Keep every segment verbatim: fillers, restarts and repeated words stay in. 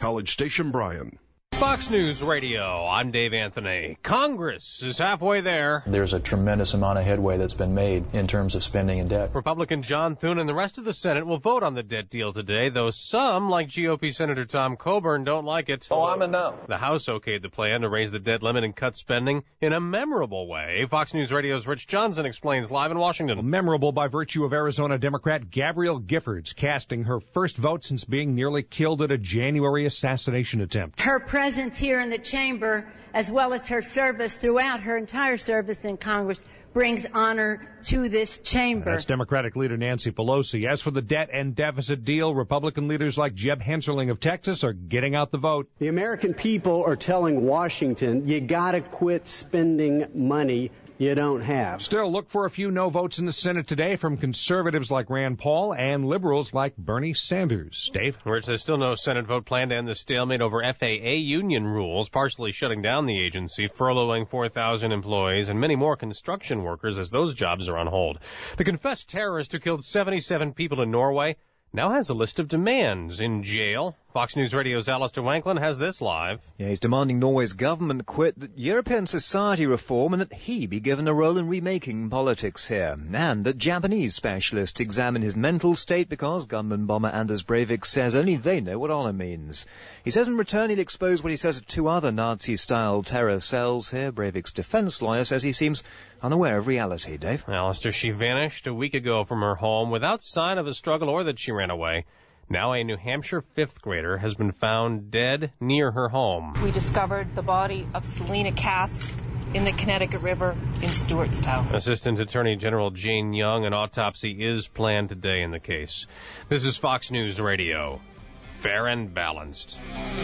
College Station, Bryan. Fox News Radio, I'm Dave Anthony. Congress is halfway there. There's a tremendous amount of headway that's been made in terms of spending and debt. Republican John Thune and the rest of the Senate will vote on the debt deal today, though some, like G O P Senator Tom Coburn, don't like it. Oh, I'm a no. The House okayed the plan to raise the debt limit and cut spending in a memorable way. Fox News Radio's Rich Johnson explains live in Washington. Memorable by virtue of Arizona Democrat Gabrielle Giffords casting her first vote since being nearly killed at a January assassination attempt. Her presence here in the chamber, as well as her service throughout her entire service in Congress, brings honor to this chamber. That's Democratic leader Nancy Pelosi. As for the debt and deficit deal, Republican leaders like Jeb Hensarling of Texas are getting out the vote. The American people are telling Washington, you got to quit spending money you don't have. Still, look for a few no votes in the Senate today from conservatives like Rand Paul and liberals like Bernie Sanders. Dave? Rich, there's still no Senate vote planned to end the stalemate over F A A union rules, partially shutting down the agency, furloughing four thousand employees, and many more construction workers as those jobs are on hold. The confessed terrorist who killed seventy-seven people in Norway now has a list of demands in jail. Fox News Radio's Alistair Wanklin has this live. Yeah, he's demanding Norway's government quit, that European society reform, and that he be given a role in remaking politics here. And that Japanese specialists examine his mental state because gunman bomber Anders Breivik says only they know what honor means. He says in return he'll expose what he says are two other Nazi-style terror cells here. Breivik's defense lawyer says he seems unaware of reality. Dave? Alistair, she vanished a week ago from her home without sign of a struggle or that she ran away. Now a New Hampshire fifth grader has been found dead near her home. We discovered the body of Selena Cass in the Connecticut River in Stewartstown. Assistant Attorney General Jane Young, an autopsy is planned today in the case. This is Fox News Radio. Fair and balanced.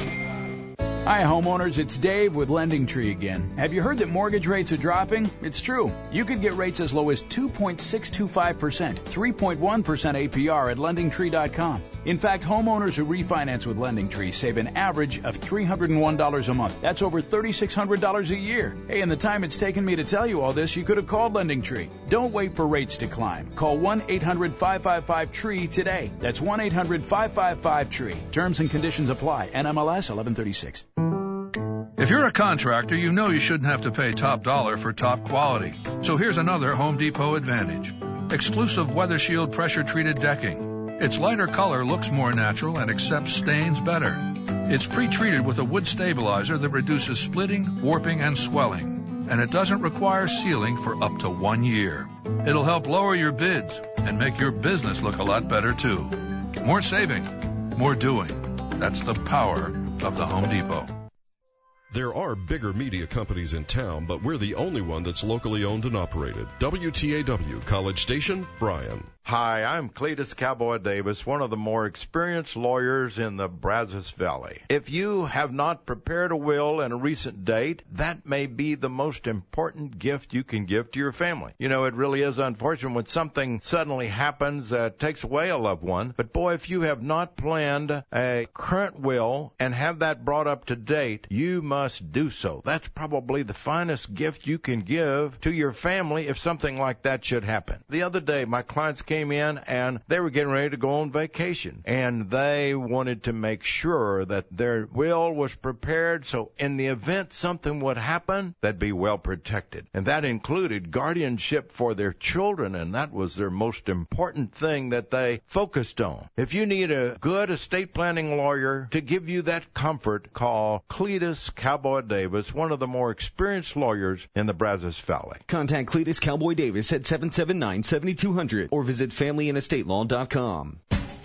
Hi, homeowners. It's Dave with Lending Tree again. Have you heard that mortgage rates are dropping? It's true. You could get rates as low as two point six two five percent, three point one percent A P R at lending tree dot com. In fact, homeowners who refinance with Lending Tree save an average of three hundred one dollars a month. That's over three thousand six hundred dollars a year. Hey, in the time it's taken me to tell you all this, you could have called Lending Tree. Don't wait for rates to climb. Call one eight hundred five five five tree today. That's one eight hundred five five five tree. Terms and conditions apply. N M L S eleven thirty-six. If you're a contractor, you know you shouldn't have to pay top dollar for top quality. So here's another Home Depot advantage. Exclusive Weather Shield pressure-treated decking. Its lighter color looks more natural and accepts stains better. It's pre-treated with a wood stabilizer that reduces splitting, warping, and swelling. And it doesn't require sealing for up to one year. It'll help lower your bids and make your business look a lot better, too. More saving, more doing. That's the power of the Home Depot. There are bigger media companies in town, but we're the only one that's locally owned and operated. W T A W, College Station, Bryan. Hi, I'm Cletus Cowboy Davis, one of the more experienced lawyers in the Brazos Valley. If you have not prepared a will in a recent date, that may be the most important gift you can give to your family. You know, it really is unfortunate when something suddenly happens that takes away a loved one. But boy, if you have not planned a current will and have that brought up to date, you must do so. That's probably the finest gift you can give to your family if something like that should happen. The other day, my clients came came in and they were getting ready to go on vacation, and they wanted to make sure that their will was prepared so in the event something would happen, they'd be well protected. And that included guardianship for their children, and that was their most important thing that they focused on. If you need a good estate planning lawyer to give you that comfort, call Cletus Cowboy Davis, one of the more experienced lawyers in the Brazos Valley. Contact Cletus Cowboy Davis at seven seven nine, seven two zero zero or visit family and estate law dot com.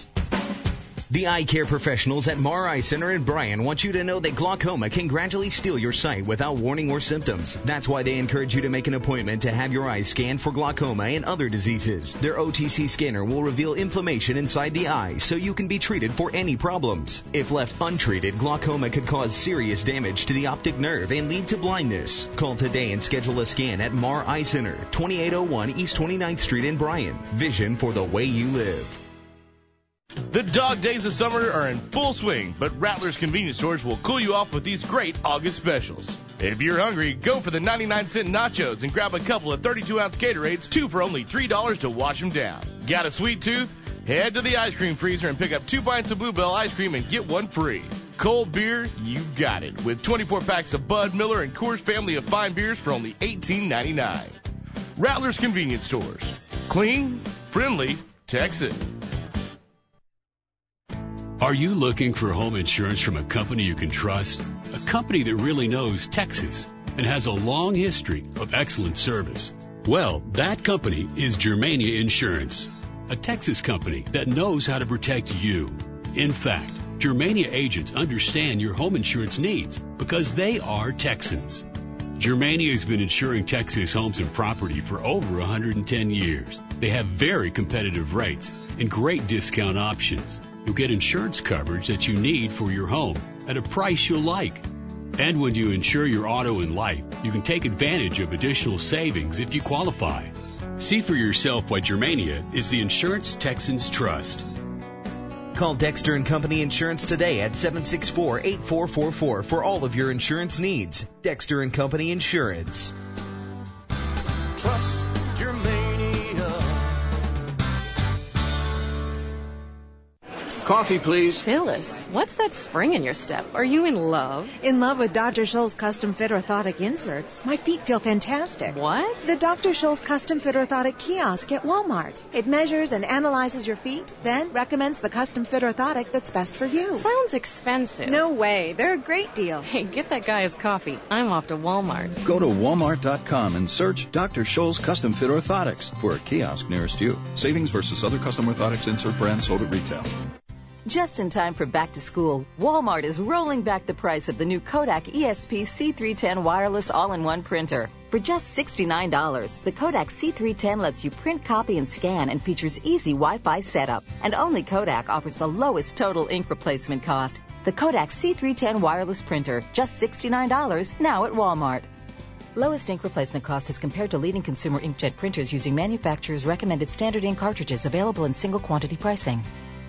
The eye care professionals at Mar Eye Center in Bryan want you to know that glaucoma can gradually steal your sight without warning or symptoms. That's why they encourage you to make an appointment to have your eyes scanned for glaucoma and other diseases. Their O T C scanner will reveal inflammation inside the eye so you can be treated for any problems. If left untreated, glaucoma could cause serious damage to the optic nerve and lead to blindness. Call today and schedule a scan at Mar Eye Center, twenty-eight oh one East twenty-ninth Street in Bryan. Vision for the way you live. The dog days of summer are in full swing, but Rattler's Convenience Stores will cool you off with these great August specials. If you're hungry, go for the ninety-nine cent nachos and grab a couple of thirty-two ounce Gatorades, two for only three dollars to wash them down. Got a sweet tooth? Head to the ice cream freezer and pick up two pints of Bluebell ice cream and get one free. cold beer, you got it. With twenty-four packs of Bud, Miller, and Coors family of fine beers for only eighteen ninety-nine. Rattlers Convenience Stores. Clean, friendly, Texas. Are you looking for home insurance from a company you can trust? A company that really knows Texas and has a long history of excellent service? Well, that company is Germania Insurance, a Texas company that knows how to protect you. In fact, Germania agents understand your home insurance needs because they are Texans. Germania has been insuring Texas homes and property for over one hundred ten years. They have very competitive rates and great discount options. You'll get insurance coverage that you need for your home at a price you'll like. And when you insure your auto and life, you can take advantage of additional savings if you qualify. See for yourself why Germania is the insurance Texans trust. Call Dexter and Company Insurance today at seven six four, eight four four four for all of your insurance needs. Dexter and Company Insurance. Trust Germania. Coffee, please. Phyllis, what's that spring in your step? Are you in love? In love with Doctor Scholl's custom fit orthotic inserts. My feet feel fantastic. What? The Doctor Scholl's custom fit orthotic kiosk at Walmart. It measures and analyzes your feet, then recommends the custom fit orthotic that's best for you. Sounds expensive. No way. They're a great deal. Hey, get that guy his coffee. I'm off to Walmart. Go to walmart dot com and search Doctor Scholl's custom fit orthotics for a kiosk nearest you. Savings versus other custom orthotics insert brands sold at retail. Just in time for back to school, Walmart is rolling back the price of the new Kodak E S P C three ten wireless all-in-one printer. For just sixty-nine dollars, the Kodak C three ten lets you print, copy, and scan and features easy Wi-Fi setup. And only Kodak offers the lowest total ink replacement cost. The Kodak C three ten wireless printer, just sixty-nine dollars, now at Walmart. Lowest ink replacement cost as compared to leading consumer inkjet printers using manufacturers' recommended standard ink cartridges available in single quantity pricing.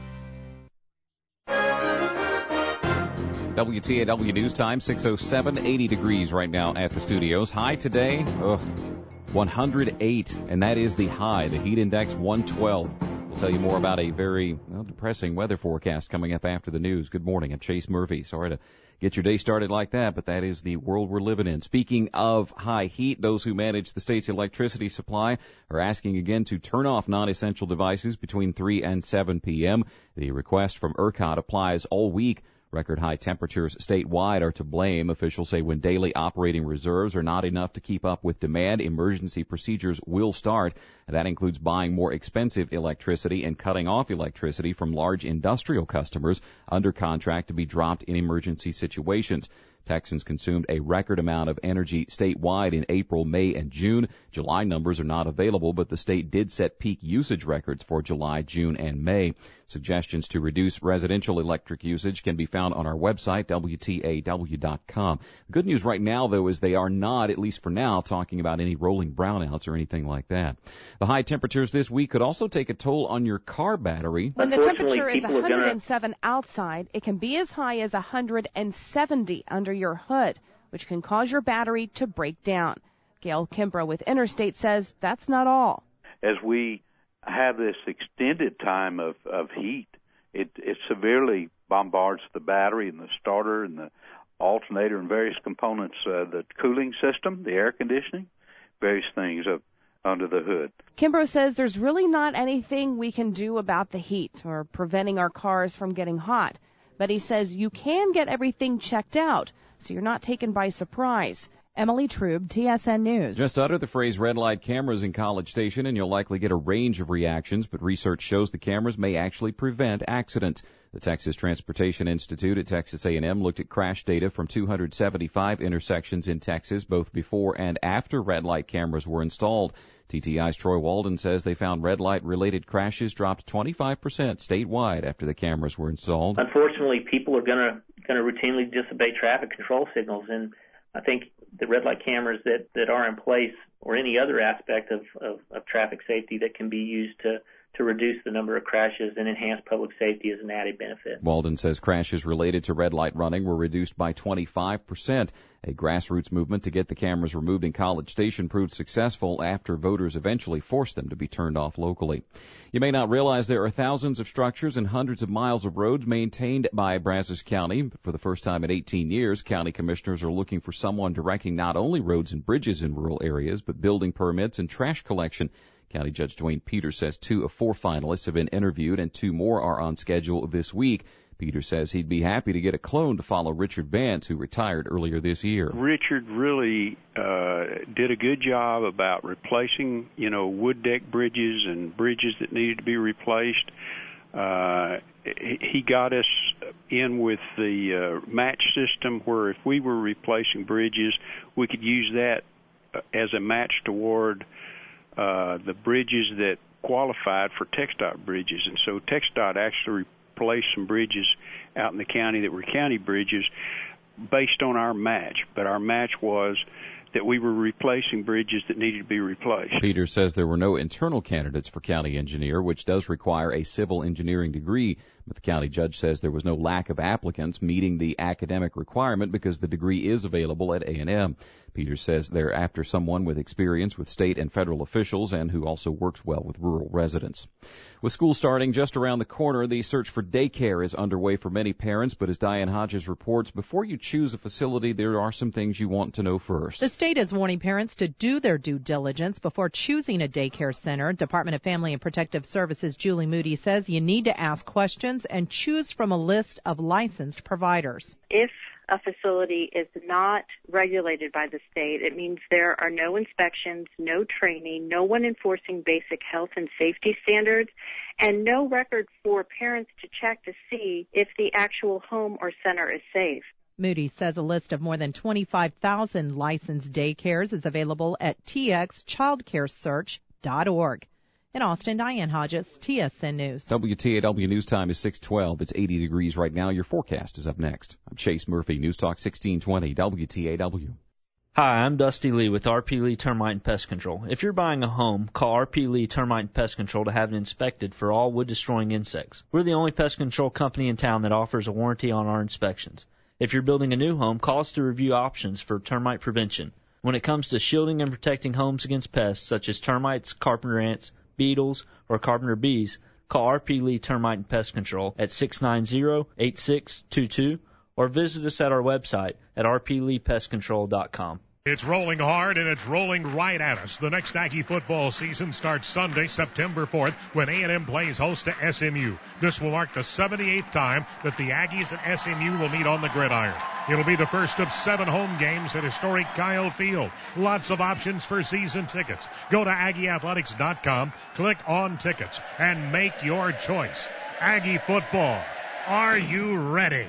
W T A W News Time, six oh seven, eighty degrees right now at the studios. High today, ugh, one hundred eight, and that is the high. The heat index, one twelve. We'll tell you more about a very well, depressing weather forecast coming up after the news. Good morning, I'm Chase Murphy. Sorry to get your day started like that, but that is the world we're living in. Speaking of high heat, those who manage the state's electricity supply are asking again to turn off non-essential devices between three and seven p.m. The request from ERCOT applies all week. Record high temperatures statewide are to blame. Officials say when daily operating reserves are not enough to keep up with demand, emergency procedures will start. That includes buying more expensive electricity and cutting off electricity from large industrial customers under contract to be dropped in emergency situations. Texans consumed a record amount of energy statewide in April, May, and June. July numbers are not available, but the state did set peak usage records for July, June, and May. Suggestions to reduce residential electric usage can be found on our website, W T A W dot com. The good news right now, though, is they are not, at least for now, talking about any rolling brownouts or anything like that. The high temperatures this week could also take a toll on your car battery. When the temperature is one hundred seven outside, it can be as high as one hundred seventy under your hood, which can cause your battery to break down. Gail Kimbrough with Interstate says that's not all. As we have this extended time of, of heat, it, it severely bombards the battery and the starter and the alternator and various components, uh, the cooling system, the air conditioning, various things of, under the hood. Kimbrough says there's really not anything we can do about the heat or preventing our cars from getting hot. But he says you can get everything checked out, so you're not taken by surprise. Emily Trube, T S N News. Just utter the phrase red light cameras in College Station and you'll likely get a range of reactions, but research shows the cameras may actually prevent accidents. The Texas Transportation Institute at Texas A and M looked at crash data from two hundred seventy-five intersections in Texas, both before and after red light cameras were installed. T T I's Troy Walden says they found red light related crashes dropped twenty-five percent statewide after the cameras were installed. Unfortunately, people are going to going to routinely disobey traffic control signals, and I think the red light cameras that, that are in place or any other aspect of, of, of traffic safety that can be used to, to reduce the number of crashes and enhance public safety as an added benefit. Walden says crashes related to red light running were reduced by twenty-five percent. A grassroots movement to get the cameras removed in College Station proved successful after voters eventually forced them to be turned off locally. You may not realize there are thousands of structures and hundreds of miles of roads maintained by Brazos County. But for the first time in eighteen years, county commissioners are looking for someone directing not only roads and bridges in rural areas, but building permits and trash collection. County Judge Dwayne Peters says two of four finalists have been interviewed and two more are on schedule this week. Peters says he'd be happy to get a clone to follow Richard Vance, who retired earlier this year. Richard really uh, did a good job about replacing, you know, wood deck bridges and bridges that needed to be replaced. Uh, he got us in with the uh, match system where if we were replacing bridges, we could use that as a match toward uh, the bridges that qualified for TxDOT bridges. And so TxDOT actually replaced some bridges out in the county that were county bridges based on our match. But our match was that we were replacing bridges that needed to be replaced. Peters says there were no internal candidates for county engineer, which does require a civil engineering degree. But the county judge says there was no lack of applicants meeting the academic requirement because the degree is available at A and M. Peters says they're after someone with experience with state and federal officials and who also works well with rural residents. With school starting just around the corner, the search for daycare is underway for many parents. But as Diane Hodges reports, before you choose a facility, there are some things you want to know first. The state is warning parents to do their due diligence before choosing a daycare center. Department of Family and Protective Services Julie Moody says you need to ask questions and choose from a list of licensed providers. If a facility is not regulated by the state, it means there are no inspections, no training, no one enforcing basic health and safety standards, and no record for parents to check to see if the actual home or center is safe. Moody says a list of more than twenty-five thousand licensed daycares is available at t x childcare search dot org. In Austin, Diane Hodges, T S N News. W T A W News Time is six twelve. It's eighty degrees right now. Your forecast is up next. I'm Chase Murphy, News Talk sixteen twenty, W T A W. Hi, I'm Dusty Lee with R P Lee Termite and Pest Control. If you're buying a home, call R P Lee Termite and Pest Control to have it inspected for all wood-destroying insects. We're the only pest control company in town that offers a warranty on our inspections. If you're building a new home, call us to review options for termite prevention. When it comes to shielding and protecting homes against pests such as termites, carpenter ants, beetles, or carpenter bees, call R P Lee Termite and Pest Control at six nine zero, eight six two two or visit us at our website at r p lee pest control dot com. It's rolling hard, and it's rolling right at us. The next Aggie football season starts Sunday, September fourth, when A and M plays host to S M U. This will mark the seventy-eighth time that the Aggies and S M U will meet on the gridiron. It'll be the first of seven home games at historic Kyle Field. Lots of options for season tickets. Go to Aggie Athletics dot com, click on tickets, and make your choice. Aggie football. Are you ready?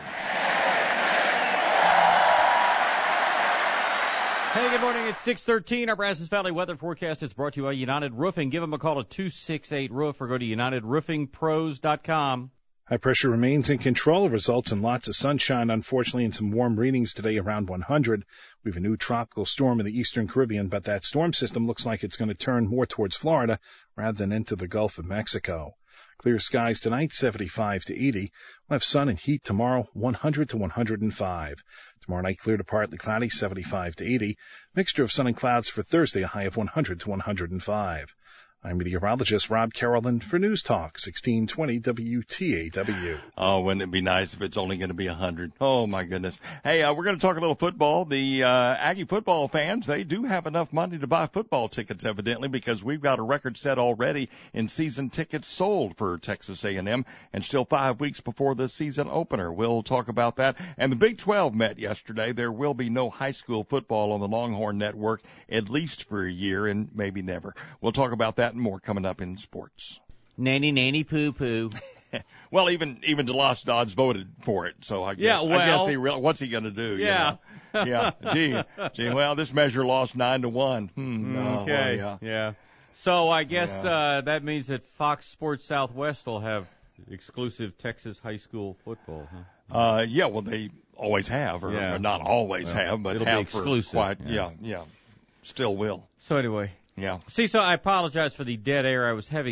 Hey, good morning. It's six thirteen. Our Brazos Valley weather forecast is brought to you by United Roofing. Give them a call at two six eight roof or go to united roofing pros dot com. High pressure remains in control. It results in lots of sunshine, unfortunately, and some warm readings today around one hundred. We have a new tropical storm in the eastern Caribbean, but that storm system looks like it's going to turn more towards Florida rather than into the Gulf of Mexico. Clear skies tonight, seventy-five to eighty. We'll have sun and heat tomorrow, one hundred to one hundred five. Tomorrow night, clear to partly cloudy, seventy-five to eighty. Mixture of sun and clouds for Thursday, a high of one hundred to one hundred five. I'm meteorologist Rob Carrollton for News Talk sixteen twenty W T A W. Oh, wouldn't it be nice if it's only going to be one hundred? Oh, my goodness. Hey, uh, we're going to talk a little football. The uh, Aggie football fans, they do have enough money to buy football tickets, evidently, because we've got a record set already in season tickets sold for Texas A and M, and still five weeks before the season opener. We'll talk about that. And the Big twelve met yesterday. There will be no high school football on the Longhorn Network, at least for a year and maybe never. We'll talk about that and more coming up in sports. Nanny, nanny, poo, poo. Well, even even DeLoss Dodds voted for it, so I guess yeah, well, I guess he re- what's he going to do? Yeah, you know? yeah. Gee, gee. Well, this measure lost nine to one. Hmm. Okay. Oh, well, yeah. yeah. So I guess yeah. uh, that means that Fox Sports Southwest will have exclusive Texas high school football. Huh? Uh, yeah. Well, they always have, or, yeah. or not always well, have, but it'll have be exclusive. For quite, yeah. yeah, yeah. Still will. So anyway. Yeah. See, so I apologize for the dead air. I was having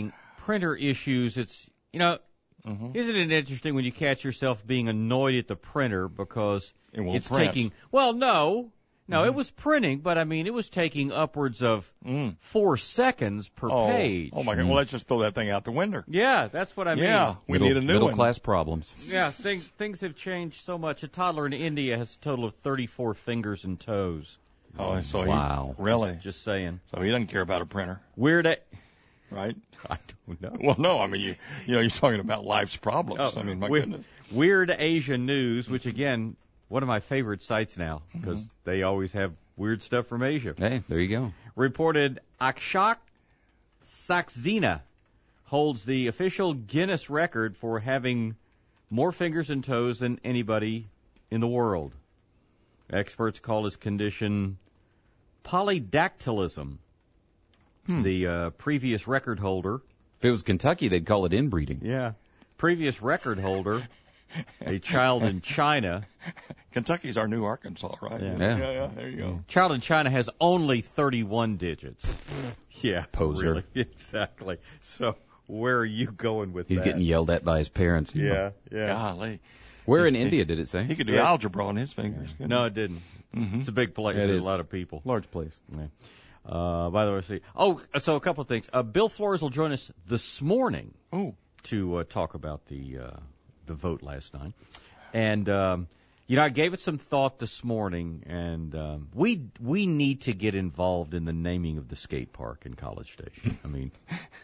printer issues, it's, you know, mm-hmm. isn't it interesting when you catch yourself being annoyed at the printer because it won't it's print. taking, well, no, no, mm-hmm. it was printing, but I mean, it was taking upwards of mm. four seconds per oh. page. Oh, my God. Mm. Well, let's just throw that thing out the window. Yeah, that's what I mean. Yeah, we middle, need a new middle one. class problems. Yeah, things, things have changed so much. A toddler in India has a total of thirty-four fingers and toes. Oh, so wow. He, really? Just, just saying. So he doesn't care about a printer. Weird. A- right? I don't know. Well, no, I mean, you you know, you're talking about life's problems. Oh, I mean, my we- goodness. Weird Asia News, which again, one of my favorite sites now because Mm-hmm. they always have weird stuff from Asia. Hey, there you go. Reported Akshak Saxena holds the official Guinness record for having more fingers and toes than anybody in the world. Experts call his condition polydactylism. Hmm. The uh, previous record holder. If it was Kentucky, they'd call it inbreeding. Yeah. Previous record holder, a child in China. Kentucky's our new Arkansas, right? Yeah. Yeah, yeah, yeah, there you go. Child in China has only thirty-one digits. Yeah, Poser. really, exactly. So where are you going with He's that? getting yelled at by his parents. Yeah, yeah. Golly. Where in He- India did it say? He could do Yeah. algebra on his fingers. couldn't No, he? it didn't. Mhm. It's a big place. It There's is. a lot of people. Large place. Yeah. Uh, by the way, let's see. Oh, so a couple of things. Uh, Bill Flores will join us this morning Ooh. to uh, talk about the uh, the vote last night. And um, you know, I gave it some thought this morning, and um, we we need to get involved in the naming of the skate park in College Station. I mean,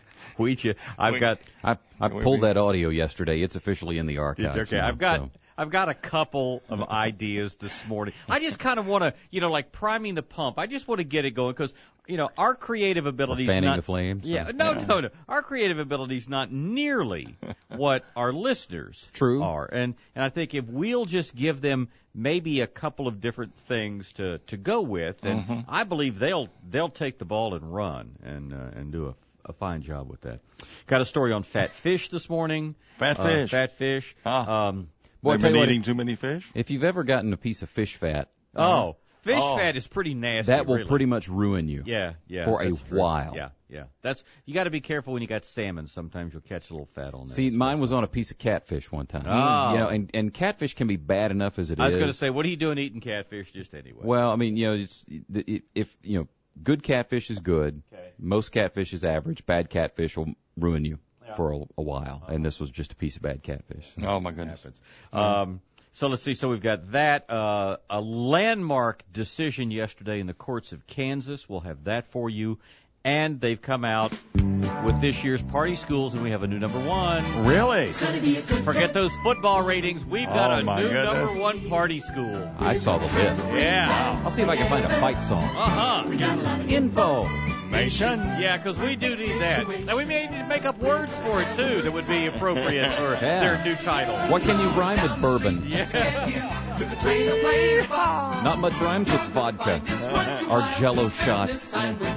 we ju- I've We- got I, I We- pulled we- that audio yesterday. It's officially in the archives. okay. now, I've got so. I've got a couple of ideas this morning. I just kind of want to, you know, like priming the pump. I just want to get it going because, you know, our creative abilities fanning not, the flames. Yeah, no, no, no. Our creative abilities not nearly what our listeners True. are, and and I think if we'll just give them maybe a couple of different things to to go with, and Mhm. I believe they'll they'll take the ball and run and uh, and do a. A fine job with that. Got a story on fat fish this morning. Fat Uh, fish. fat fish. Ah. Um, Boy, They've tell been you what, eating too many fish? If you've ever gotten a piece of fish fat, oh, fish Oh. fat is pretty nasty. that will really. pretty much ruin you. Yeah, yeah. for a that's true. while. Yeah, yeah. That's you got to be careful when you got salmon. Sometimes you'll catch a little fat on that. See, mine was on a piece of catfish one time. Oh. You know, and, and catfish can be bad enough as it is. I was going to say, what are you doing eating catfish just anyway? Well, I mean, you know, it's, it, if, you know, good catfish is good. Okay. Most catfish is average. Bad catfish will ruin you Yeah. for a, a while. And this was just a piece of bad catfish. Oh, my goodness. happens. Um, so let's see. So we've got that. Uh, a landmark decision yesterday in the courts of Kansas. We'll have that for you. And they've come out with this year's party schools, and we have a new number one. Really? Forget those football ratings. We've got Oh, a my new goodness. number one party school. I saw the list. Yeah. I'll see if I can find a fight song. Uh-huh. Info. Mason? Yeah, because we do need that. Now, we may need to make up words for it, too, that would be appropriate for Yeah. their new title. What can you rhyme with bourbon? Yeah. Not much rhymes with vodka or Jello shots.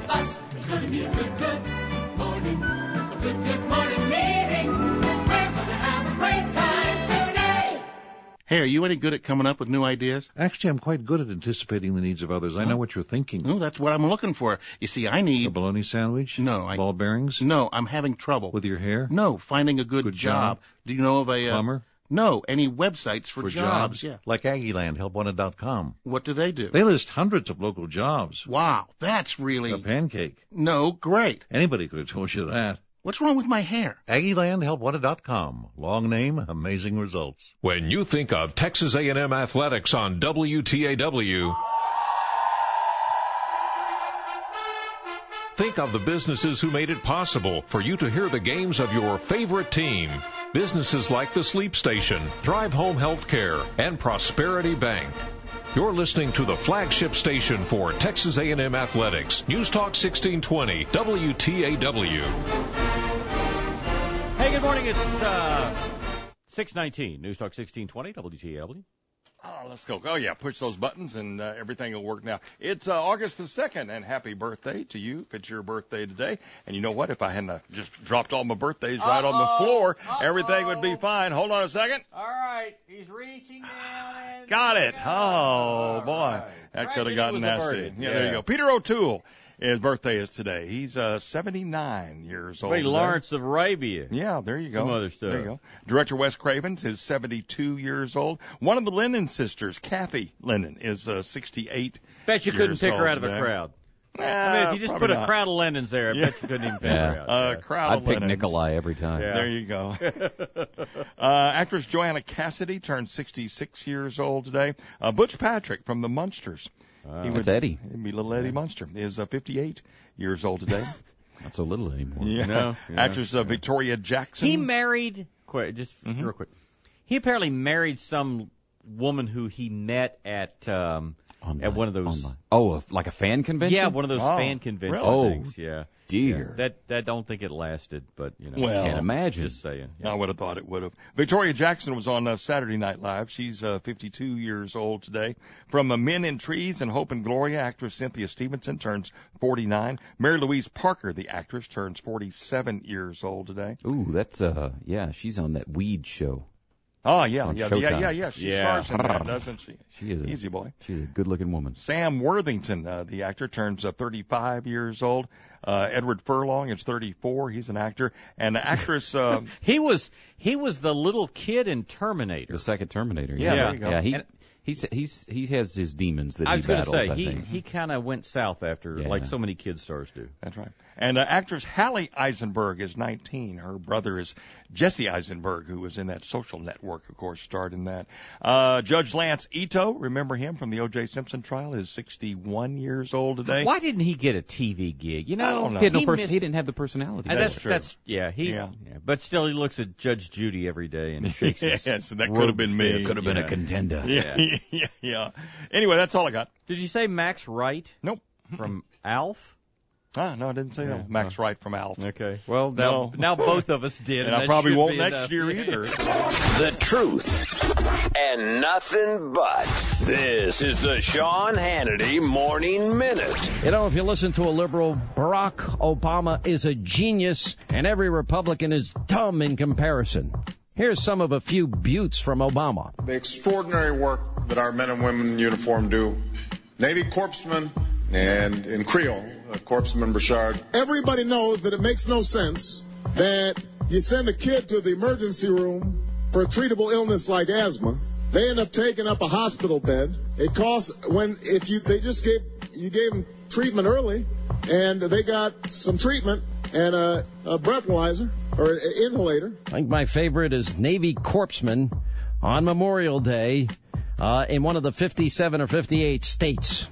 Hey, are you any good at coming up with new ideas? Actually, I'm quite good at anticipating the needs of others. I know what you're thinking. No, that's what I'm looking for. You see, I A need... bologna sandwich? No, I... Ball bearings? No, I'm having trouble. With your hair? No, finding a good, Good job. job. Do you know of a... Uh, Plumber? No, any websites for, For jobs. jobs? Yeah. Like Aggieland, help wanted dot com. What do they do? They list hundreds of local jobs. Wow, that's really... A pancake. No, great. Anybody could have told you that. What's wrong with my hair? Aggieland, help wanted dot com. Long name, amazing results. When you think of Texas A and M athletics on W T A W, think of the businesses who made it possible for you to hear the games of your favorite team. Businesses like the Sleep Station, Thrive Home Healthcare, and Prosperity Bank. You're listening to the flagship station for Texas A and M Athletics, News Talk sixteen twenty, W T A W. Hey, good morning. It's uh, six nineteen, News Talk sixteen twenty, W T A W. Oh, let's go. Oh, yeah, push those buttons and uh, everything will work now. It's uh, August the second, and happy birthday to you if it's your birthday today. And you know what? If I hadn't uh, just dropped all my birthdays right Uh-oh. on the floor, Uh-oh. everything would be fine. Hold on a second. All right. He's reaching down and... Got it. Oh, boy. Right. That Tragedy could have gotten was nasty. averted. Yeah, Yeah. there you go. Peter O'Toole His birthday is today. He's uh, seventy-nine years old. Ray today. Lawrence of Arabia. Yeah, there you go. Some other stuff. There you go. Director Wes Cravens is seventy-two years old. One of the Lennon sisters, Kathy Lennon, is uh, sixty-eight. Bet you couldn't years pick her old out of today. a crowd. Nah, I mean, if you just put a not. crowd of Lennons there, I Yeah. bet you couldn't even pick Yeah. her out. Uh, Yeah. crowd I'd of pick Lennons. Nikolai every time. Yeah. There you go. uh, actress Joanna Cassidy turned sixty-six years old today. Uh, Butch Patrick from the Munsters. Uh, he that's would, Eddie. He'd be little Eddie Munster. Is uh, fifty-eight years old today. Not so little anymore. Yeah. No, yeah. Actress uh, Victoria Jackson. He married, quick, just Mhm. real quick. He apparently married some woman who he met at um, Online. at one of those. Online. Oh, a- like a fan convention? Yeah, one of those Oh, fan convention really? things. Yeah, Dear. Yeah. That that don't think it lasted, but you know, Well, Can't imagine. just saying. I would have thought it would have. Victoria Jackson was on uh, Saturday Night Live. She's uh, fifty-two years old today. From uh, Men in Trees and Hope and Gloria, actress Cynthia Stevenson turns forty-nine. Mary Louise Parker, the actress, turns forty-seven years old today. Ooh, that's, uh, yeah, she's on that Weed show. Oh, yeah, On yeah, Showtime. yeah, yeah, yeah. She Yeah. stars in that, doesn't she? She is a, Easy boy. She's a good-looking woman. Sam Worthington, uh, the actor, turns uh, thirty-five years old. Uh, Edward Furlong is thirty-four. He's an actor. And the actress, uh, He was he was the little kid in Terminator. The second Terminator. Yeah, there you go. Yeah, he, And- he's, he's, he has his demons that I he was going to battles, say I he think. he kind of went south after Yeah. like so many kid stars do. that's right. And uh, actress Hallie Eisenberg is nineteen. Her brother is Jesse Eisenberg, who was in that Social Network, of course, starred in that. Uh, Judge Lance Ito, remember him from the O J Simpson trial, is sixty-one years old today. Why didn't he get a T V gig? You know, I don't know. He, had no he person, missed- he didn't have the personality. Uh, That's that's true. that's yeah. He Yeah. yeah. But still, he looks at Judge Judy every day and shakes his. Yes, that could have been me. fist. Could have been Yeah. a contender. Yeah, yeah, yeah. Anyway, that's all I got. Did you say Max Wright Nope. from Alf? Ah, no, I didn't say that. Max Wright from Alf. Okay. Well, now No. now both of us did, And and I that probably should won't be next enough. year either. The truth and nothing but. This is the Sean Hannity Morning Minute. You know, if you listen to a liberal, Barack Obama is a genius, and every Republican is dumb in comparison. Here's some of a few buttes from Obama. The extraordinary work that our men and women in uniform do. Navy corpsmen and in Creole, uh, corpsman Burchard. Everybody knows that it makes no sense that you send a kid to the emergency room for a treatable illness like asthma. They end up taking up a hospital bed. It costs when if you they just gave you gave them treatment early, and they got some treatment and a, a breathalyzer or an inhalator. I think my favorite is Navy corpsman on Memorial Day uh, in one of the fifty-seven or fifty-eight states.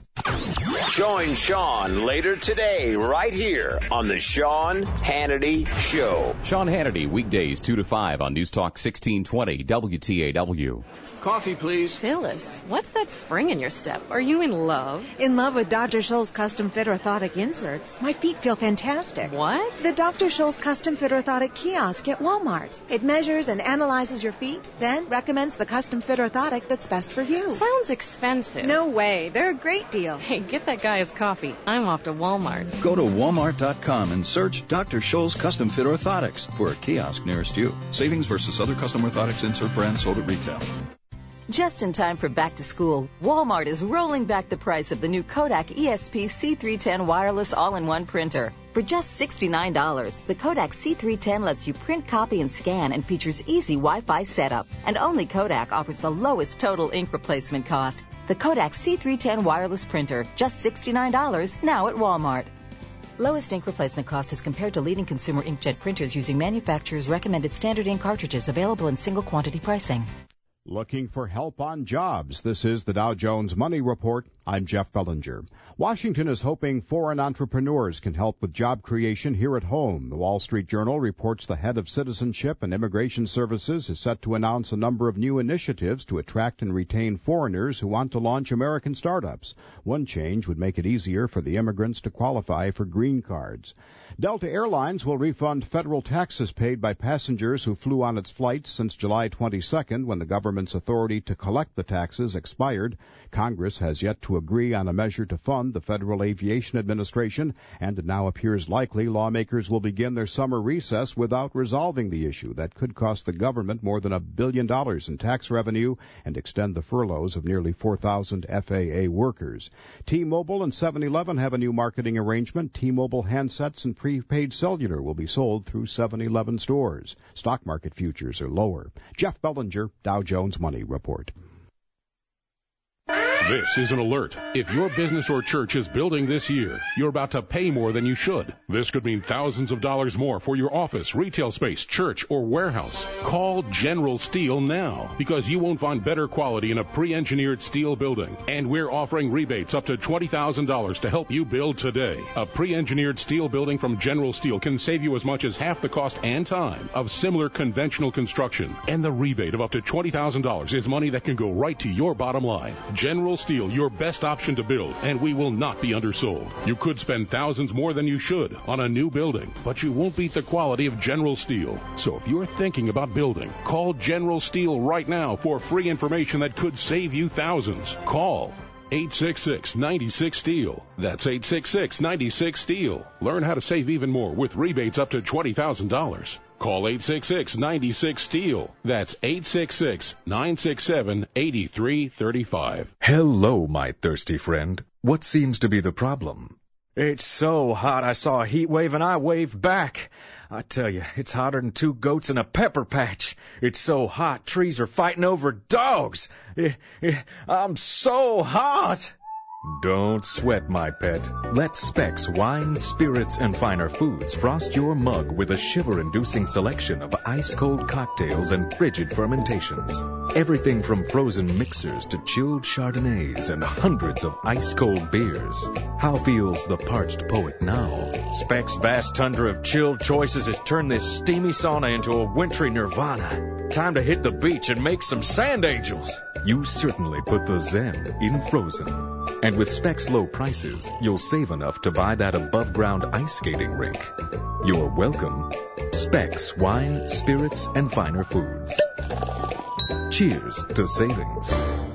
Join Sean later today right here on the Sean Hannity Show. Sean Hannity, weekdays two to five on News Talk sixteen twenty W T A W. Coffee, please. Phyllis, what's that spring in your step? Are you in love? In love with Doctor Scholl's custom fit orthotic inserts. My feet feel fantastic. What? The Doctor Scholl's custom fit orthotic kiosk at Walmart. It measures and analyzes your feet, then recommends the custom fit orthotic that's best for you. Sounds expensive. No way. They're a great deal. Hey, get that guy his coffee. I'm off to Walmart. Go to walmart dot com and search Doctor Scholl's Custom Fit Orthotics for a kiosk nearest you. Savings versus other custom orthotics insert brands sold at retail. Just in time for back to school, Walmart is rolling back the price of the new Kodak E S P C three ten wireless all-in-one printer. For just sixty-nine dollars, the Kodak C three ten lets you print, copy, and scan and features easy Wi-Fi setup. And only Kodak offers the lowest total ink replacement cost. The Kodak C three ten wireless printer, just sixty-nine dollars, now at Walmart. Lowest ink replacement cost as compared to leading consumer inkjet printers using manufacturers' recommended standard ink cartridges available in single quantity pricing. Looking for help on jobs? This is the Dow Jones Money Report. I'm Jeff Bellinger. Washington is hoping foreign entrepreneurs can help with job creation here at home. The Wall Street Journal reports the head of Citizenship and Immigration Services is set to announce a number of new initiatives to attract and retain foreigners who want to launch American startups. One change would make it easier for the immigrants to qualify for green cards. Delta Airlines will refund federal taxes paid by passengers who flew on its flights since July twenty-second, when the government's authority to collect the taxes expired. Congress has yet to to agree on a measure to fund the Federal Aviation Administration, and it now appears likely lawmakers will begin their summer recess without resolving the issue that could cost the government more than a billion dollars in tax revenue and extend the furloughs of nearly four thousand F A A workers. T-Mobile and seven eleven have a new marketing arrangement. T-Mobile handsets and prepaid cellular will be sold through seven eleven stores. Stock market futures are lower. Jeff Bellinger, Dow Jones Money Report. This is an alert. If your business or church is building this year, you're about to pay more than you should. This could mean thousands of dollars more for your office, retail space, church, or warehouse. Call General Steel now, because you won't find better quality in a pre-engineered steel building. And we're offering rebates up to twenty thousand dollars to help you build today. A pre-engineered steel building from General Steel can save you as much as half the cost and time of similar conventional construction. And the rebate of up to twenty thousand dollars is money that can go right to your bottom line. General Steel, your best option to build, and we will not be undersold. You could spend thousands more than you should on a new building, but you won't beat the quality of General Steel. So if you're thinking about building, call General Steel right now for free information that could save you thousands. Call eight six six, nine six, STEEL. That's eight six six, nine six, STEEL. Learn how to save even more with rebates up to twenty thousand dollars. Call eight six six, nine six, STEEL. That's eight six six, nine six seven, eight three three five. Hello, my thirsty friend. What seems to be the problem? It's so hot I saw a heat wave and I waved back. I tell you, it's hotter than two goats in a pepper patch. It's so hot, trees are fighting over dogs. Eh, eh, I'm so hot. Don't sweat, my pet. Let Specs Wine, Spirits, and Finer Foods frost your mug with a shiver-inducing selection of ice-cold cocktails and frigid fermentations. Everything from frozen mixers to chilled Chardonnays and hundreds of ice-cold beers. How feels the parched poet now? Specs' vast tundra of chilled choices has turned this steamy sauna into a wintry nirvana. Time to hit the beach and make some sand angels. You certainly put the zen in frozen. And with Specs low prices, you'll save enough to buy that above-ground ice skating rink. You're welcome. Specs Wine, Spirits, and Finer Foods. Cheers to savings.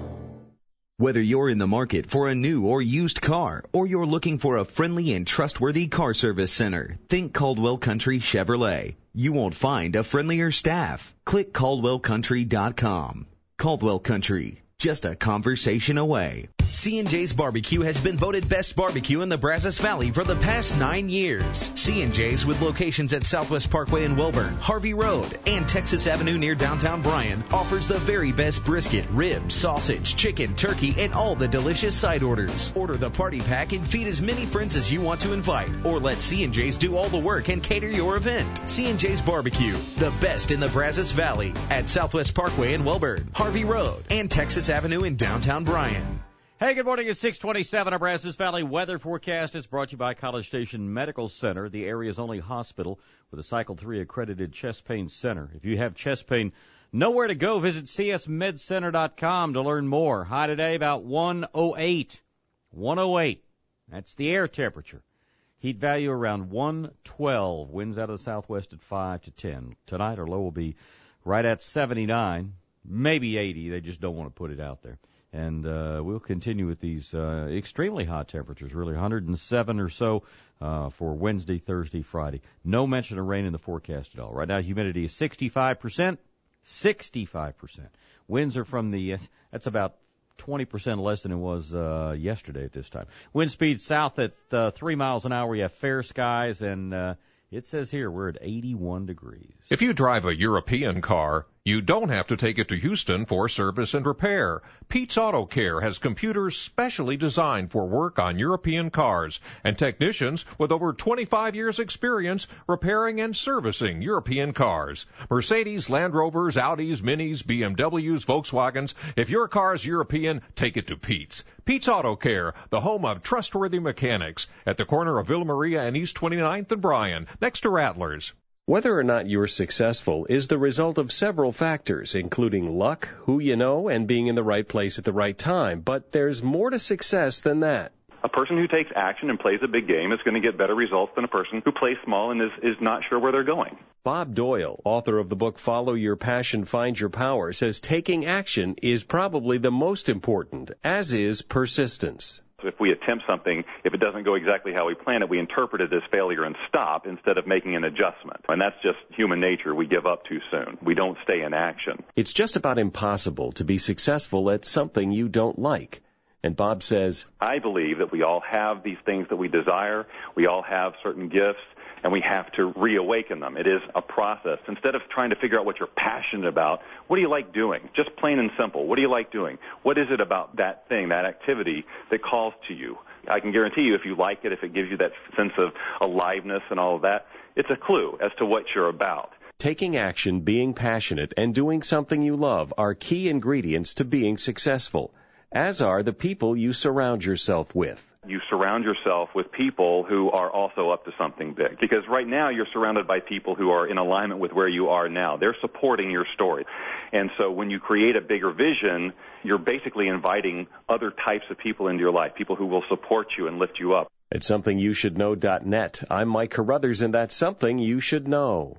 Whether you're in the market for a new or used car, or you're looking for a friendly and trustworthy car service center, think Caldwell Country Chevrolet. You won't find a friendlier staff. Click Caldwell Country dot com. Caldwell Country, just a conversation away. C and J's Barbecue has been voted best barbecue in the Brazos Valley for the past nine years. C and J's, with locations at Southwest Parkway in Welborn, Harvey Road, and Texas Avenue near downtown Bryan, offers the very best brisket, ribs, sausage, chicken, turkey, and all the delicious side orders. Order the party pack and feed as many friends as you want to invite, or let C and J's do all the work and cater your event. C and J's Barbecue, the best in the Brazos Valley, at Southwest Parkway in Welborn, Harvey Road, and Texas Avenue in downtown Bryan. Hey, good morning. It's six twenty-seven. Our Brazos Valley weather forecast is brought to you by College Station Medical Center, the area's only hospital with a Cycle three accredited chest pain center. If you have chest pain, nowhere to go. Visit c s med center dot com to learn more. High today about one oh eight. one oh eight. That's the air temperature. Heat value around one twelve. Winds out of the southwest at five to ten. Tonight our low will be right at seventy-nine, maybe eighty. They just don't want to put it out there. And uh, we'll continue with these uh, extremely hot temperatures, really one hundred seven or so uh, for Wednesday, Thursday, Friday. No mention of rain in the forecast at all. Right now, humidity is sixty-five percent. sixty-five percent. Winds are from the, that's about twenty percent less than it was uh, yesterday at this time. Wind speed south at uh, three miles an hour. You have fair skies, and uh, it says here we're at eighty-one degrees. If you drive a European car, you don't have to take it to Houston for service and repair. Pete's Auto Care has computers specially designed for work on European cars and technicians with over twenty-five years experience repairing and servicing European cars. Mercedes, Land Rovers, Audis, Minis, B M Ws, Volkswagens. If your car's European, take it to Pete's. Pete's Auto Care, the home of trustworthy mechanics, at the corner of Villa Maria and East twenty-ninth and Bryan, next to Rattlers. Whether or not you're successful is the result of several factors, including luck, who you know, and being in the right place at the right time. But there's more to success than that. A person who takes action and plays a big game is going to get better results than a person who plays small and is, is not sure where they're going. Bob Doyle, author of the book Follow Your Passion, Find Your Power, says taking action is probably the most important, as is persistence. If we attempt something, if it doesn't go exactly how we plan it, we interpret it as failure and stop instead of making an adjustment. And that's just human nature. We give up too soon. We don't stay in action. It's just about impossible to be successful at something you don't like. And Bob says, I believe that we all have these things that we desire. We all have certain gifts, and we have to reawaken them. It is a process. Instead of trying to figure out what you're passionate about, what do you like doing? Just plain and simple. What do you like doing? What is it about that thing, that activity, that calls to you? I can guarantee you if you like it, if it gives you that sense of aliveness and all of that, it's a clue as to what you're about. Taking action, being passionate, and doing something you love are key ingredients to being successful, as are the people you surround yourself with. You surround yourself with people who are also up to something big. Because right now you're surrounded by people who are in alignment with where you are now. They're supporting your story. And so when you create a bigger vision, you're basically inviting other types of people into your life, people who will support you and lift you up. At something you should know dot net, I'm Mike Carruthers, and that's something you should know.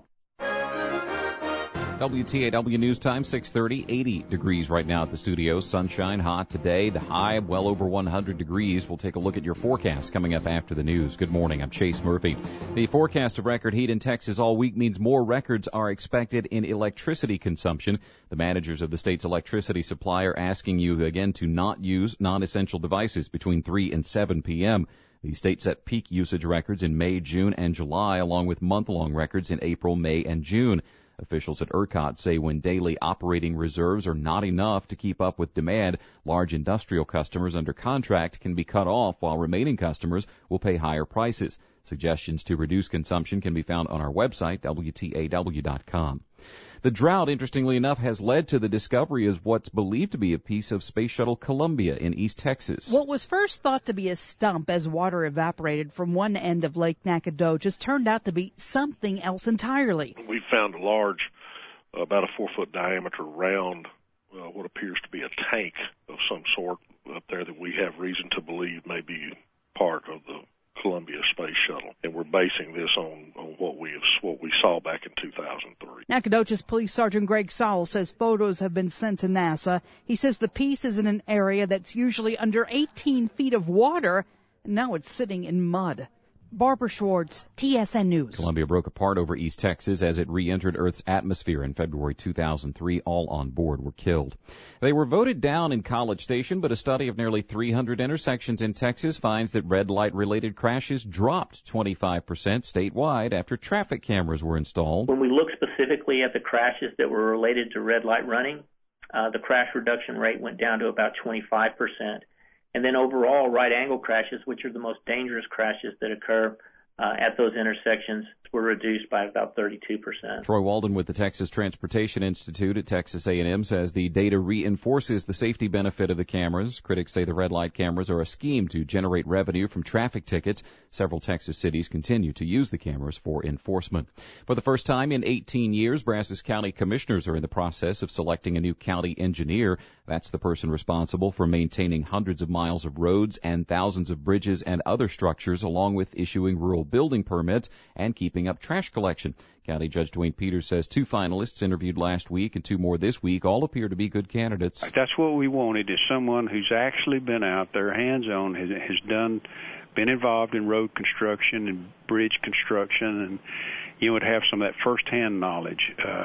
W T A W News Time, six thirty, eighty degrees right now at the studio. Sunshine, hot today. The high, well over one hundred degrees. We'll take a look at your forecast coming up after the news. Good morning. I'm Chase Murphy. The forecast of record heat in Texas all week means more records are expected in electricity consumption. The managers of the state's electricity supply are asking you again to not use non-essential devices between three and seven p.m. The state set peak usage records in May, June, and July, along with month-long records in April, May, and June. Officials at ERCOT say when daily operating reserves are not enough to keep up with demand, large industrial customers under contract can be cut off while remaining customers will pay higher prices. Suggestions to reduce consumption can be found on our website, W T A W dot com. The drought, interestingly enough, has led to the discovery of what's believed to be a piece of Space Shuttle Columbia in East Texas. What was first thought to be a stump as water evaporated from one end of Lake Nacogdoches turned out to be something else entirely. We found a large, uh, about a four-foot diameter round, uh, what appears to be a tank of some sort up there that we have reason to believe may be part of the Columbia Space Shuttle, and we're basing this on, on what we have, what we saw back in two thousand three. Nacogdoches Police Sergeant Greg Sowell says photos have been sent to NASA. He says the piece is in an area that's usually under eighteen feet of water, and now it's sitting in mud. Barbara Schwartz, T S N News. Columbia broke apart over East Texas as it re-entered Earth's atmosphere in February two thousand three. All on board were killed. They were voted down in College Station, but a study of nearly three hundred intersections in Texas finds that red light-related crashes dropped twenty-five percent statewide after traffic cameras were installed. When we look specifically at the crashes that were related to red light running, uh, the crash reduction rate went down to about twenty-five percent. And then overall, right-angle crashes, which are the most dangerous crashes that occur uh, at those intersections, were reduced by about thirty-two percent. Troy Walden with the Texas Transportation Institute at Texas A and M says the data reinforces the safety benefit of the cameras. Critics say the red light cameras are a scheme to generate revenue from traffic tickets. Several Texas cities continue to use the cameras for enforcement. For the first time in eighteen years, Brazos County commissioners are in the process of selecting a new county engineer. That's the person responsible for maintaining hundreds of miles of roads and thousands of bridges and other structures, along with issuing rural building permits and keeping up trash collection. County Judge Dwayne Peters says two finalists interviewed last week and two more this week all appear to be good candidates. That's what we wanted, is someone who's actually been out there, hands-on, has, has done, been involved in road construction and bridge construction, and you would have some of that first-hand knowledge. Uh,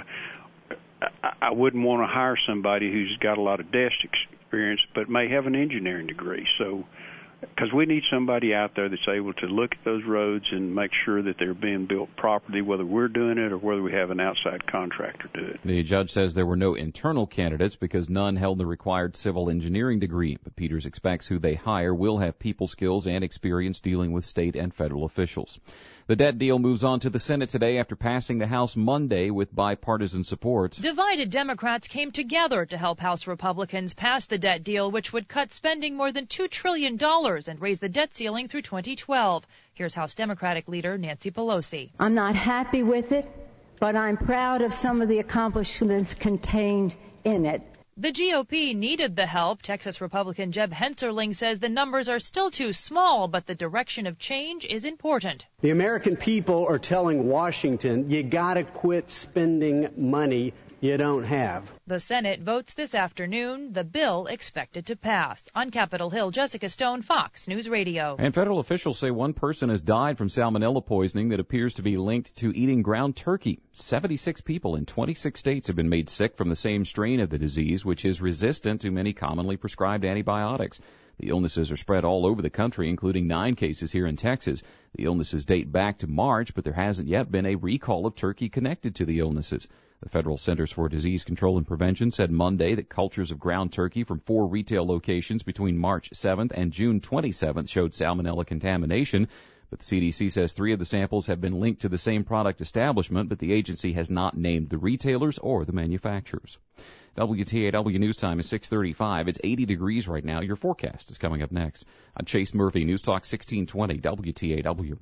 I, I wouldn't want to hire somebody who's got a lot of desk experience but may have an engineering degree. So, because we need somebody out there that's able to look at those roads and make sure that they're being built properly, whether we're doing it or whether we have an outside contractor do it. The judge says there were no internal candidates because none held the required civil engineering degree, but Peters expects who they hire will have people skills and experience dealing with state and federal officials. The debt deal moves on to the Senate today after passing the House Monday with bipartisan support. Divided Democrats came together to help House Republicans pass the debt deal, which would cut spending more than two trillion dollars and raise the debt ceiling through twenty twelve. Here's House Democratic leader Nancy Pelosi. I'm not happy with it, but I'm proud of some of the accomplishments contained in it. The G O P needed the help. Texas Republican Jeb Hensarling says the numbers are still too small, but the direction of change is important. The American people are telling Washington, you gotta quit spending money you don't have. The Senate votes this afternoon. The bill expected to pass. On Capitol Hill, Jessica Stone, Fox News Radio. And federal officials say one person has died from salmonella poisoning that appears to be linked to eating ground turkey. seventy-six people in twenty-six states have been made sick from the same strain of the disease, which is resistant to many commonly prescribed antibiotics. The illnesses are spread all over the country, including nine cases here in Texas. The illnesses date back to March, but there hasn't yet been a recall of turkey connected to the illnesses. The Federal Centers for Disease Control and Prevention said Monday that cultures of ground turkey from four retail locations between March seventh and June twenty-seventh showed salmonella contamination. But the C D C says three of the samples have been linked to the same product establishment, but the agency has not named the retailers or the manufacturers. W T A W News Time is six thirty-five. It's eighty degrees right now. Your forecast is coming up next. I'm Chase Murphy, News Talk sixteen twenty W T A W.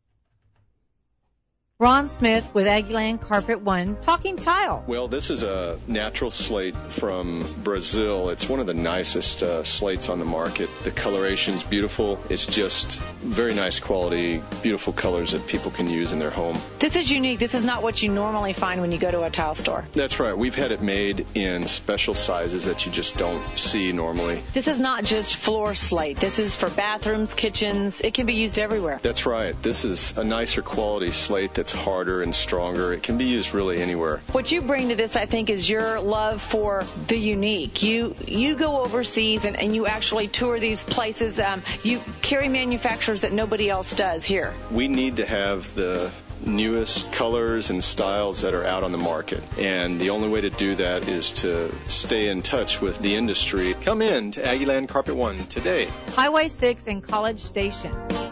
Ron Smith with Aggieland Carpet One, talking tile. Well, this is a natural slate from Brazil. It's one of the nicest uh, slates on the market. The coloration's beautiful. It's just very nice quality, beautiful colors that people can use in their home. This is unique. This is not what you normally find when you go to a tile store. That's right. We've had it made in special sizes that you just don't see normally. This is not just floor slate. This is for bathrooms, kitchens. It can be used everywhere. That's right. This is a nicer quality slate that's harder and stronger. It can be used really anywhere. What you bring to this, I think, is your love for the unique. You you go overseas and, and you actually tour these places. Um, you carry manufacturers that nobody else does here. We need to have the newest colors and styles that are out on the market. And the only way to do that is to stay in touch with the industry. Come in to Aggieland Carpet One today. Highway six and College Station.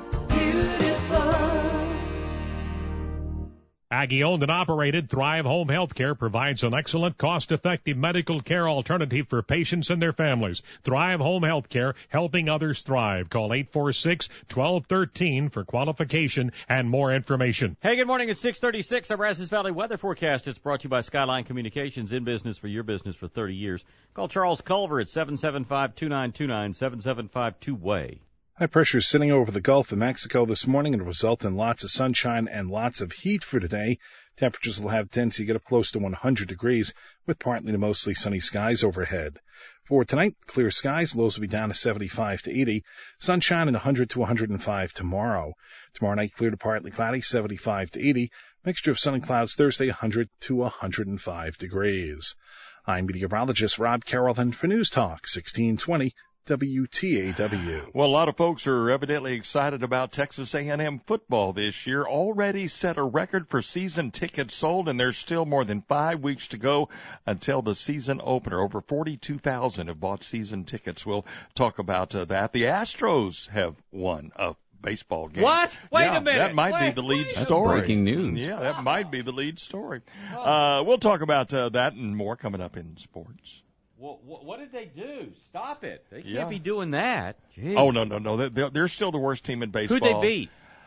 Aggie owned and operated Thrive Home Healthcare provides an excellent, cost-effective medical care alternative for patients and their families. Thrive Home Healthcare, helping others thrive. Call eight four six, one two one three for qualification and more information. Hey, good morning. It's six thirty-six. Our Brazos Valley weather forecast. It's brought to you by Skyline Communications, in business for your business for thirty years. Call Charles Culver at seven seven five, two nine two nine, seven seven five two way. High pressure is sitting over the Gulf of Mexico this morning and will result in lots of sunshine and lots of heat for today. Temperatures will have tendency to get up close to one hundred degrees with partly to mostly sunny skies overhead. For tonight, clear skies, lows will be down to seventy-five to eighty. Sunshine in one hundred to one hundred five tomorrow. Tomorrow night, clear to partly cloudy, seventy-five to eighty. Mixture of sun and clouds Thursday, one hundred to one hundred five degrees. I'm meteorologist Rob Carrollton for News Talk sixteen twenty. W T A W. Well, a lot of folks are evidently excited about Texas A and M football this year. Already set a record for season tickets sold, and there's still more than five weeks to go until the season opener. Over forty-two thousand have bought season tickets. We'll talk about uh, that. The Astros have won a baseball game. What? Wait yeah, a minute. That might wait, be the lead wait. story. Breaking news. Yeah, that might be the lead story. Uh, we'll talk about uh, that and more coming up in sports. Well, what did they do? Stop it. They can't Yeah. be doing that. Jeez. Oh, no, no, no. They're, they're still the worst team in baseball. Who'd they beat?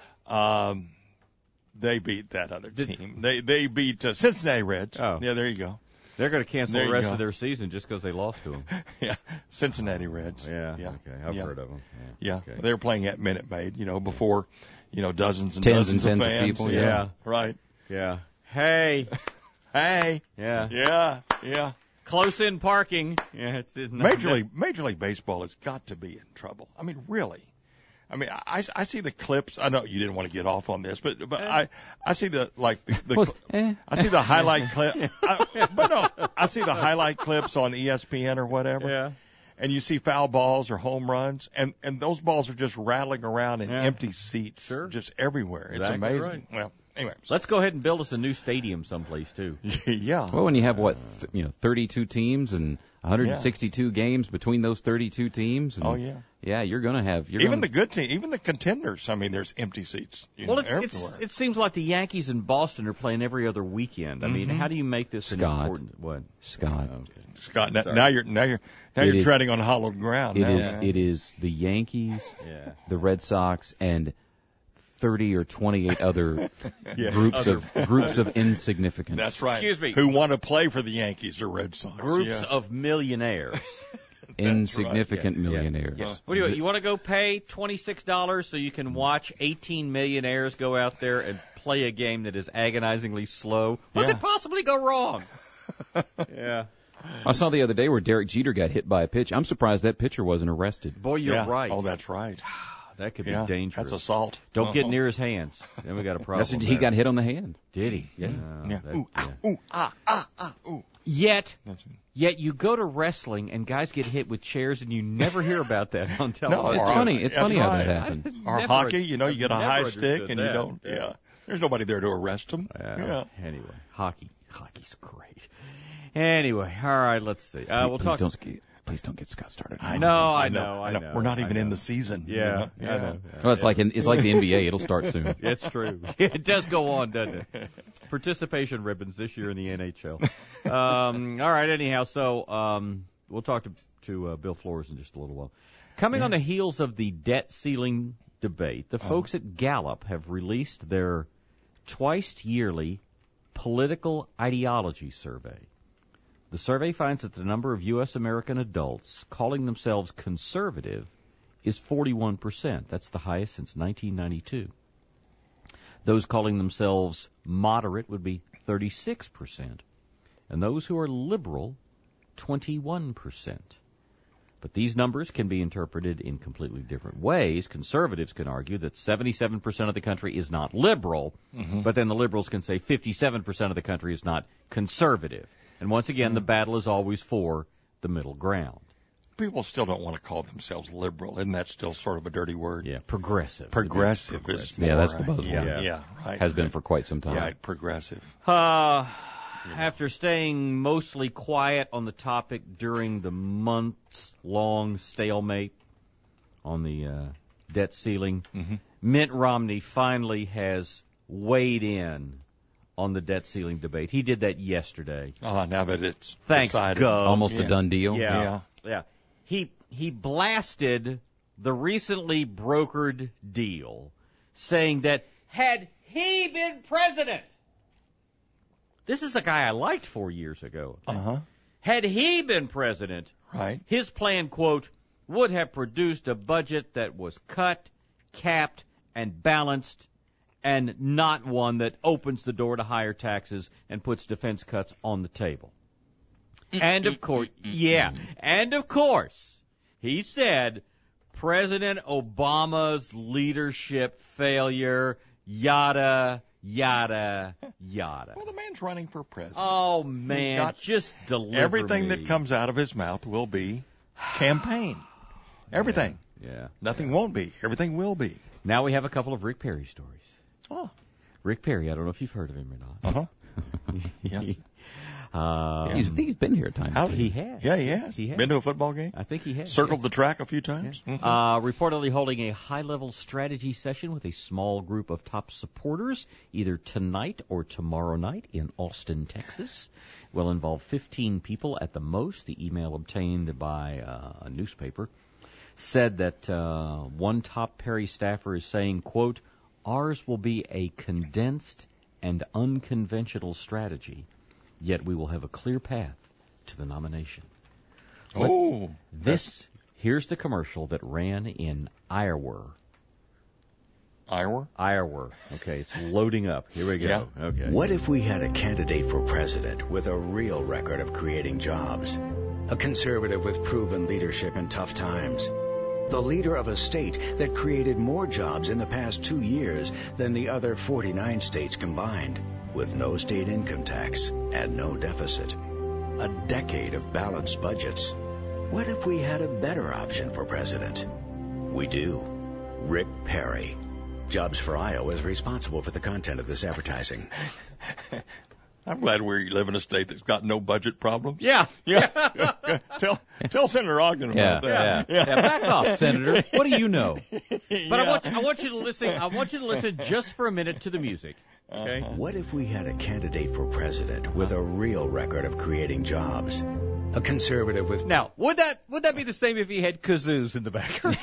Um, they beat that other team. They they beat uh, Cincinnati Reds. Oh. Yeah, there you go. They're going to cancel There the you rest go. of their season just because they lost to them. Yeah, Cincinnati Reds. Yeah, yeah. okay. I've yeah. heard of them. Yeah, okay. they were playing at Minute Maid, you know, before, you know, dozens and Tens dozens and of tens of fans. people, yeah. yeah. Right. Yeah. Hey. Hey. Yeah. Yeah, yeah. Close-in parking. Yeah, it's, it's not Major League Major League Baseball has got to be in trouble. I mean, really. I mean, I, I see the clips. I know you didn't want to get off on this, but but I I see the like the, the Was, eh. I see the highlight clip. I, but no, I see the highlight clips on E S P N or whatever. Yeah. And you see foul balls or home runs, and and those balls are just rattling around in Yeah. empty seats, Sure. just everywhere. It's Exactly amazing. right. Well, anyway, Let's go ahead and build us a new stadium someplace, too. yeah. Well, when you have, what, th- you know, thirty-two teams and one hundred sixty-two yeah. games between those thirty-two teams. And, oh, yeah. Yeah, you're going to have... You're even gonna... the good team, even the contenders, I mean, there's empty seats. You Well, know, it's, everywhere. it's, it seems like the Yankees in Boston are playing every other weekend. I mean, Mhm. how do you make this Scott. an important... What? Scott. Oh, okay. Scott, now, now you're now you're now It you're is- treading on hollowed ground. It now. is. It is the Yankees, Yeah. the Red Sox, and thirty or twenty-eight other Yeah, groups other- of groups of insignificance. That's right. Excuse me. Who want to play for the Yankees or Red Sox? Groups yes. of millionaires. Insignificant right. Yeah, millionaires. Yeah. What do you you want to go pay twenty-six dollars so you can watch eighteen millionaires go out there and play a game that is agonizingly slow? What Yeah. could possibly go wrong? Yeah. I saw the other day where Derek Jeter got hit by a pitch. I'm surprised that pitcher wasn't arrested. Boy, you're Yeah. right. Oh, that's right. That could Yeah, be dangerous. that's assault. Don't get Uh-huh. near his hands. Then we got a problem. That's, he there. got hit on the hand. Did he? Yeah. Uh, Yeah. that- Ooh, yeah. ah, ooh, ah, ah, ah, ooh. Yet, That's- yet you go to wrestling and guys get hit with chairs and you never hear about that on television. No, It's or- funny. It's that's funny how that right. happens. Or Never- hockey, you know, you get a I've high never stick understood and you that. don't. Yeah. Yeah. There's nobody there to arrest them. Yeah. Yeah. Anyway, hockey, hockey's great. Anyway, all right, let's see. Uh, we'll please talk. Don't get, please don't get Scott started. I know, I know, I know. We're not even I in know. the season. you Yeah, know? I yeah. know. Well, it's like in, it's like the N B A. It'll start soon. It's true. It does go on, doesn't it? Participation ribbons this year in the N H L. Um, all right, anyhow, so um, we'll talk to, to uh, Bill Flores in just a little while. Coming on the heels of the debt ceiling debate, the folks at Gallup have released their twice-yearly political ideology survey. The survey finds that the number of U S. American adults calling themselves conservative is forty-one percent. That's the highest since nineteen ninety-two. Those calling themselves moderate would be thirty-six percent. And those who are liberal, twenty-one percent. But these numbers can be interpreted in completely different ways. Conservatives can argue that seventy-seven percent of the country is not liberal, Mhm. but then the liberals can say fifty-seven percent of the country is not conservative. And once again, the battle is always for the middle ground. People still don't want to call themselves liberal. Isn't that still sort of a dirty word? Yeah, progressive. Progressive, Progressive. is more, Yeah, that's the uh, buzzword. Yeah, Yeah. yeah, right. Has been for quite some time. Right, progressive. Uh, after staying mostly quiet on the topic during the months-long stalemate on the uh, debt ceiling, Mhm. Mitt Romney finally has weighed in on the debt ceiling debate. He did that yesterday. Oh, now that it's Thanks, decided. Gov. Almost Yeah. a done deal. Yeah, Yeah. yeah. He he blasted the recently brokered deal, saying that had he been president, this is a guy I liked four years ago. Uh-huh. Had he been president, Right. his plan, quote, would have produced a budget that was cut, capped, and balanced, and not one that opens the door to higher taxes and puts defense cuts on the table. And of course, yeah, and of course, he said President Obama's leadership failure, yada, yada, yada. Well, the man's running for president. Oh, man, got just deliver Everything me. that comes out of his mouth will be campaign. Everything. Yeah. Nothing won't be. Everything will be. Now we have a couple of Rick Perry stories. Oh. Rick Perry, I don't know if you've heard of him or not. Uh-huh. Yes. Uh, He's, he's been here a time. How- he has. Yeah, he has. He has. Been to a football game? I think he has. Circled yes. the track a few times? Mhm. Uh, reportedly holding a high-level strategy session with a small group of top supporters either tonight or tomorrow night in Austin, Texas. Will involve fifteen people at the most. The email obtained by uh, a newspaper said that uh, one top Perry staffer is saying, quote, ours will be a condensed and unconventional strategy, yet we will have a clear path to the nomination. Oh. This, here's the commercial that ran in Iowa. Iowa? Iowa. Okay, it's loading up. Here we go. Yeah. Okay. What if we had a candidate for president with a real record of creating jobs? A conservative with proven leadership in tough times. The leader of a state that created more jobs in the past two years than the other forty-nine states combined, with no state income tax and no deficit. A decade of balanced budgets. What if we had a better option for president? We do. Rick Perry. Jobs for Iowa is responsible for the content of this advertising. I'm glad we live in a state that's got no budget problems. Yeah. Yeah. tell tell Senator Ogden about Yeah. that. Yeah. Yeah. Back off, Senator. What do you know? But Yeah. I want I want you to listen. I want you to listen just for a minute to the music. Okay. What if we had a candidate for president with a real record of creating jobs? A conservative with... Now, would that would that be the same if he had kazoos in the background?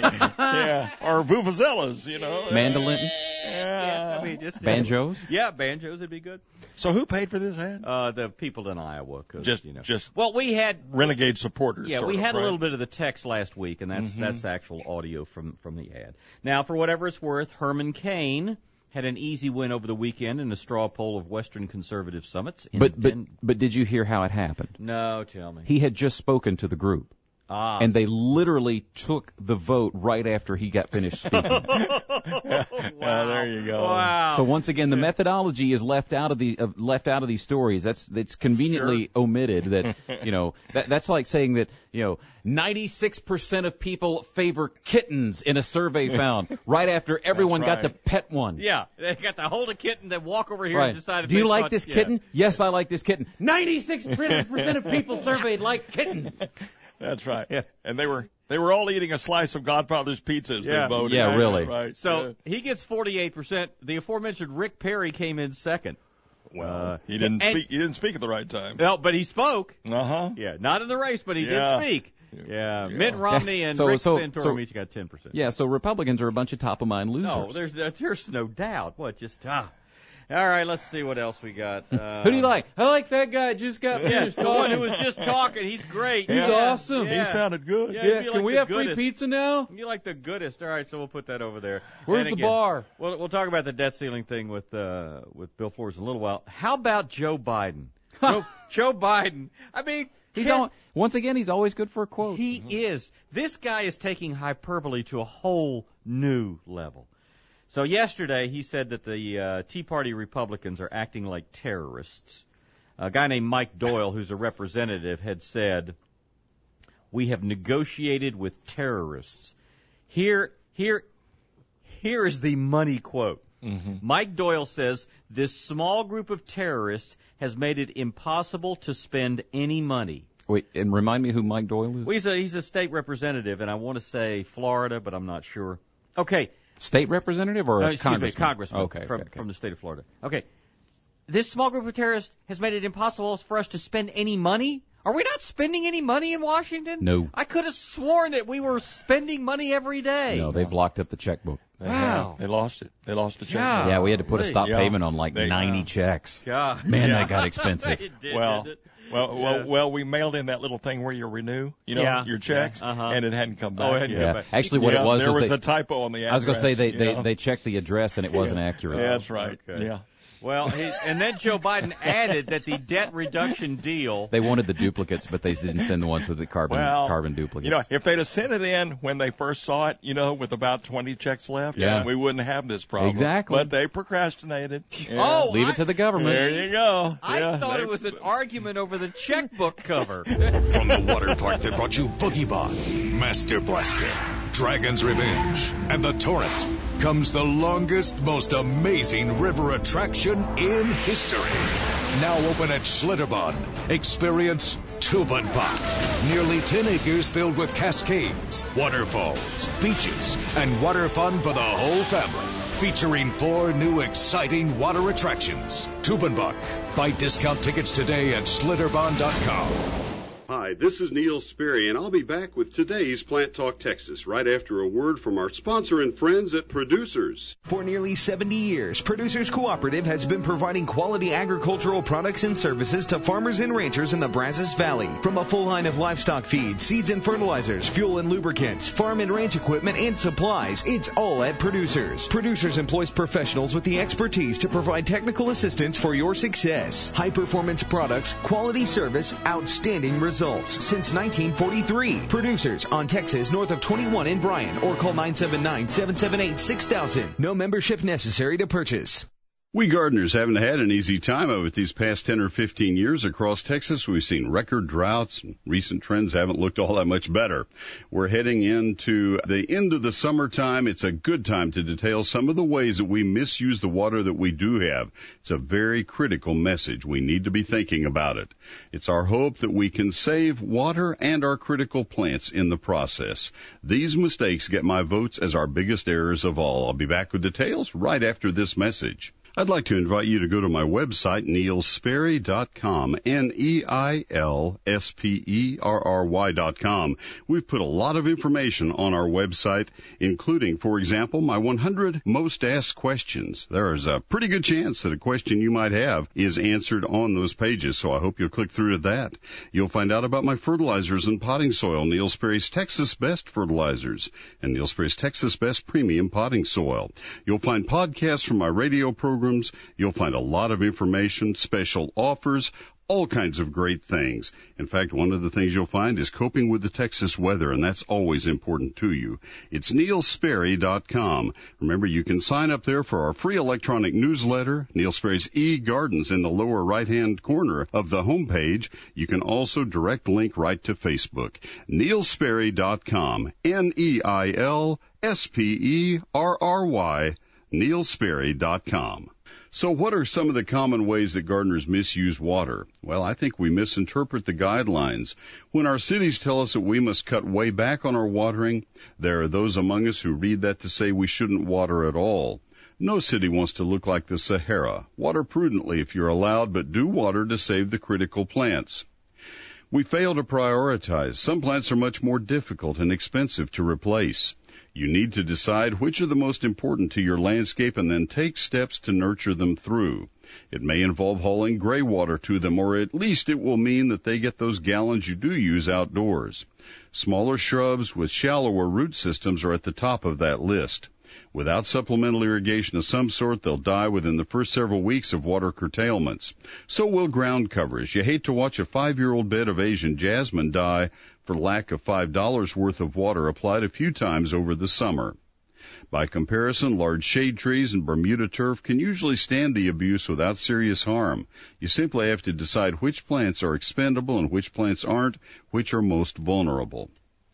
Yeah, or vuvuzelas, you know. Mandolins? Yeah, I mean, just... Banjos? Yeah, banjos would be good. So who paid for this ad? Uh, the people in Iowa. Just, you know. just well, we had renegade supporters. Yeah, sort we of, had right? a little bit of the text last week, and that's Mm-hmm. that's actual audio from from the ad. Now, for whatever it's worth, Herman Cain had an easy win over the weekend in a straw poll of Western conservative summits. In But but Den- but did you hear how it happened? no, tell me. He had just spoken to the group. Ah, And they literally took the vote right after he got finished speaking. Wow, there you go. Wow. So once again, the methodology is left out of the uh, left out of these stories. That's that's conveniently omitted. That you know that that's like saying that you know ninety-six percent of people favor kittens in a survey found right after everyone That's got to right. pet one. Yeah, they got to hold a kitten, then walk over here Right. and decide if Do you they like thought- this yeah. kitten? Yes, I like this kitten. ninety-six percent of people surveyed like kittens. That's right. Yeah. And they were they were all eating a slice of Godfather's pizza as Yeah. they voted. Yeah, Right, really. Right. So Yeah. he gets forty-eight percent. The aforementioned Rick Perry came in second. well, uh, he didn't and- speak. He didn't speak at the right time. No, but he spoke. Uh huh. Yeah, not in the race, but he Yeah. did speak. Yeah, Mitt Romney and So- Rick so- Santorum so- each got ten percent. Yeah, so Republicans are a bunch of top of mind losers. No, there's uh, there's no doubt. What just ah. All right, let's see what else we got. Uh, Who do you like? I like that guy. Just got Yeah, finished the one talking. who was just talking. He's great. He's Yeah. awesome. Yeah. He sounded good. Yeah, Yeah, you can like we the have free goodest. pizza now? You like the goodest. All right, so we'll put that over there. Where's And the again, bar? We'll, we'll talk about the debt ceiling thing with uh, with Bill Flores in a little while. How about Joe Biden? Joe, Joe Biden. I mean, He's can- al- once again, he's always good for a quote. he is. This guy is taking hyperbole to a whole new level. So yesterday he said that the uh, Tea Party Republicans are acting like terrorists. A guy named Mike Doyle, who's a representative, had said, "We have negotiated with terrorists." Here, here, here is the money quote. Mm-hmm. Mike Doyle says, "This small group of terrorists has made it impossible to spend any money." Wait, and remind me who Mike Doyle is? Well, he's a he's a state representative, and I want to say Florida, but I'm not sure. Okay, State representative or no, a excuse congressman? me, congressman Okay, from okay, okay. from the state of Florida. Okay, this small group of terrorists has made it impossible for us to spend any money. Are we not spending any money in Washington? No. I could have sworn that we were spending money every day. No, they've locked up the checkbook. They Wow. have. They lost it. They lost the check. Yeah. Yeah, we had to put a stop Yeah. payment on like They- ninety checks. God. Man, Yeah. that got expensive. It did, Well, didn't it? well, Yeah. well, well, we mailed in that little thing where you renew, you know, Yeah. your checks, Yeah. Uh-huh. and it hadn't come back Oh, it hadn't yet. come Yeah, back. actually, what Yeah, it was there is was they, a typo on the address. I was going to say they, you they know? they checked the address and it wasn't accurate. Yeah, that's right. Okay. Yeah. Well, he, and then Joe Biden added that the debt reduction deal. They wanted the duplicates, but they didn't send the ones with the carbon Well, carbon duplicates. You know, if they'd have sent it in when they first saw it, you know, with about twenty checks left, Yeah. we wouldn't have this problem. Exactly. But they procrastinated. Yeah. Oh, Leave I, it to the government. There you go. I Yeah, thought they- it was an argument over the checkbook cover. From the water park that brought you Boogie Bong, Master Blaster, Dragon's Revenge, and the Torrent comes the longest, most amazing river attraction in history. Now open at Schlitterbahn. Experience Tubenbach. Nearly ten acres filled with cascades, waterfalls, beaches, and water fun for the whole family. Featuring four new exciting water attractions. Tubenbach. Buy discount tickets today at Schlitterbahn dot com. Hi, this is Neil Sperry, and I'll be back with today's Plant Talk Texas right after a word from our sponsor and friends at Producers. For nearly seventy years, Producers Cooperative has been providing quality agricultural products and services to farmers and ranchers in the Brazos Valley. From a full line of livestock feed, seeds and fertilizers, fuel and lubricants, farm and ranch equipment and supplies, it's all at Producers. Producers employs professionals with the expertise to provide technical assistance for your success. High-performance products, quality service, outstanding results. Since nineteen forty-three. Producers on Texas north of twenty-one in Bryan, or call nine seven nine, seven seven eight, six thousand. No membership necessary to purchase. We gardeners haven't had an easy time of it these past ten or fifteen years across Texas. We've seen record droughts, and recent trends haven't looked all that much better. We're heading into the end of the summertime. It's a good time to detail some of the ways that we misuse the water that we do have. It's a very critical message. We need to be thinking about it. It's our hope that we can save water and our critical plants in the process. These mistakes get my votes as our biggest errors of all. I'll be back with details right after this message. I'd like to invite you to go to my website, neil sperry dot com, N E I L S P E R R Y dot com. We've put a lot of information on our website, including, for example, my one hundred most asked questions. There is a pretty good chance that a question you might have is answered on those pages, so I hope you'll click through to that. You'll find out about my fertilizers and potting soil, Neil Sperry's Texas Best Fertilizers, and Neil Sperry's Texas Best Premium Potting Soil. You'll find podcasts from my radio program. You'll find a lot of information, special offers, all kinds of great things. In fact, one of the things you'll find is coping with the Texas weather, and that's always important to you. It's neil sperry dot com. Remember, you can sign up there for our free electronic newsletter, Neil Sperry's eGardens, in the lower right-hand corner of the homepage. You can also direct link right to Facebook. neil sperry dot com, N E I L S P E R R Y, neil sperry dot com. So what are some of the common ways that gardeners misuse water? Well, I think we misinterpret the guidelines. When our cities tell us that we must cut way back on our watering, there are those among us who read that to say we shouldn't water at all. No city wants to look like the Sahara. Water prudently if you're allowed, but do water to save the critical plants. We fail to prioritize. Some plants are much more difficult and expensive to replace. You need to decide which are the most important to your landscape and then take steps to nurture them through. It may involve hauling gray water to them, or at least it will mean that they get those gallons you do use outdoors. Smaller shrubs with shallower root systems are at the top of that list. Without supplemental irrigation of some sort, they'll die within the first several weeks of water curtailments. So will ground covers. You hate to watch a five-year-old bed of Asian jasmine die for lack of five dollars worth of water applied a few times over the summer. By comparison, large shade trees and Bermuda turf can usually stand the abuse without serious harm. You simply have to decide which plants are expendable and which plants aren't, which are most vulnerable.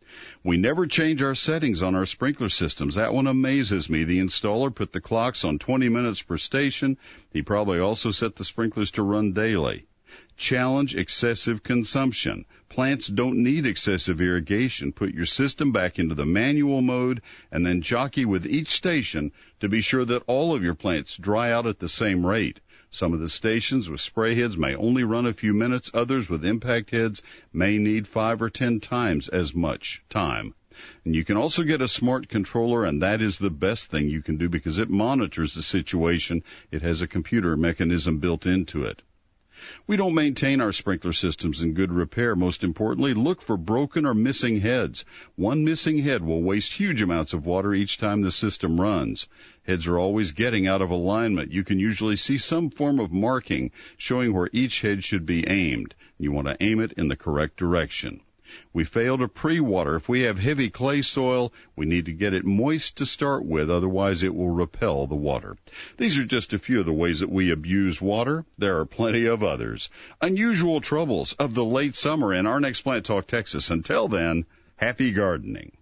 We never change our settings on our sprinkler systems. That one amazes me. The installer put the clocks on twenty minutes per station. He probably also set the sprinklers to run daily. Challenge excessive consumption. Plants don't need excessive irrigation. Put your system back into the manual mode and then jockey with each station to be sure that all of your plants dry out at the same rate. Some of the stations with spray heads may only run a few minutes. Others with impact heads may need five or ten times as much time. And you can also get a smart controller, and that is the best thing you can do because it monitors the situation. It has a computer mechanism built into it. We don't maintain our sprinkler systems in good repair. Most importantly, look for broken or missing heads. One missing head will waste huge amounts of water each time the system runs. Heads are always getting out of alignment. You can usually see some form of marking showing where each head should be aimed. You want to aim it in the correct direction. We fail to pre-water. If we have heavy clay soil, we need to get it moist to start with, otherwise it will repel the water. These are just a few of the ways that we abuse water. There are plenty of others. Unusual troubles of the late summer in our next Plant Talk Texas. Until then, happy gardening.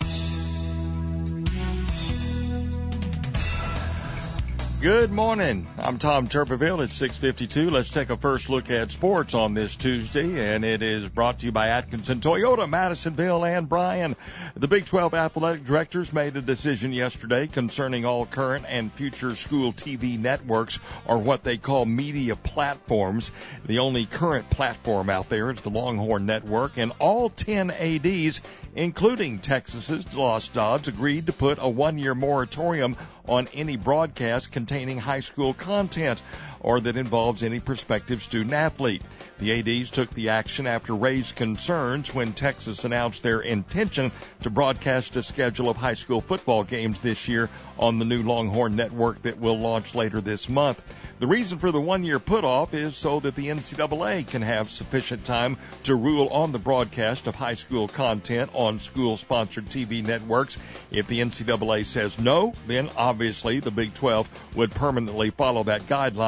Good morning. I'm Tom Turpeville at six fifty-two. Let's take a first look at sports on this Tuesday, and it is brought to you by Atkinson Toyota, Madisonville, and Bryan. The Big twelve athletic directors made a decision yesterday concerning all current and future school T V networks, or what they call media platforms. The only current platform out there is the Longhorn Network, and all ten A Ds, including Texas's Lost Dodds, agreed to put a one-year moratorium on any broadcast containing high school content or that involves any prospective student athlete. The A Ds took the action after raised concerns when Texas announced their intention to broadcast a schedule of high school football games this year on the new Longhorn Network that will launch later this month. The reason for the one-year put-off is so that the N C double A can have sufficient time to rule on the broadcast of high school content on school-sponsored T V networks. If the N C double A says no, then obviously the Big twelve would permanently follow that guideline.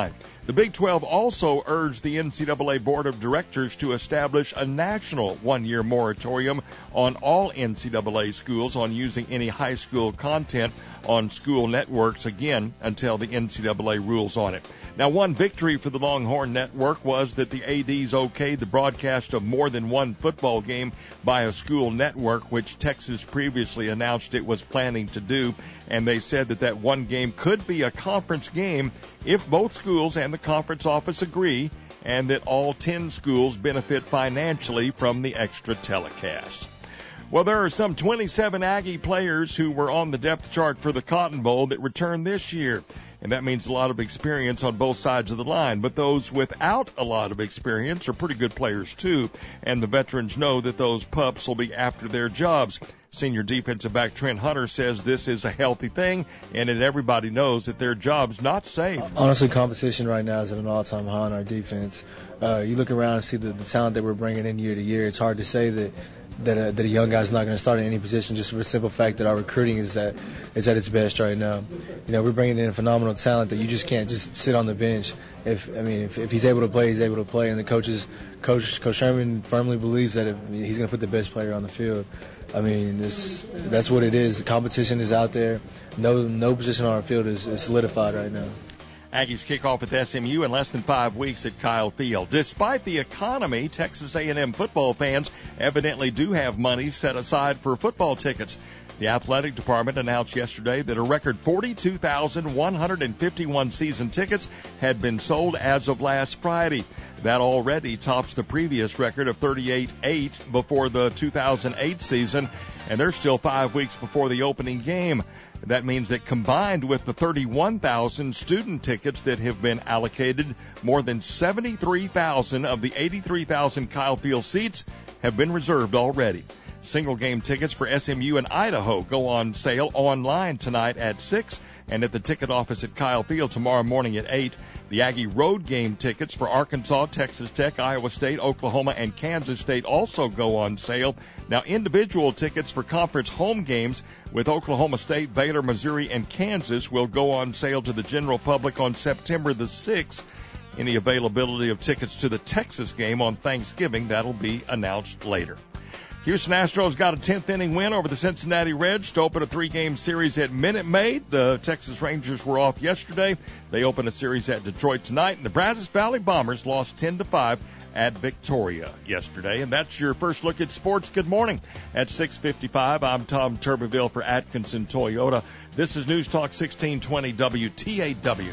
The Big twelve also urged the N C double A Board of Directors to establish a national one-year moratorium on all N C double A schools on using any high school content on school networks again until the N C double A rules on it. Now, one victory for the Longhorn Network was that the A Ds okayed the broadcast of more than one football game by a school network, which Texas previously announced it was planning to do, and they said that that one game could be a conference game if both schools and the conference office agree, and that all ten schools benefit financially from the extra telecast. Well, there are some twenty-seven Aggie players who were on the depth chart for the Cotton Bowl that return this year. And that means a lot of experience on both sides of the line. But those without a lot of experience are pretty good players, too. And the veterans know that those pups will be after their jobs. Senior defensive back Trent Hunter says this is a healthy thing, and that everybody knows that their job's not safe. Honestly, competition right now is at an all-time high on our defense. Uh, you look around and see the, the talent that we're bringing in year to year. It's hard to say that that a, that a young guy's not going to start in any position just for the simple fact that our recruiting is at is at its best right now. You know, we're bringing in phenomenal talent that you just can't just sit on the bench. If I mean, if, if he's able to play, he's able to play, and the coaches, coach Coach Sherman firmly believes that if, he's going to put the best player on the field. I mean, this that's what it is. The competition is out there. No no position on our field is, is solidified right now. Aggies kick off with S M U in less than five weeks at Kyle Field. Despite the economy, Texas A and M football fans evidently do have money set aside for football tickets. The athletic department announced yesterday that a record forty-two thousand one hundred fifty-one season tickets had been sold as of last Friday. That already tops the previous record of thirty-eight thousand eight hundred before the two thousand eight season, and they're still five weeks before the opening game. That means that combined with the thirty-one thousand student tickets that have been allocated, more than seventy-three thousand of the eighty-three thousand Kyle Field seats have been reserved already. Single game tickets for S M U and Idaho go on sale online tonight at six and at the ticket office at Kyle Field tomorrow morning at eight. The Aggie road game tickets for Arkansas, Texas Tech, Iowa State, Oklahoma, and Kansas State also go on sale. Now, individual tickets for conference home games with Oklahoma State, Baylor, Missouri, and Kansas will go on sale to the general public on September the sixth. Any availability of tickets to the Texas game on Thanksgiving, that'll be announced later. Houston Astros got a tenth inning win over the Cincinnati Reds to open a three-game series at Minute Maid. The Texas Rangers were off yesterday. They open a series at Detroit tonight, and the Brazos Valley Bombers lost ten to five at Victoria yesterday. And that's your first look at sports. Good morning. At six fifty-five, I'm Tom Turbeville for Atkinson Toyota. This is News Talk sixteen twenty W T A W.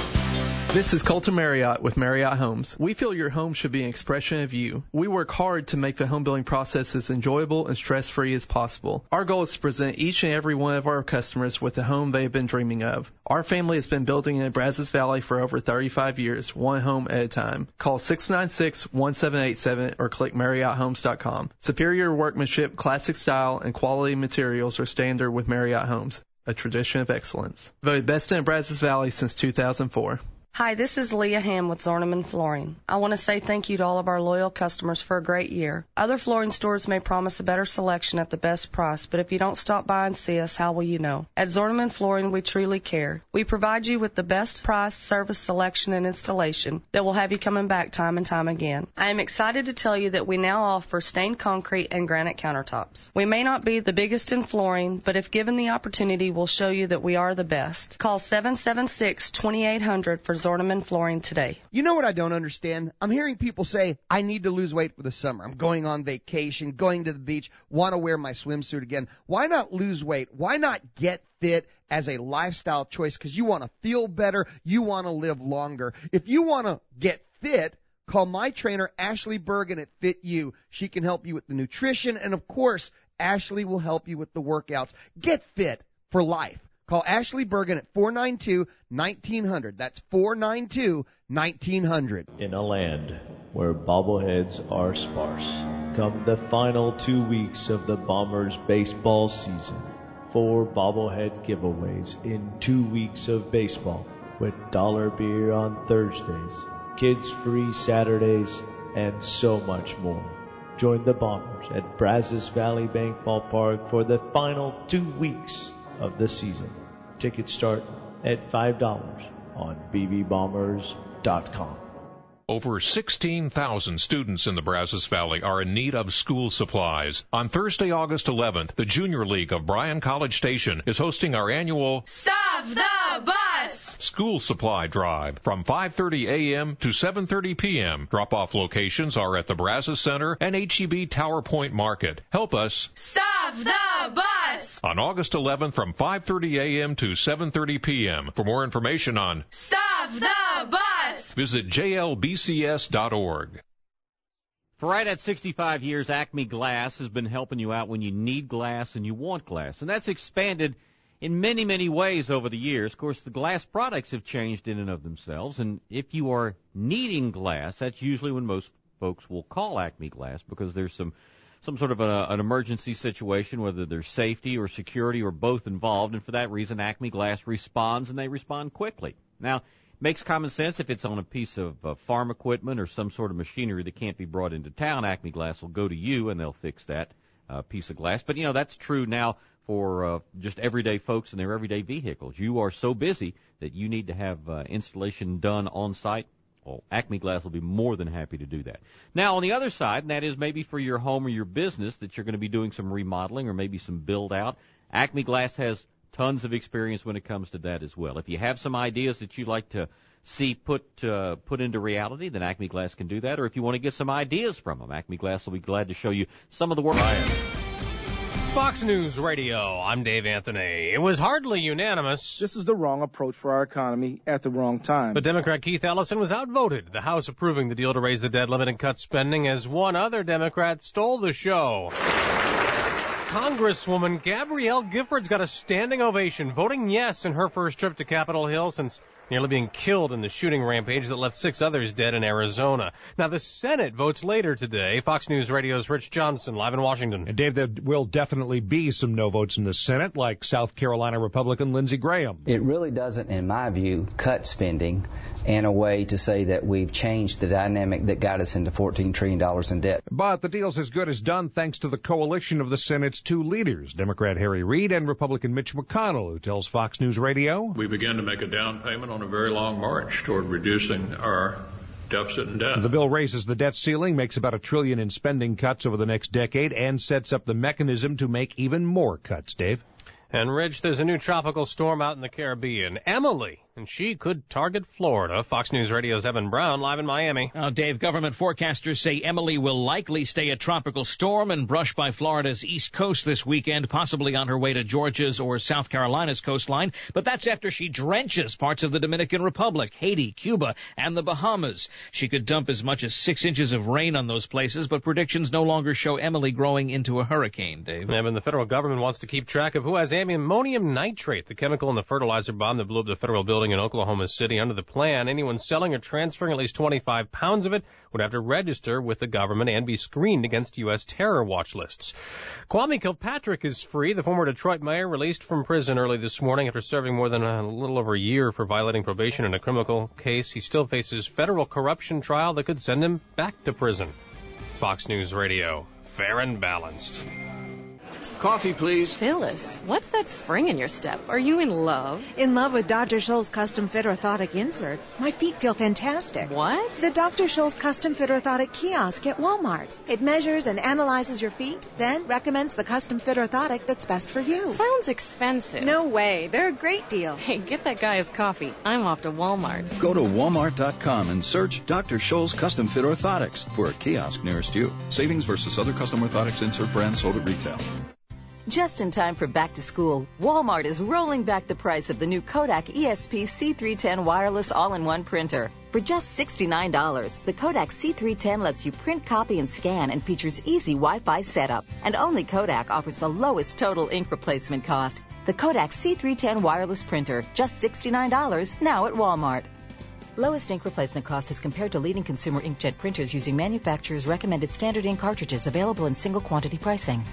This is Colton Marriott with Marriott Homes. We feel your home should be an expression of you. We work hard to make the home building process as enjoyable and stress-free as possible. Our goal is to present each and every one of our customers with the home they have been dreaming of. Our family has been building in Brazos Valley for over thirty-five years, one home at a time. Call six nine six, one seven eight seven or click Marriott Homes dot com. Superior workmanship, classic style, and quality materials are standard with Marriott Homes, a tradition of excellence. Voted best in Brazos Valley since two thousand four. Hi, this is Leah Ham with Zorneman Flooring. I want to say thank you to all of our loyal customers for a great year. Other flooring stores may promise a better selection at the best price, but if you don't stop by and see us, how will you know? At Zorneman Flooring, we truly care. We provide you with the best price, service, selection, and installation that will have you coming back time and time again. I am excited to tell you that we now offer stained concrete and granite countertops. We may not be the biggest in flooring, but if given the opportunity, we'll show you that we are the best. Call seven seven six, two eight zero zero for Zorneman Flooring today. You know what I don't understand? I'm hearing people say, I need to lose weight for the summer. I'm going on vacation, going to the beach, want to wear my swimsuit again. Why not lose weight? Why not get fit as a lifestyle choice? Because you want to feel better. You want to live longer. If you want to get fit, call my trainer, Ashley Bergen at Fit You. She can help you with the nutrition. And, of course, Ashley will help you with the workouts. Get fit for life. Call Ashley Bergen at four nine two, one nine zero zero. That's four nine two, one nine zero zero. In a land where bobbleheads are sparse, come the final two weeks of the Bombers baseball season. Four bobblehead giveaways in two weeks of baseball with dollar beer on Thursdays, kids-free Saturdays, and so much more. Join the Bombers at Brazos Valley Bank Ballpark for the final two weeks of the season. Tickets start at five dollars on b b bombers dot com. Over sixteen thousand students in the Brazos Valley are in need of school supplies. On Thursday, August eleventh, the Junior League of Bryan College Station is hosting our annual Stop the Bus School Supply Drive from five thirty a.m. to seven thirty p.m. Drop-off locations are at the Brazos Center and H E B Tower Point Market. Help us Stop the Bus on August eleventh from five thirty a.m. to seven thirty p.m. For more information on Stop the Bus, visit j l b c s dot org. For right at sixty-five years, Acme Glass has been helping you out when you need glass and you want glass. And that's expanded in many, many ways over the years. Of course, the glass products have changed in and of themselves. And if you are needing glass, that's usually when most folks will call Acme Glass because there's some some sort of a, an emergency situation, whether there's safety or security or both involved. And for that reason, Acme Glass responds, and they respond quickly. Now, makes common sense if it's on a piece of uh, farm equipment or some sort of machinery that can't be brought into town. Acme Glass will go to you and they'll fix that uh, piece of glass. But, you know, that's true now for uh, just everyday folks in their everyday vehicles. You are so busy that you need to have uh, installation done on site. Well, Acme Glass will be more than happy to do that. Now, on the other side, and that is maybe for your home or your business that you're going to be doing some remodeling or maybe some build-out, Acme Glass has tons of experience when it comes to that as well. If you have some ideas that you'd like to see put uh, put into reality, then Acme Glass can do that. Or if you want to get some ideas from them, Acme Glass will be glad to show you some of the work. Fox News Radio, I'm Dave Anthony. It was hardly unanimous. This is the wrong approach for our economy at the wrong time. But Democrat Keith Ellison was outvoted. The House approving the deal to raise the debt limit and cut spending as one other Democrat stole the show. Congresswoman Gabrielle Giffords got a standing ovation, voting yes in her first trip to Capitol Hill since nearly being killed in the shooting rampage that left six others dead in Arizona. Now, the Senate votes later today. Fox News Radio's Rich Johnson, live in Washington. And Dave, there will definitely be some no votes in the Senate, like South Carolina Republican Lindsey Graham. It really doesn't, in my view, cut spending in a way to say that we've changed the dynamic that got us into fourteen trillion dollars in debt. But the deal's as good as done thanks to the coalition of the Senate's two leaders, Democrat Harry Reid and Republican Mitch McConnell, who tells Fox News Radio, we began to make a down payment on a very long march toward reducing our deficit and debt. The bill raises the debt ceiling, makes about a trillion in spending cuts over the next decade, and sets up the mechanism to make even more cuts, Dave. And, Rich, there's a new tropical storm out in the Caribbean, Emily, and she could target Florida. Fox News Radio's Evan Brown, live in Miami. Now, Dave, government forecasters say Emily will likely stay a tropical storm and brush by Florida's east coast this weekend, possibly on her way to Georgia's or South Carolina's coastline. But that's after she drenches parts of the Dominican Republic, Haiti, Cuba, and the Bahamas. She could dump as much as six inches of rain on those places, but predictions no longer show Emily growing into a hurricane, Dave. Evan, the federal government wants to keep track of who has ammonium nitrate, the chemical in the fertilizer bomb that blew up the federal building in Oklahoma City. Under the plan, anyone selling or transferring at least twenty-five pounds of it would have to register with the government and be screened against U S terror watch lists. Kwame Kilpatrick is free. The former Detroit mayor released from prison early this morning after serving more than a little over a year for violating probation in a criminal case. He still faces federal corruption trial that could send him back to prison. Fox News Radio, fair and balanced. Coffee, please. Phyllis, what's that spring in your step? Are you in love? In love with Doctor Scholl's custom fit orthotic inserts. My feet feel fantastic. What? The Doctor Scholl's custom fit orthotic kiosk at Walmart. It measures and analyzes your feet, then recommends the custom fit orthotic that's best for you. Sounds expensive. No way. They're a great deal. Hey, get that guy his coffee. I'm off to Walmart. Go to walmart dot com and search Doctor Scholl's custom fit orthotics for a kiosk nearest you. Savings versus other custom orthotics insert brands sold at retail. Just in time for back to school, Walmart is rolling back the price of the new Kodak E S P C three ten wireless all-in-one printer. For just sixty-nine dollars, the Kodak C three ten lets you print, copy, and scan and features easy Wi-Fi setup. And only Kodak offers the lowest total ink replacement cost. The Kodak C three ten wireless printer, just sixty-nine dollars, now at Walmart. Lowest ink replacement cost is compared to leading consumer inkjet printers using manufacturers' recommended standard ink cartridges available in single quantity pricing.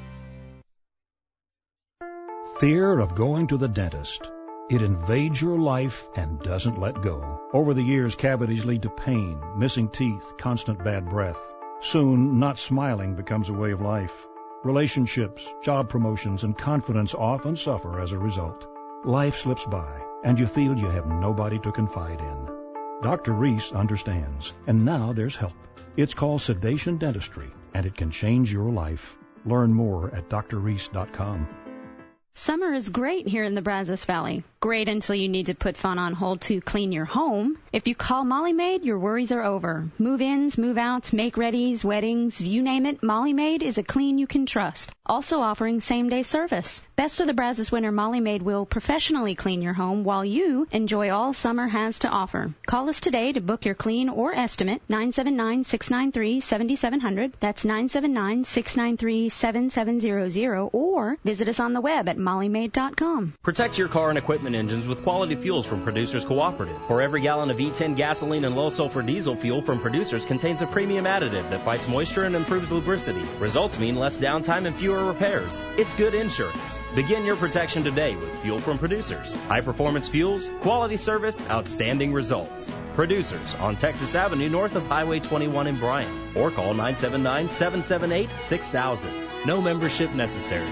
Fear of going to the dentist. It invades your life and doesn't let go. Over the years, cavities lead to pain, missing teeth, constant bad breath. Soon, not smiling becomes a way of life. Relationships, job promotions, and confidence often suffer as a result. Life slips by, and you feel you have nobody to confide in. Doctor Reese understands, and now there's help. It's called sedation dentistry, and it can change your life. Learn more at d r reese dot com. Summer is great here in the Brazos Valley. Great until you need to put fun on hold to clean your home. If you call Molly Maid, your worries are over. Move-ins, move-outs, make-readies, weddings, you name it, Molly Maid is a clean you can trust. Also offering same-day service. Best of the Brazos winter, Molly Maid will professionally clean your home while you enjoy all summer has to offer. Call us today to book your clean or estimate, nine seven nine, six nine three, seven seven zero zero. That's nine seven nine, six nine three, seven seven zero zero. Or visit us on the web at molly maid dot com. Protect your car and equipment engines with quality fuels from Producers Cooperative. For every gallon of E ten gasoline and low-sulfur diesel fuel from Producers contains a premium additive that fights moisture and improves lubricity. Results mean less downtime and fewer repairs. It's good insurance. Begin your protection today with fuel from Producers. High-performance fuels, quality service, outstanding results. Producers on Texas Avenue north of Highway twenty-one in Bryan. Or call nine seven nine, seven seven eight, six thousand. No membership necessary.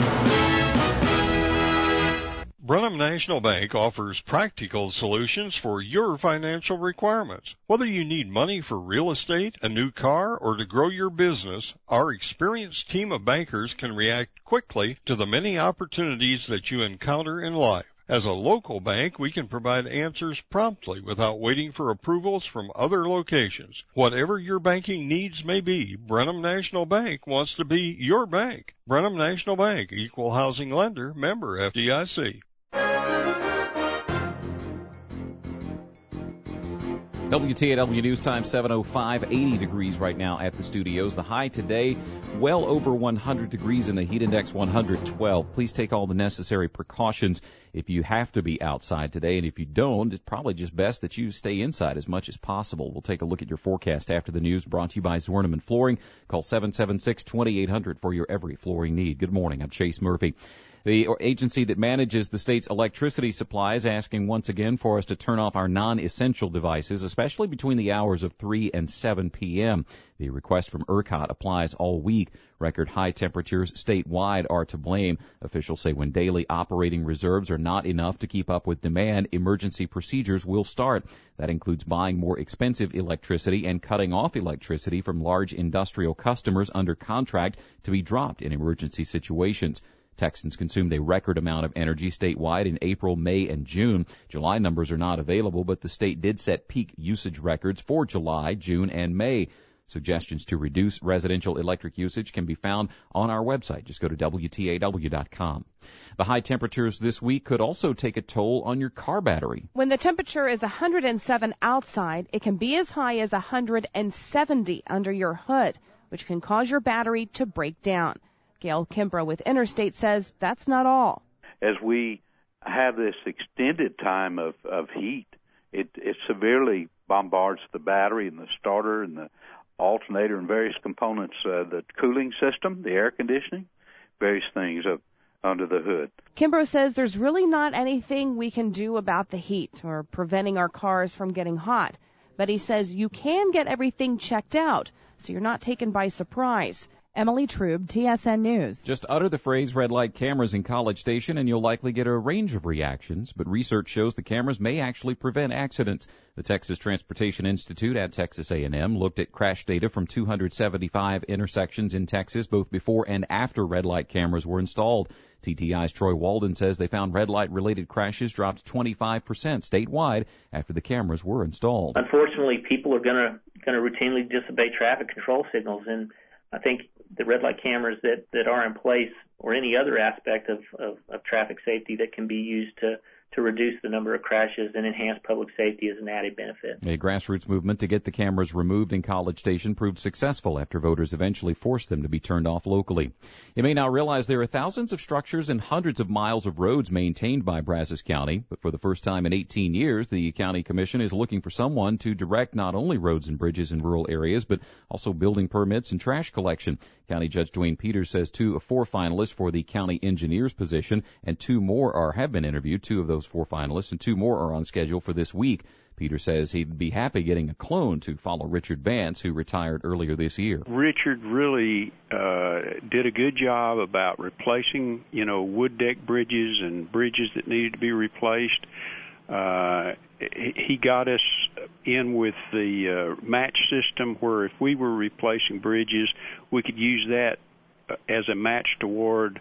Brenham National Bank offers practical solutions for your financial requirements. Whether you need money for real estate, a new car, or to grow your business, our experienced team of bankers can react quickly to the many opportunities that you encounter in life. As a local bank, we can provide answers promptly without waiting for approvals from other locations. Whatever your banking needs may be, Brenham National Bank wants to be your bank. Brenham National Bank, Equal Housing Lender, member F D I C. W T A W News Time seven oh five, eighty degrees right now at the studios. The high today, well over one hundred degrees, and the heat index one hundred twelve. Please take all the necessary precautions if you have to be outside today, and if you don't, it's probably just best that you stay inside as much as possible. We'll take a look at your forecast after the news, brought to you by Zorneman Flooring. Call seven seven six, two eight zero zero for your every flooring need. Good morning. I'm Chase Murphy. The agency that manages the state's electricity supply is asking once again for us to turn off our non-essential devices, especially between the hours of three and seven p.m. The request from ERCOT applies all week. Record high temperatures statewide are to blame. Officials say when daily operating reserves are not enough to keep up with demand, emergency procedures will start. That includes buying more expensive electricity and cutting off electricity from large industrial customers under contract to be dropped in emergency situations. Texans consumed a record amount of energy statewide in April, May, and June. July numbers are not available, but the state did set peak usage records for July, June, and May. Suggestions to reduce residential electric usage can be found on our website. Just go to W T A W dot com. The high temperatures this week could also take a toll on your car battery. When the temperature is one hundred seven outside, it can be as high as one hundred seventy under your hood, which can cause your battery to break down. Gail Kimbrough with Interstate says that's not all. As we have this extended time of, of heat, it, it severely bombards the battery and the starter and the alternator and various components, uh, the cooling system, the air conditioning, various things up under the hood. Kimbrough says there's really not anything we can do about the heat or preventing our cars from getting hot. But he says you can get everything checked out so you're not taken by surprise. Emily Trube, T S N News. Just utter the phrase red light cameras in College Station and you'll likely get a range of reactions, but research shows the cameras may actually prevent accidents. The Texas Transportation Institute at Texas A and M looked at crash data from two hundred seventy-five intersections in Texas, both before and after red light cameras were installed. T T I's Troy Walden says they found red light related crashes dropped twenty-five percent statewide after the cameras were installed. Unfortunately, people are going to going to routinely disobey traffic control signals, and I think the red light cameras that, that are in place, or any other aspect of, of, of traffic safety that can be used to, to reduce the number of crashes and enhance public safety, is an added benefit. A grassroots movement to get the cameras removed in College Station proved successful after voters eventually forced them to be turned off locally. You may now realize there are thousands of structures and hundreds of miles of roads maintained by Brazos County, but for the first time in eighteen years, the County Commission is looking for someone to direct not only roads and bridges in rural areas, but also building permits and trash collection. County Judge Dwayne Peters says two of four finalists for the county engineer's position, and two more are have been interviewed, two of those four finalists, and two more are on schedule for this week. Peter says he'd be happy getting a clone to follow Richard Vance, who retired earlier this year. Richard really uh, did a good job about replacing, you know, wood deck bridges and bridges that needed to be replaced. Uh, he got us in with the uh, match system, where if we were replacing bridges, we could use that as a match toward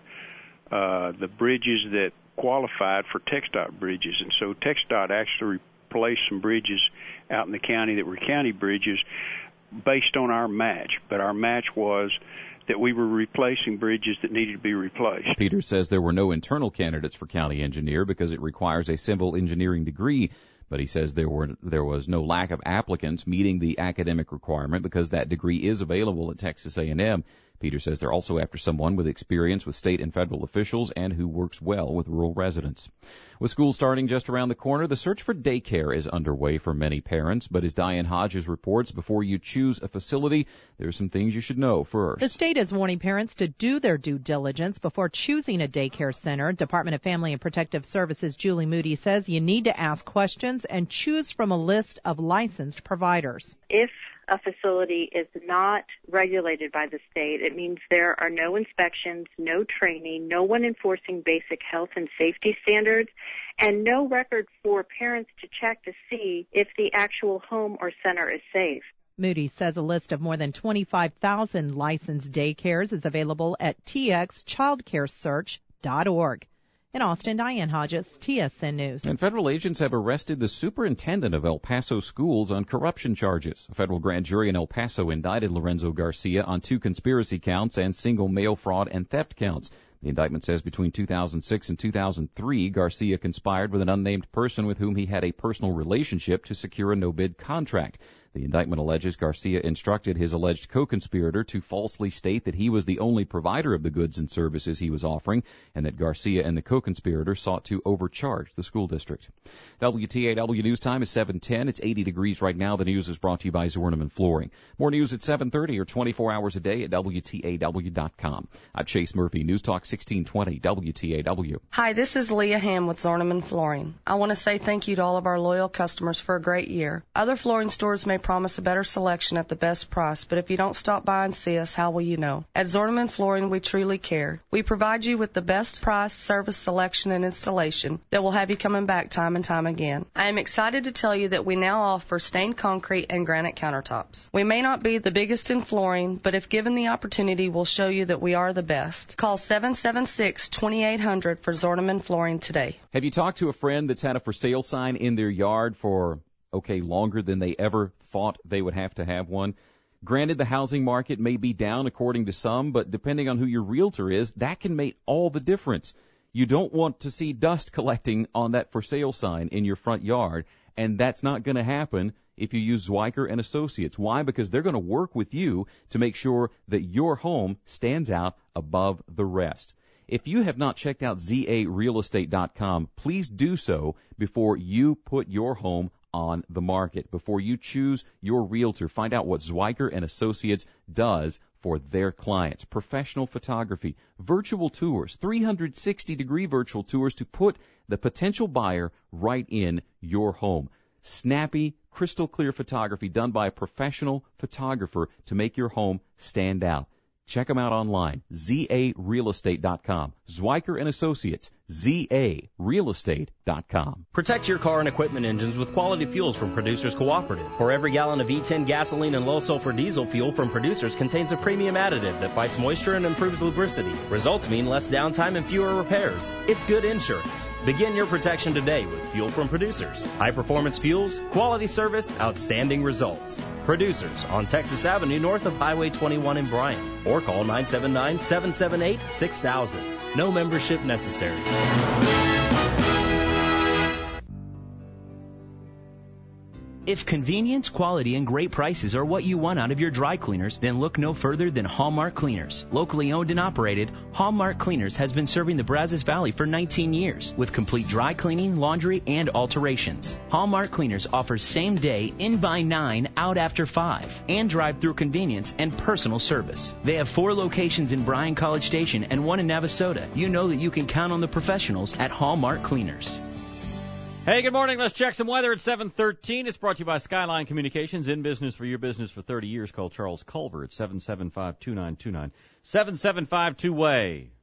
uh, the bridges that qualified for TxDOT bridges. And so TxDOT actually replaced some bridges out in the county that were county bridges based on our match. But our match was that we were replacing bridges that needed to be replaced. Peters says there were no internal candidates for county engineer because it requires a civil engineering degree. But he says there were there was no lack of applicants meeting the academic requirement because that degree is available at Texas A and M. Peters says they're also after someone with experience with state and federal officials and who works well with rural residents. With school starting just around the corner, the search for daycare is underway for many parents. But as Diane Hodges reports, before you choose a facility, there are some things you should know first. The state is warning parents to do their due diligence before choosing a daycare center. Department of Family and Protective Services Julie Moody says you need to ask questions and choose from a list of licensed providers. If a facility is not regulated by the state, it means there are no inspections, no training, no one enforcing basic health and safety standards, and no record for parents to check to see if the actual home or center is safe. Moody says a list of more than twenty-five thousand licensed daycares is available at t x childcare search dot org. In Austin, Diane Hodges, T S N News. And federal agents have arrested the superintendent of El Paso schools on corruption charges. A federal grand jury in El Paso indicted Lorenzo Garcia on two conspiracy counts and single mail fraud and theft counts. The indictment says between two thousand six and two thousand three, Garcia conspired with an unnamed person with whom he had a personal relationship to secure a no-bid contract. The indictment alleges Garcia instructed his alleged co-conspirator to falsely state that he was the only provider of the goods and services he was offering, and that Garcia and the co-conspirator sought to overcharge the school district. W T A W News Time is seven ten. It's eighty degrees right now. The news is brought to you by Zorneman Flooring. More news at seven thirty or twenty-four hours a day at W T A W dot com. I'm Chase Murphy, News Talk sixteen twenty W T A W. Hi, this is Leah Ham with Zorneman Flooring. I want to say thank you to all of our loyal customers for a great year. Other flooring stores may promise a better selection at the best price, but if you don't stop by and see us, how will you know? At Zorneman Flooring, we truly care. We provide you with the best price, service, selection, and installation that will have you coming back time and time again. I am excited to tell you that we now offer stained concrete and granite countertops. We may not be the biggest in flooring, but if given the opportunity, we'll show you that we are the best. Call seven seven six, two eight zero zero for Zorneman Flooring today. Have you talked to a friend that's had a for sale sign in their yard for okay, longer than they ever thought they would have to have one? Granted, the housing market may be down according to some, but depending on who your realtor is, that can make all the difference. You don't want to see dust collecting on that for sale sign in your front yard, and that's not going to happen if you use Zwiker and Associates. Why? Because they're going to work with you to make sure that your home stands out above the rest. If you have not checked out Z A real estate dot com, please do so before you put your home on the market. Before you choose your realtor, find out what Zwiker and Associates does for their clients. Professional photography, virtual tours, three hundred sixty degree virtual tours to put the potential buyer right in your home. Snappy, crystal clear photography done by a professional photographer to make your home stand out. Check them out online, Z A real estate dot com. Zwiker and Associates, Z A real estate dot com. Protect your car and equipment engines with quality fuels from Producers Cooperative. For every gallon of E ten gasoline and low-sulfur diesel fuel from Producers contains a premium additive that fights moisture and improves lubricity. Results mean less downtime and fewer repairs. It's good insurance. Begin your protection today with fuel from Producers. High-performance fuels, quality service, outstanding results. Producers on Texas Avenue north of Highway twenty-one in Bryan. Or call nine seven nine, seven seven eight, six thousand. No membership necessary. If convenience, quality, and great prices are what you want out of your dry cleaners, then look no further than Hallmark Cleaners. Locally owned and operated, Hallmark Cleaners has been serving the Brazos Valley for nineteen years with complete dry cleaning, laundry, and alterations. Hallmark Cleaners offers same-day, in by nine, out after five, and drive-through convenience and personal service. They have four locations in Bryan College Station and one in Navasota. You know that you can count on the professionals at Hallmark Cleaners. Hey, good morning. Let's check some weather at seven thirteen. It's brought to you by Skyline Communications. In business for your business for thirty years. Call Charles Culver at seven seven five, two nine two nine. seven seven five two way.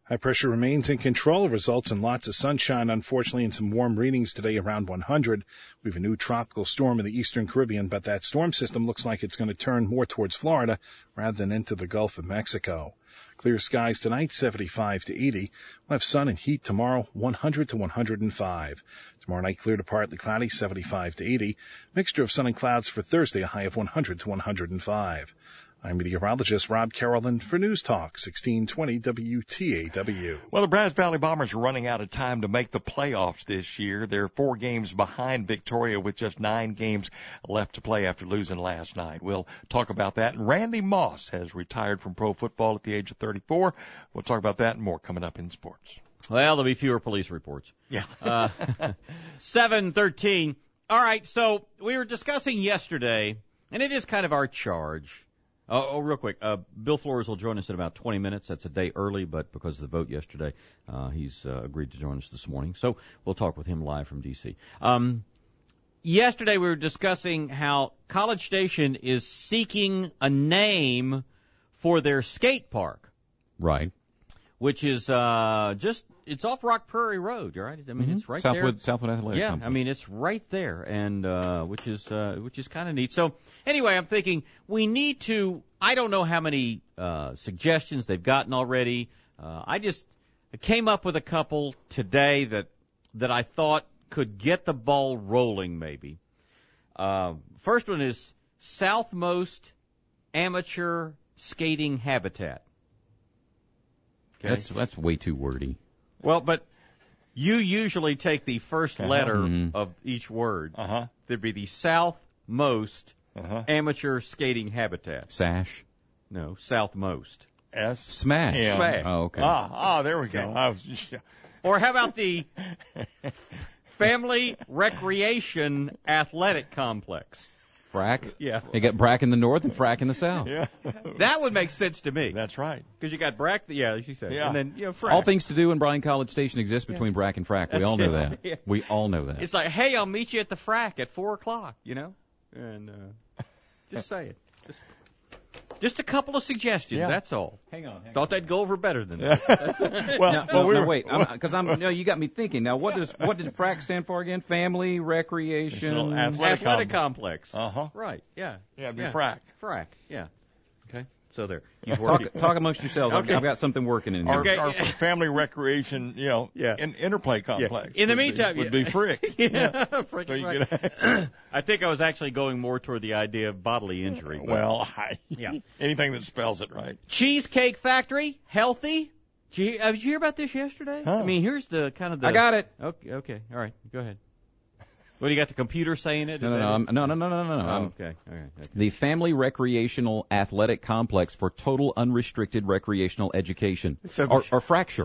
High pressure remains in control, results in lots of sunshine, unfortunately, and some warm readings today around one hundred. We have a new tropical storm in the eastern Caribbean, but that storm system looks like it's going to turn more towards Florida rather than into the Gulf of Mexico. Clear skies tonight, seventy-five to eighty. We'll have sun and heat tomorrow, one hundred to one hundred five. Tomorrow night, clear to partly cloudy, seventy-five to eighty. Mixture of sun and clouds for Thursday, a high of one hundred to one hundred five. I'm meteorologist Rob Carolyn for News Talk sixteen twenty W T A W. Well, the Brazos Valley Bombers are running out of time to make the playoffs this year. They're four games behind Victoria with just nine games left to play after losing last night. We'll talk about that. And Randy Moss has retired from pro football at the age of thirty-four. We'll talk about that and more coming up in sports. Well, there'll be fewer police reports. Yeah. uh, seven thirteen. All right, so we were discussing yesterday, and it is kind of our charge. Oh, oh, real quick, uh, Bill Flores will join us in about twenty minutes. That's a day early, but because of the vote yesterday, uh, he's uh, agreed to join us this morning. So we'll talk with him live from D C. Um, yesterday we were discussing how College Station is seeking a name for their skate park. Right. Which is uh, just, it's off Rock Prairie Road, right? I mean, mm-hmm. it's right Southwood, there. Southwood Athletic Yeah, Complex. I mean, it's right there, and uh, which is uh, which is kind of neat. So anyway, I'm thinking we need to, I don't know how many uh, suggestions they've gotten already. Uh, I just came up with a couple today that that I thought could get the ball rolling maybe. Uh, first one is Southmost Amateur Skating Habitat. Okay. That's that's way too wordy. Well, but you usually take the first letter uh-huh. mm-hmm. of each word. Uh-huh. There'd be the Southmost uh-huh. Amateur Skating Habitat. Sash? No, Southmost. S? Smash. Yeah. Smash. Oh, okay. Ah, ah, there we go. Okay. I was just, yeah. Or how about the Family Recreation Athletic Complex? Frack? Yeah. You got Brack in the north and Frack in the south. Yeah. That would make sense to me. That's right. Because you got Brack, yeah, as you said. Yeah. And then, you know, Frack. All things to do in Bryan College Station exist between Yeah. Brack and Frack. We That's all know it. that. Yeah. We all know that. It's like, hey, I'll meet you at the Frack at four o'clock, you know? And uh, just say it. Just, just a couple of suggestions, Yeah. that's all. Hang on. Hang Thought on. they'd go over better than Yeah. that. well, no, well, no, we no, were, wait, because I'm, no, you got me thinking. Now, what does what did Frack stand for again? Family Recreation Athletic, Athletic Complex. Complex. Uh-huh. Right, yeah. Yeah, it'd be yeah. Frack. Frack, yeah. Okay, so there. You've talk, worked. talk amongst yourselves. Okay. I've, I've got something working in here. Our, Okay. our family recreation, you know, Yeah. in, interplay complex. In the would be- meantime, would be yeah. Frick. yeah, So freaking you right. could- I think I was actually going more toward the idea of bodily injury. But, well, I, yeah. anything that spells it right. Cheesecake Factory, healthy. Did you, uh, did you hear about this yesterday? Huh. I mean, here's the kind of the. I got it. Okay, okay, all right, go ahead. What, do you got the computer saying it? No, Is no, that no, it? I'm, no, no, no, no, no, no. Oh, I'm- okay, all right. Okay. The Family Recreational Athletic Complex for Total Unrestricted Recreational Education, So- or, or Fracture.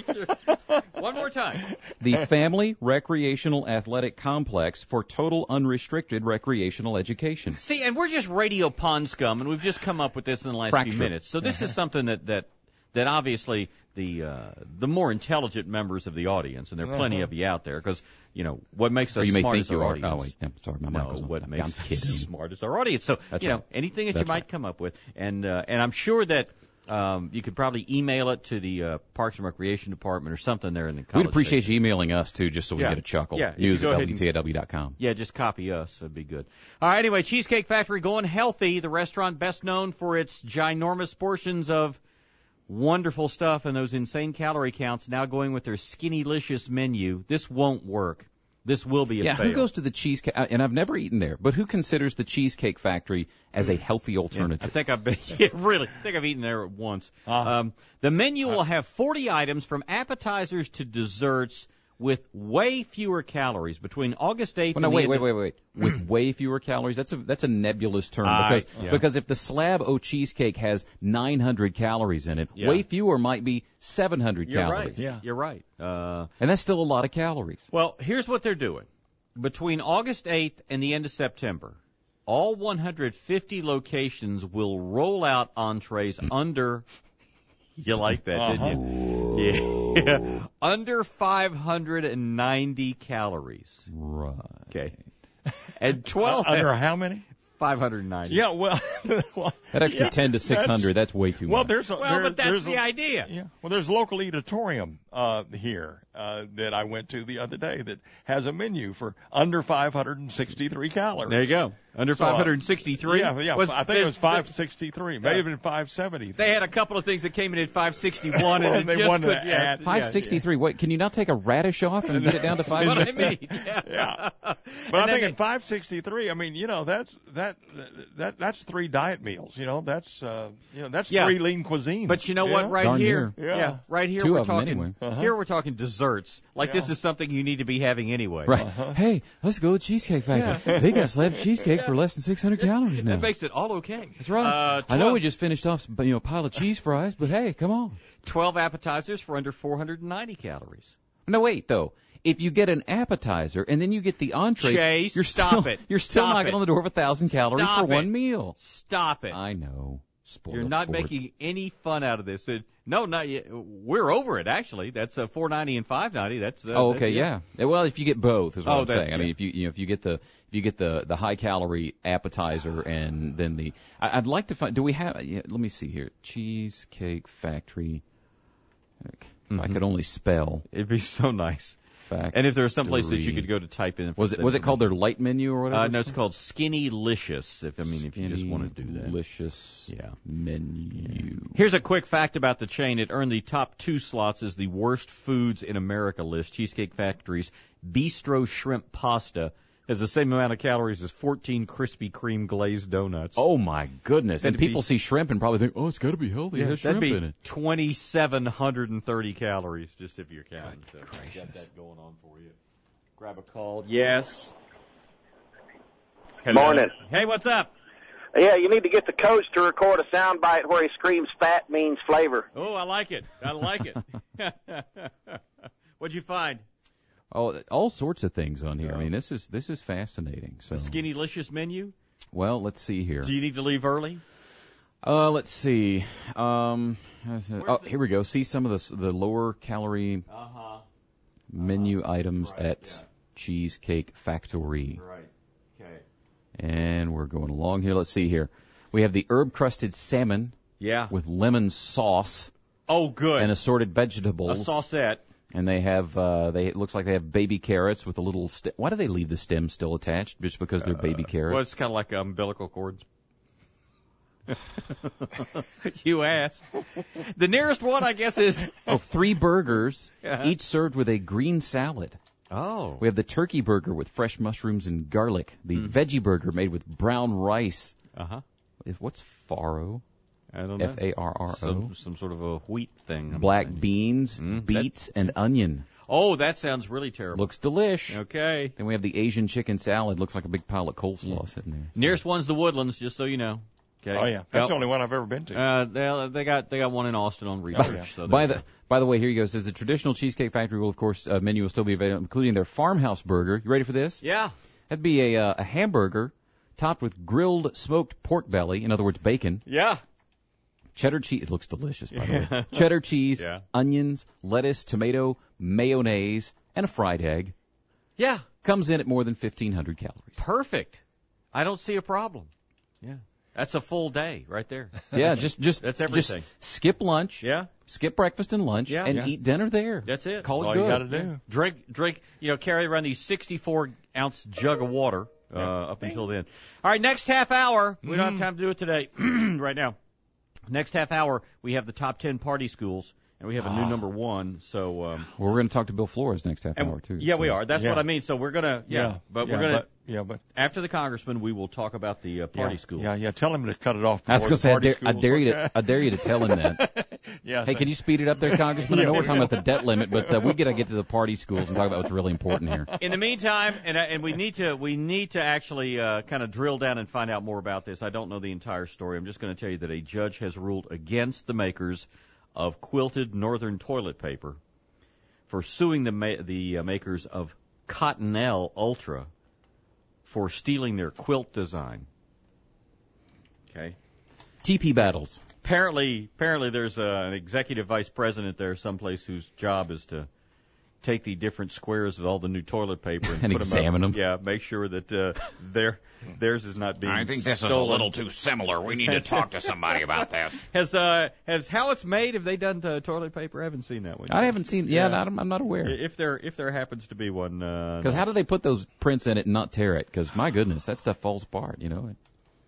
One more time. The Family Recreational Athletic Complex for Total Unrestricted Recreational Education. See, and we're just radio pond scum, and we've just come up with this in the last Fracture. few minutes. So this is something that that that obviously the uh, the more intelligent members of the audience, and there are plenty Uh-huh. of you out there, because you know what makes Or us you may smart think is you our are. audience. Oh, wait. Yeah, sorry, my no, mic was on. what I'm makes kidding. us smart is our audience. So That's you know right. anything that That's you might right. come up with, and uh, and I'm sure that. Um, you could probably email it to the uh, Parks and Recreation Department or something there in the college. We'd appreciate station. you emailing us, too, just so we Yeah. get a chuckle. Yeah, if you News go at ahead and- W T A W dot com. Yeah, just copy us. That'd be good. All right, anyway, Cheesecake Factory going healthy. The restaurant best known for its ginormous portions of wonderful stuff and those insane calorie counts, now going with their Skinnylicious menu. This won't work. This will be a Yeah, fail. who goes to the Cheesecake, and I've never eaten there, but who considers the Cheesecake Factory as a healthy Yeah, I alternative? think I've been, yeah, really, I think I've eaten there once. Uh-huh. Um, the menu will have forty items from appetizers to desserts with way fewer calories between August eighth Well, no, and wait, the wait, end wait, wait. With way fewer calories, that's a that's a nebulous term I- because yeah. because if the slab o cheesecake has nine hundred calories in it, Yeah. way fewer might be seven hundred You're calories. right. Yeah. You're right. Uh, And that's still a lot of calories. well, here's what they're doing. Between August eighth and the end of September, all one hundred fifty locations will roll out entrees under, you like that, Uh-huh. didn't you? Yeah. Under five hundred ninety calories. Right. Okay. And twelve, Uh, under how many? five hundred ninety. Yeah, well, well that extra yeah, ten to six hundred, that's, that's way too well, much. There's a, well, there, but that's there's the a, idea. Yeah. Well, there's a local eatorium uh, here uh, that I went to the other day that has a menu for under five hundred sixty-three calories. There you go. Under so, five hundred sixty-three? Yeah, yeah. Was, I think it was five sixty-three. Maybe yeah. even five seventy. They had a couple of things that came in at five sixty-one, and they just wanted could, to yes, add five sixty-three. Yeah. Wait, can you not take a radish off and get it down to five sixty? What I mean, yeah. yeah. But I'm thinking five sixty-three. I mean, you know, that's that that that's three diet meals. You know, that's uh, you know, that's yeah. three lean cuisine. But you know yeah? what? Right Darn here, yeah. yeah, right here Two we're of them talking. anyway. Uh-huh. Here we're talking desserts. Like Yeah. this is something you need to be having anyway. Right. Uh-huh. Hey, let's go to Cheesecake Factory. Yeah. They got slab cheesecake for less than six hundred calories now. That makes it all okay. That's right. Uh, I know we just finished off, you know, a pile of cheese fries, but hey, come on. twelve appetizers for under four hundred ninety calories. No, wait though. If you get an appetizer and then you get the entree, Chase, you're stop still, it. You're still Stop knocking it. on the door of a thousand calories Stop for it. one meal. Stop it. I know. Spoiled You're not sport. making any fun out of this. It, no, not yet. We're over it actually. That's uh, four ninety and five ninety. That's uh, oh, okay, that's, yeah. yeah. Well, if you get both, is what Oh, I'm saying. that's- I mean, yeah. if you, you know, if you get the if you get the the high calorie appetizer and then the, I, I'd like to find. Do we have? Yeah, let me see here. Cheesecake Factory. If Mm-hmm. I could only spell. It'd be so nice. Factory. And if there was some place that you could go to type in. Was it was it called their light menu or whatever? Uh, no, it's called Skinny-licious. If I mean, if you just want to do that. Delicious Yeah. menu. Here's a quick fact about the chain. It earned the top two slots as the worst foods in America list. Cheesecake Factory's Bistro Shrimp Pasta has the same amount of calories as fourteen Krispy Kreme glazed donuts. Oh my goodness! That'd and people be- see shrimp and probably think, oh, it's got to be healthy. Yeah, it has that'd shrimp be in it. twenty-seven thirty calories, just if you're counting. So gracious. got that going on for you. Grab a call. Yes. Hello. Morning. Hey, what's up? Yeah, you need to get the coach to record a soundbite where he screams "fat means flavor." Oh, I like it. I like it. What'd you find? Oh, all sorts of things on here. I mean, this is this is fascinating. So, The Skinny-licious menu? well, let's see here. Do you need to leave early? Uh, let's see. Um, oh, here we go. See some of the s- the lower calorie Uh-huh. menu items Right, at yeah. Cheesecake Factory. Right. Okay. And we're going along here. Let's see here. We have the herb crusted salmon Yeah. with lemon sauce Oh, good. and assorted A vegetables. saucette. And they have, uh, they it looks like they have baby carrots with a little. St- Why do they leave the stem still attached? Just because they're baby carrots? Well, it's kind of like umbilical cords. You asked. The nearest one, I guess, is Oh, three burgers, Uh-huh. each served with a green salad. oh, We have the turkey burger with fresh mushrooms and garlic. The veggie burger made with brown rice. uh huh. What's farro? I don't know. F A R R O. Some some sort of a wheat thing. I'm Black thinking. beans, Mm, beets, and onion. Oh, that sounds really terrible. Looks delish. Okay. Then we have the Asian chicken salad. Looks like a big pile of coleslaw sitting there. Nearest one's the Woodlands, just so you know. Okay. Oh yeah, that's Yep. the only one I've ever been to. Uh, they they got they got one in Austin on research. yeah. So By there the by the way, here you go. It says the traditional Cheesecake Factory will, of course, uh, menu will still be available, including their farmhouse burger. You ready for this? yeah. That'd be a uh, a hamburger topped with grilled smoked pork belly. In other words, bacon. Yeah. Cheddar cheese. It looks delicious, by the way. Cheddar cheese, Yeah. onions, lettuce, tomato, mayonnaise, and a fried egg. Yeah. Comes in at more than fifteen hundred calories. Perfect. I don't see a problem. Yeah. That's a full day right there. Yeah, just just That's just everything. skip lunch. Yeah. Skip breakfast and lunch, Yeah. and Yeah. eat dinner there. That's it. Call That's it all good. you got to do. Drink, drink, you know, carry around these sixty-four ounce jug of water uh, up until then. All right, next half hour. We don't have time to do it today, right now. Next half hour, we have the top ten party schools, and we have a new number one. So, um, Well, we're going to talk to Bill Flores next half and- hour too. yeah, so. we are. That's Yeah. what I mean. So we're gonna, yeah, Yeah. but Yeah, we're gonna but- yeah, but after the congressman, we will talk about the uh, party yeah, schools. Yeah, yeah. Tell him to cut it off. I was before going to the say, I party dare, I schools, dare you okay? to, I dare you to tell him that. Yeah. Hey, so- can you speed it up there, Congressman? I Yeah, know we're we talking will. about the debt limit, but uh, we got to get to the party schools and talk about what's really important here. In the meantime, and and we need to we need to actually uh, kind of drill down and find out more about this. I don't know the entire story. I'm just going to tell you that a judge has ruled against the makers of quilted Northern toilet paper for suing the ma- the uh, makers of Cottonelle Ultra for stealing their quilt design. Okay. T P battles. Apparently, apparently there's a, an executive vice president there someplace whose job is to take the different squares of all the new toilet paper and, and put examine them, them. Yeah, make sure that uh, their theirs is not being I think this stolen. is a little too similar. We need to talk to somebody about this. Has uh has How It's Made, have they done uh, toilet paper? I haven't seen that one yet. I haven't seen. Yeah, yeah. Not, I'm not aware. If there if there happens to be one. Because uh, how do they put those prints in it and not tear it? Because my goodness, that stuff falls apart. You know.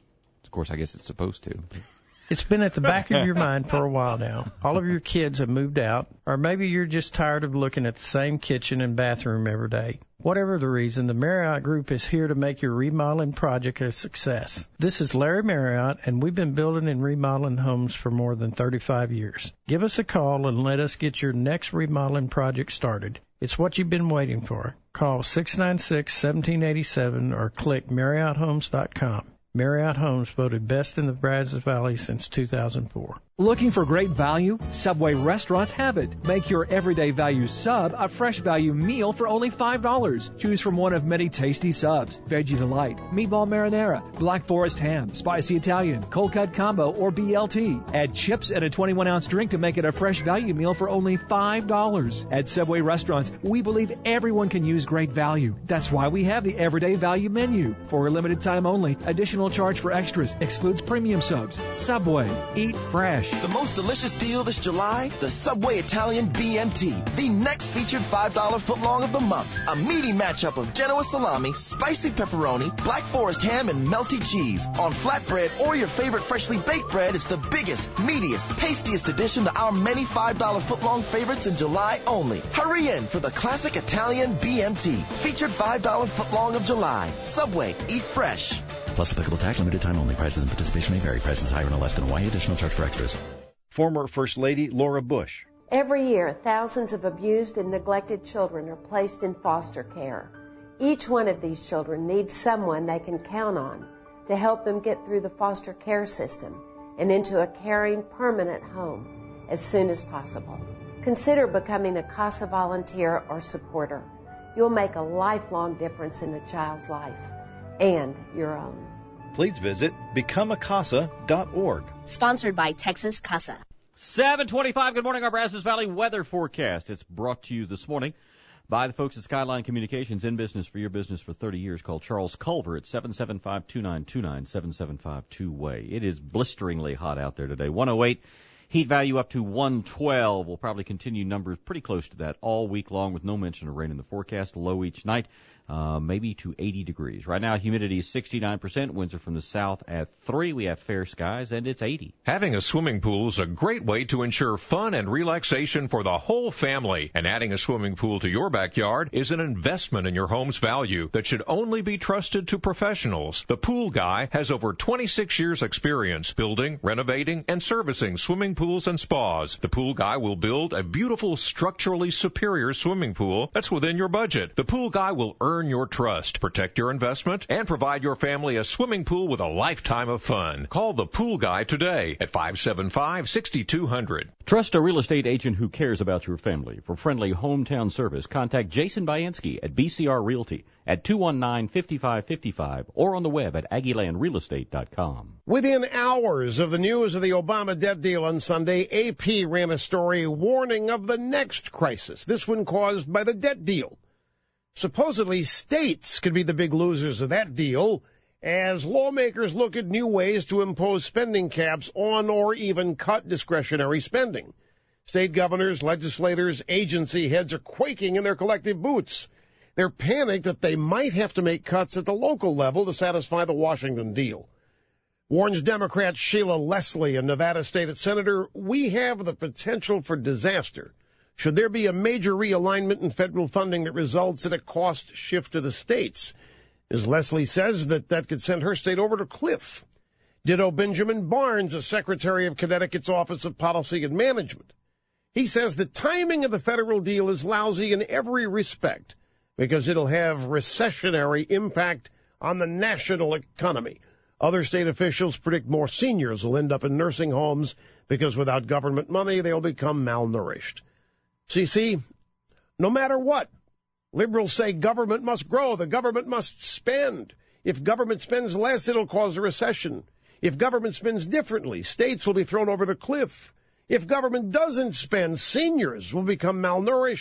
Of course, I guess it's supposed to. It's been at the back of your mind for a while now. All of your kids have moved out, or maybe you're just tired of looking at the same kitchen and bathroom every day. Whatever the reason, the Marriott Group is here to make your remodeling project a success. This is Larry Marriott, and we've been building and remodeling homes for more than thirty-five years. Give us a call and let us get your next remodeling project started. It's what you've been waiting for. Call six nine six, one seven eight seven or click Marriott Homes dot com. Marriott Homes voted best in the Brazos Valley since two thousand four. Looking for great value? Subway restaurants have it. Make your everyday value sub a fresh value meal for only five dollars. Choose from one of many tasty subs: Veggie Delight, Meatball Marinara, Black Forest Ham, Spicy Italian, Cold Cut Combo, or B L T. Add chips and a twenty-one ounce drink to make it a fresh value meal for only five dollars. At Subway restaurants, we believe everyone can use great value. That's why we have the everyday value menu. For a limited time only, additional charge for extras. Excludes premium subs. Subway. Eat fresh. The most delicious deal this July, the Subway Italian B M T. The next featured five dollar footlong of the month. A meaty matchup of Genoa salami, spicy pepperoni, Black Forest ham, and melty cheese. On flatbread or your favorite freshly baked bread, it's the biggest, meatiest, tastiest addition to our many five dollar footlong favorites in July only. Hurry in for the classic Italian B M T. Featured five dollar footlong of July. Subway. Eat fresh. Plus applicable tax, limited time only. Prices and participation may vary. Prices higher in Alaska and Hawaii. Additional charge for extras. Former First Lady Laura Bush. Every year, thousands of abused and neglected children are placed in foster care. Each one of these children needs someone they can count on to help them get through the foster care system and into a caring, permanent home as soon as possible. Consider becoming a CASA volunteer or supporter. You'll make a lifelong difference in a child's life and your own. Please visit become a casa dot org. Sponsored by Texas CASA. seven twenty-five, good morning, our Brazos Valley weather forecast. It's brought to you this morning by the folks at Skyline Communications, in business for your business for thirty years. Call Charles Culver at seven seven five, two nine two nine, seven seven five two way. It is blisteringly hot out there today. one oh eight, heat value up to one twelve. We'll probably continue numbers pretty close to that all week long with no mention of rain in the forecast. Low each night. Uh, maybe to eighty degrees. Right now, humidity is sixty-nine percent. Winds are from the south at three. We have fair skies, and it's eighty. Having a swimming pool is a great way to ensure fun and relaxation for the whole family. And adding a swimming pool to your backyard is an investment in your home's value that should only be trusted to professionals. The Pool Guy has over twenty-six years experience building, renovating, and servicing swimming pools and spas. The Pool Guy will build a beautiful, structurally superior swimming pool that's within your budget. The Pool Guy will earn your trust, protect your investment, and provide your family a swimming pool with a lifetime of fun. Call the Pool Guy today at five seven five, six two zero zero. Trust a real estate agent who cares about your family. For friendly hometown service, contact Jason Bayansky at B C R Realty at two one nine, five five five five or on the web at aggieland real estate dot com. Within hours of the news of the Obama debt deal on Sunday, A P ran a story warning of the next crisis, this one caused by the debt deal. Supposedly, states could be the big losers of that deal as lawmakers look at new ways to impose spending caps on or even cut discretionary spending. State governors, legislators, agency heads are quaking in their collective boots. They're panicked that they might have to make cuts at the local level to satisfy the Washington deal. Warns Democrat Sheila Leslie, a Nevada state senator, we have the potential for disaster should there be a major realignment in federal funding that results in a cost shift to the states. As Leslie says, that that could send her state over the cliff. Ditto Benjamin Barnes, a secretary of Connecticut's Office of Policy and Management. He says the timing of the federal deal is lousy in every respect because it'll have recessionary impact on the national economy. Other state officials predict more seniors will end up in nursing homes because without government money, they'll become malnourished. So you see, no matter what, liberals say government must grow, the government must spend. If government spends less, it'll cause a recession. If government spends differently, states will be thrown over the cliff. If government doesn't spend, seniors will become malnourished,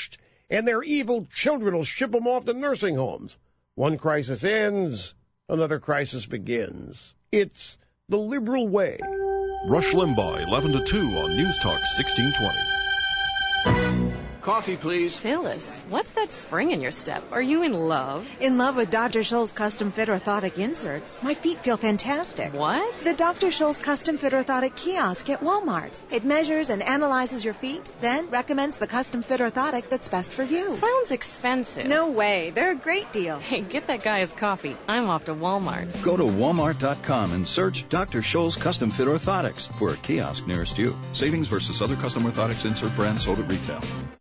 and their evil children will ship them off to nursing homes. One crisis ends, another crisis begins. It's the liberal way. Rush Limbaugh, eleven to two on News Talk sixteen twenty. Coffee, please. Phyllis, what's that spring in your step? Are you in love? In love with Doctor Scholl's custom fit orthotic inserts. My feet feel fantastic. What? The Doctor Scholl's custom fit orthotic kiosk at Walmart. It measures and analyzes your feet, then recommends the custom fit orthotic that's best for you. Sounds expensive. No way. They're a great deal. Hey, get that guy his coffee. I'm off to Walmart. Go to walmart dot com and search Doctor Scholl's custom fit orthotics for a kiosk nearest you. Savings versus other custom orthotics insert brands sold at retail.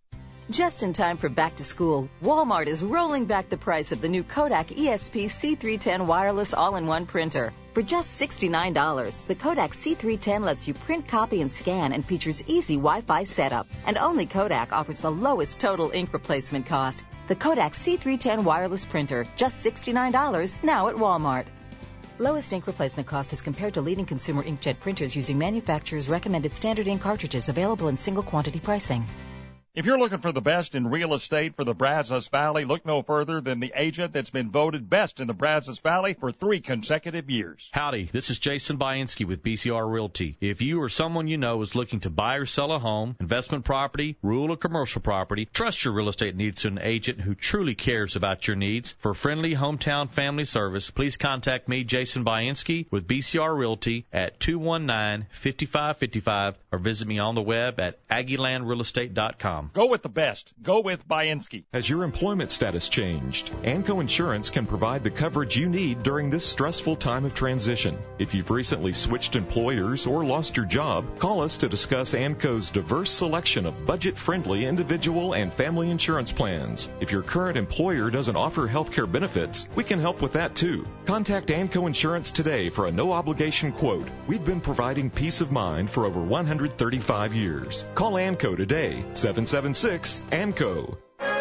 Just in time for back to school, Walmart is rolling back the price of the new Kodak E S P C three ten wireless all-in-one printer. For just sixty-nine dollars, the Kodak C three ten lets you print, copy, and scan and features easy Wi-Fi setup. And only Kodak offers the lowest total ink replacement cost. The Kodak C three ten wireless printer, just sixty-nine dollars, now at Walmart. Lowest ink replacement cost is compared to leading consumer inkjet printers using manufacturers' recommended standard ink cartridges available in single quantity pricing. If you're looking for the best in real estate for the Brazos Valley, look no further than the agent that's been voted best in the Brazos Valley for three consecutive years. Howdy, this is Jason Bainski with B C R Realty. If you or someone you know is looking to buy or sell a home, investment property, rural or commercial property, trust your real estate needs to an agent who truly cares about your needs. For friendly hometown family service, please contact me, Jason Bainski, with B C R Realty at two one nine, five five five five or visit me on the web at aggie land real estate dot com. Go with the best. Go with Bainski. Has your employment status changed? ANCO Insurance can provide the coverage you need during this stressful time of transition. If you've recently switched employers or lost your job, call us to discuss ANCO's diverse selection of budget-friendly individual and family insurance plans. If your current employer doesn't offer health care benefits, we can help with that too. Contact ANCO Insurance today for a no-obligation quote. We've been providing peace of mind for over one hundred thirty-five years. Call ANCO today, seven seven six ANCO.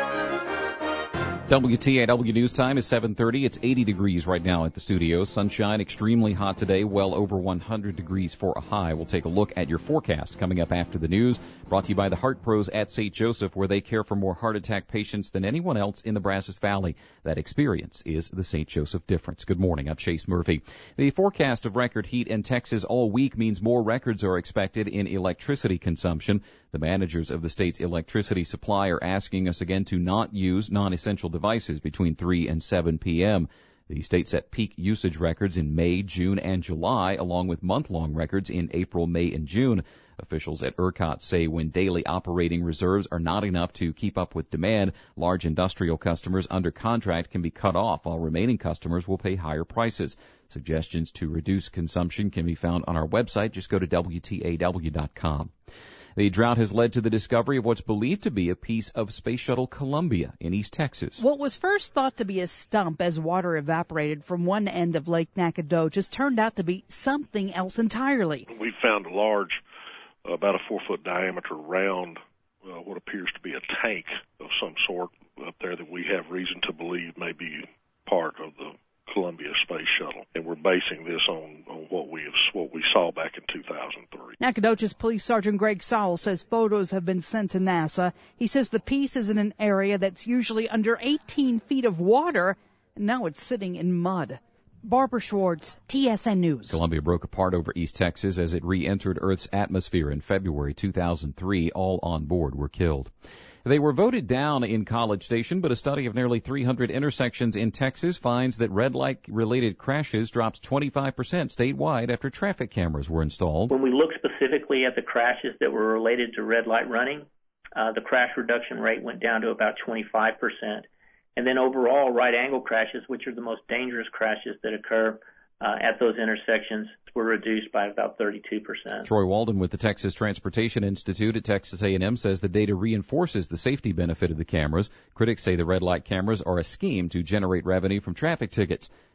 W T A W News Time is seven thirty. It's eighty degrees right now at the studio. Sunshine, extremely hot today, well over one hundred degrees for a high. We'll take a look at your forecast coming up after the news. Brought to you by the Heart Pros at Saint Joseph, where they care for more heart attack patients than anyone else in the Brazos Valley. That experience is the Saint Joseph difference. Good morning. I'm Chase Murphy. The forecast of record heat in Texas all week means more records are expected in electricity consumption. The managers of the state's electricity supply are asking us again to not use non-essential devices between three and seven p.m. The state set peak usage records in May, June, and July, along with month-long records in April, May, and June. Officials at ERCOT say when daily operating reserves are not enough to keep up with demand, large industrial customers under contract can be cut off, while remaining customers will pay higher prices. Suggestions to reduce consumption can be found on our website. Just go to W T A W dot com. The drought has led to the discovery of what's believed to be a piece of Space Shuttle Columbia in East Texas. What was first thought to be a stump as water evaporated from one end of Lake Nacogdoches turned out to be something else entirely. We found a large, about a four-foot diameter round, uh, what appears to be a tank of some sort up there that we have reason to believe may be part of the Columbia Space Shuttle, and we're basing this on, on what we have, what we saw back in two thousand three. Nacogdoches Police Sergeant Greg Sowell says photos have been sent to NASA. He says the piece is in an area that's usually under eighteen feet of water, and now it's sitting in mud. Barbara Schwartz, T S N News. Columbia broke apart over East Texas as it re-entered Earth's atmosphere in February two thousand three. All on board were killed. They were voted down in College Station, but a study of nearly three hundred intersections in Texas finds that red light-related crashes dropped twenty-five percent statewide after traffic cameras were installed. When we look specifically at the crashes that were related to red light running, uh, the crash reduction rate went down to about twenty-five percent. And then overall, right-angle crashes, which are the most dangerous crashes that occur uh, at those intersections, were reduced by about thirty-two percent. Troy Walden with the Texas Transportation Institute at Texas A and M says the data reinforces the safety benefit of the cameras. Critics say the red light cameras are a scheme to generate revenue from traffic tickets.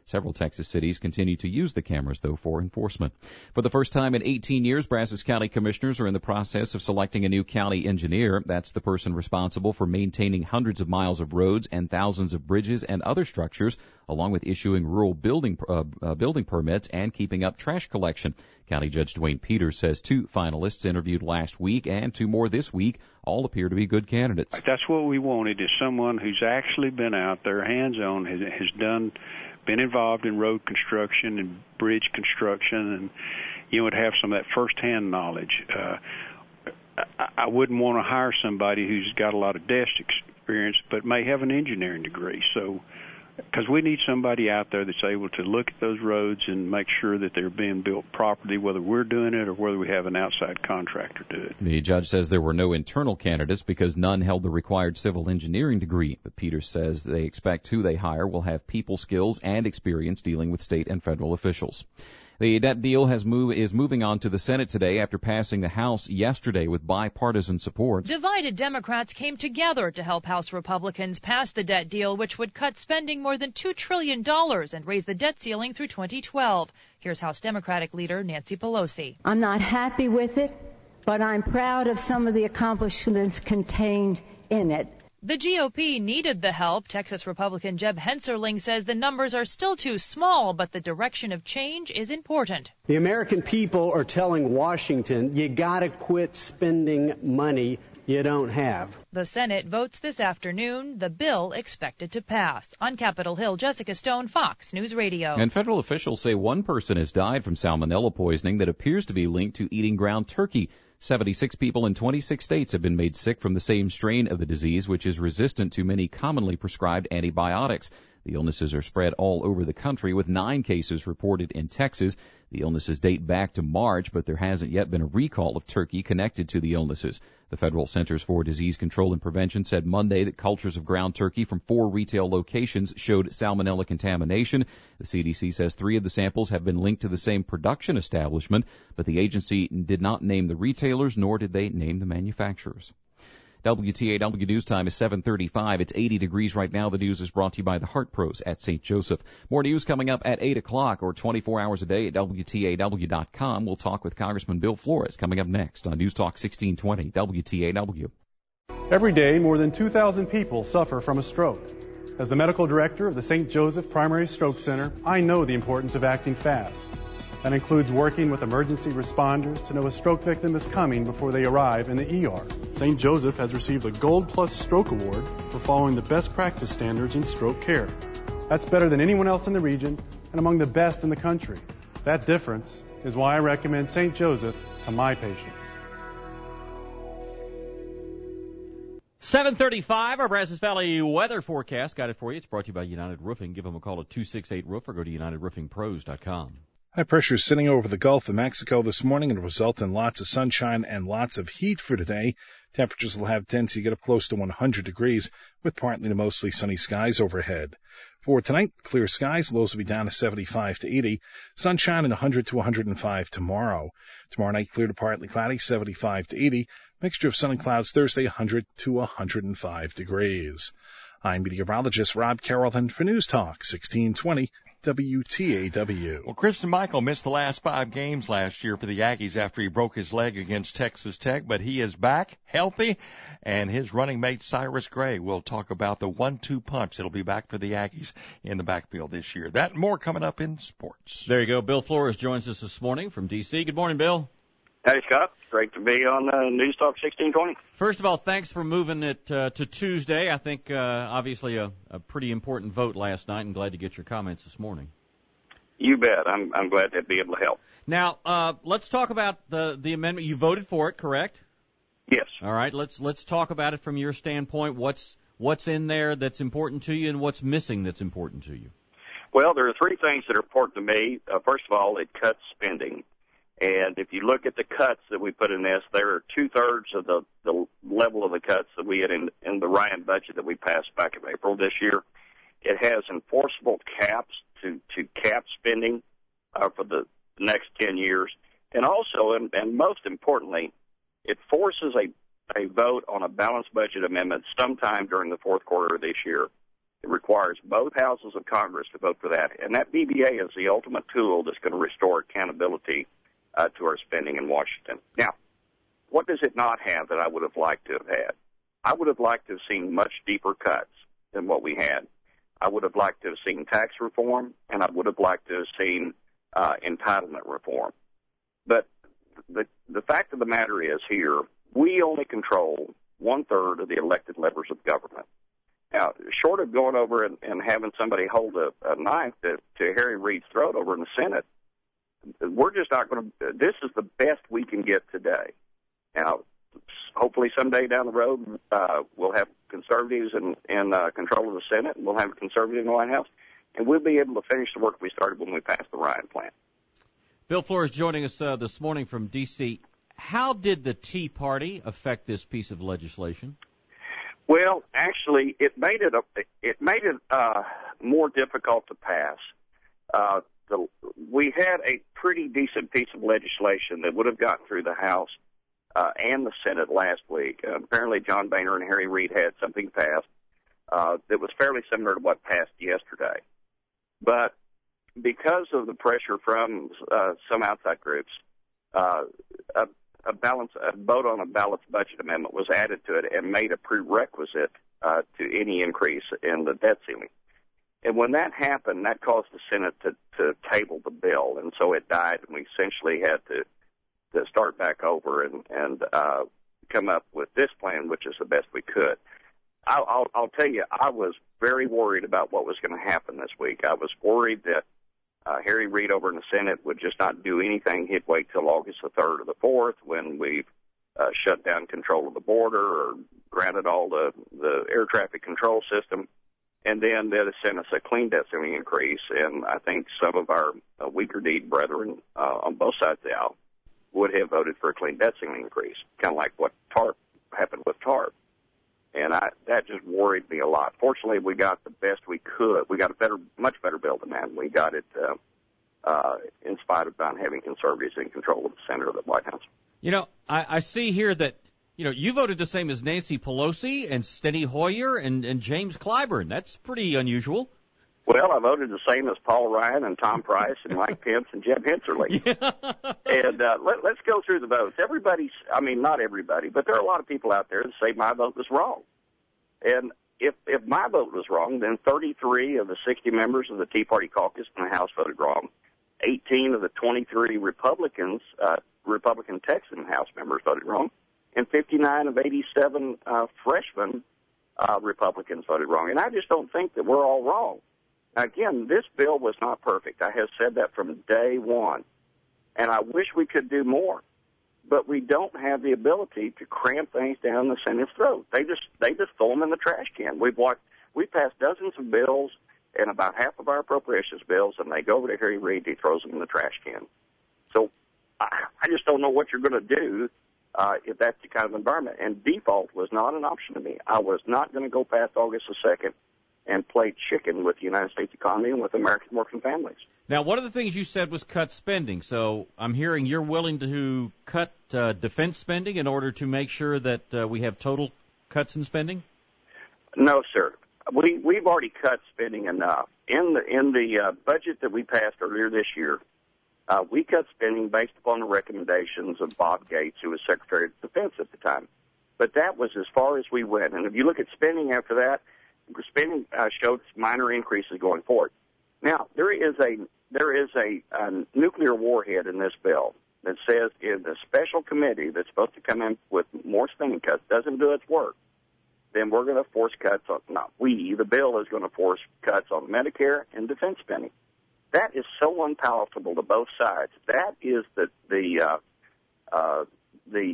Several Texas cities continue to use the cameras, though, for enforcement. For the first time in eighteen years, Brazos County commissioners are in the process of selecting a new county engineer. That's the person responsible for maintaining hundreds of miles of roads and thousands of bridges and other structures, along with issuing rural building uh, uh, building permits and keeping up trash collection. County Judge Dwayne Peters says two finalists interviewed last week and two more this week all appear to be good candidates. That's what we wanted, is someone who's actually been out there, hands-on, has, has done, been involved in road construction and bridge construction, and you would have some of that first-hand knowledge. Uh, I, I wouldn't want to hire somebody who's got a lot of desk experience but may have an engineering degree. So, because we need somebody out there that's able to look at those roads and make sure that they're being built properly, whether we're doing it or whether we have an outside contractor do it. The judge says there were no internal candidates because none held the required civil engineering degree. But Peters says they expect who they hire will have people skills and experience dealing with state and federal officials. The debt deal has move, is moving on to the Senate today after passing the House yesterday with bipartisan support. Divided Democrats came together to help House Republicans pass the debt deal, which would cut spending more than two trillion dollars and raise the debt ceiling through twenty twelve. Here's House Democratic leader Nancy Pelosi. I'm not happy with it, but I'm proud of some of the accomplishments contained in it. The G O P needed the help. Texas Republican Jeb Hensarling says the numbers are still too small, but the direction of change is important. The American people are telling Washington, you got to quit spending money you don't have. The Senate votes this afternoon. The bill expected to pass. On Capitol Hill, Jessica Stone, Fox News Radio. And federal officials say one person has died from salmonella poisoning that appears to be linked to eating ground turkey. seventy-six people in twenty-six states have been made sick from the same strain of the disease, which is resistant to many commonly prescribed antibiotics. The illnesses are spread all over the country, with nine cases reported in Texas. The illnesses date back to March, but there hasn't yet been a recall of turkey connected to the illnesses. The Federal Centers for Disease Control and Prevention said Monday that cultures of ground turkey from four retail locations showed salmonella contamination. The C D C says three of the samples have been linked to the same production establishment, but the agency did not name the retailers, nor did they name the manufacturers. W T A W News Time is seven thirty-five. It's eighty degrees right now. The news is brought to you by the Heart Pros at Saint Joseph. More news coming up at eight o'clock or twenty-four hours a day at W T A W dot com. We'll talk with Congressman Bill Flores coming up next on News Talk sixteen twenty W T A W. Every day, more than two thousand people suffer from a stroke. As the medical director of the Saint Joseph Primary Stroke Center, I know the importance of acting fast. That includes working with emergency responders to know a stroke victim is coming before they arrive in the E R. Saint Joseph has received the Gold Plus Stroke Award for following the best practice standards in stroke care. That's better than anyone else in the region and among the best in the country. That difference is why I recommend Saint Joseph to my patients. seven thirty-five, our Brazos Valley weather forecast. Got it for you. It's brought to you by United Roofing. Give them a call at two six eight roof or go to united roofing pros dot com. High pressure is sitting over the Gulf of Mexico this morning and will result in lots of sunshine and lots of heat for today. Temperatures will have tendency to get up close to one hundred degrees with partly to mostly sunny skies overhead. For tonight, clear skies, lows will be down to seventy-five to eighty. Sunshine in one hundred to one hundred five tomorrow. Tomorrow night, clear to partly cloudy, seventy-five to eighty. Mixture of sun and clouds Thursday, one hundred to one hundred five degrees. I'm meteorologist Rob Carrollton for News Talk sixteen twenty. W T A W. Well, Christian Michael missed the last five games last year for the Aggies after he broke his leg against Texas Tech, but he is back, healthy, and his running mate Cyrus Gray will talk about the one two punch that'll be back for the Aggies in the backfield this year. That and more coming up in sports. There you go. Bill Flores joins us this morning from D C. Good morning, Bill. Hey, Scott. Great to be on uh, News Talk sixteen twenty. First of all, thanks for moving it uh, to Tuesday. I think uh, obviously a, a pretty important vote last night, and glad to get your comments this morning. You bet. I'm I'm glad to be able to help. Now, uh, let's talk about the the amendment. You voted for it, correct? Yes. All right. Let's let's talk about it from your standpoint. What's what's in there that's important to you, and what's missing that's important to you? Well, there are three things that are important to me. Uh, first of all, it cuts spending. And if you look at the cuts that we put in this, there are two-thirds of the, the level of the cuts that we had in, in the Ryan budget that we passed back in April this year. It has enforceable caps to, to cap spending uh, for the next ten years. And also, and, and most importantly, it forces a, a vote on a balanced budget amendment sometime during the fourth quarter of this year. It requires both houses of Congress to vote for that. And that B B A is the ultimate tool that's going to restore accountability uh, to our spending in Washington. Now, what does it not have that I would have liked to have had? I would have liked to have seen much deeper cuts than what we had. I would have liked to have seen tax reform, and I would have liked to have seen uh, entitlement reform. But the the fact of the matter is here, we only control one-third of the elected levers of government. Now, short of going over and, and having somebody hold a, a knife to, to Harry Reid's throat over in the Senate, we're just not going to – this is the best we can get today. Now, hopefully someday down the road uh, we'll have conservatives in, in uh, control of the Senate, and we'll have a conservative in the White House, and we'll be able to finish the work we started when we passed the Ryan Plan. Bill Flores joining us uh, this morning from D C How did the Tea Party affect this piece of legislation? Well, actually, it made it a, it made it uh, more difficult to pass. Uh, the, we had a pretty decent piece of legislation that would have gotten through the House uh, and the Senate last week. Uh, apparently, John Boehner and Harry Reid had something passed uh, that was fairly similar to what passed yesterday. But because of the pressure from uh, some outside groups, uh, a A balance, a vote on a balanced budget amendment was added to it and made a prerequisite uh, to any increase in the debt ceiling. And when that happened, that caused the Senate to, to table the bill, and so it died, and we essentially had to to start back over and and uh, come up with this plan, which is the best we could. I'll, I'll, I'll tell you, I was very worried about what was going to happen this week. I was worried that Uh, Harry Reid over in the Senate would just not do anything. He'd wait till August the third or the fourth when we've uh, shut down control of the border or granted all the, the air traffic control system. And then they'd send us a clean debt ceiling increase. And I think some of our uh, weaker deed brethren uh, on both sides of the aisle would have voted for a clean debt ceiling increase, kind of like what TARP happened with TARP. And I, that just worried me a lot. Fortunately, we got the best we could. We got a better, much better bill than that. We got it uh, uh, in spite of not having conservatives in control of the Senate of the White House. You know, I, I see here that, you know, you voted the same as Nancy Pelosi and Steny Hoyer and, and James Clyburn. That's pretty unusual. Well, I voted the same as Paul Ryan and Tom Price and Mike Pence and Jeb Henserly. Yeah. And uh, let, let's go through the votes. Everybody's, I mean, not everybody, but there are a lot of people out there that say my vote was wrong. And if if my vote was wrong, then thirty-three of the sixty members of the Tea Party caucus in the House voted wrong. eighteen of the twenty-three Republicans, uh, Republican Texan House members voted wrong. And fifty-nine of eighty-seven uh, freshman uh, Republicans voted wrong. And I just don't think that we're all wrong. Now, again, this bill was not perfect. I have said that from day one. And I wish we could do more. But we don't have the ability to cram things down the Senate's throat. They just they just throw them in the trash can. We've watched, we've passed dozens of bills and about half of our appropriations bills, and they go over to Harry Reid, he throws them in the trash can. So I, I just don't know what you're going to do uh, if that's the kind of environment. And default was not an option to me. I was not going to go past August the second and play chicken with the United States economy and with American working families. Now, one of the things you said was cut spending. So I'm hearing you're willing to cut uh, defense spending in order to make sure that uh, we have total cuts in spending? No, sir. We, we've already cut spending enough. In the, in the uh, budget that we passed earlier this year, uh, we cut spending based upon the recommendations of Bob Gates, who was Secretary of Defense at the time. But that was as far as we went. And if you look at spending after that, spending uh, showed minor increases going forward. Now, there is a there is a, a nuclear warhead in this bill that says if the special committee that's supposed to come in with more spending cuts doesn't do its work, then we're going to force cuts on, not we, the bill is going to force cuts on Medicare and defense spending. That is so unpalatable to both sides. That is the the uh, uh, the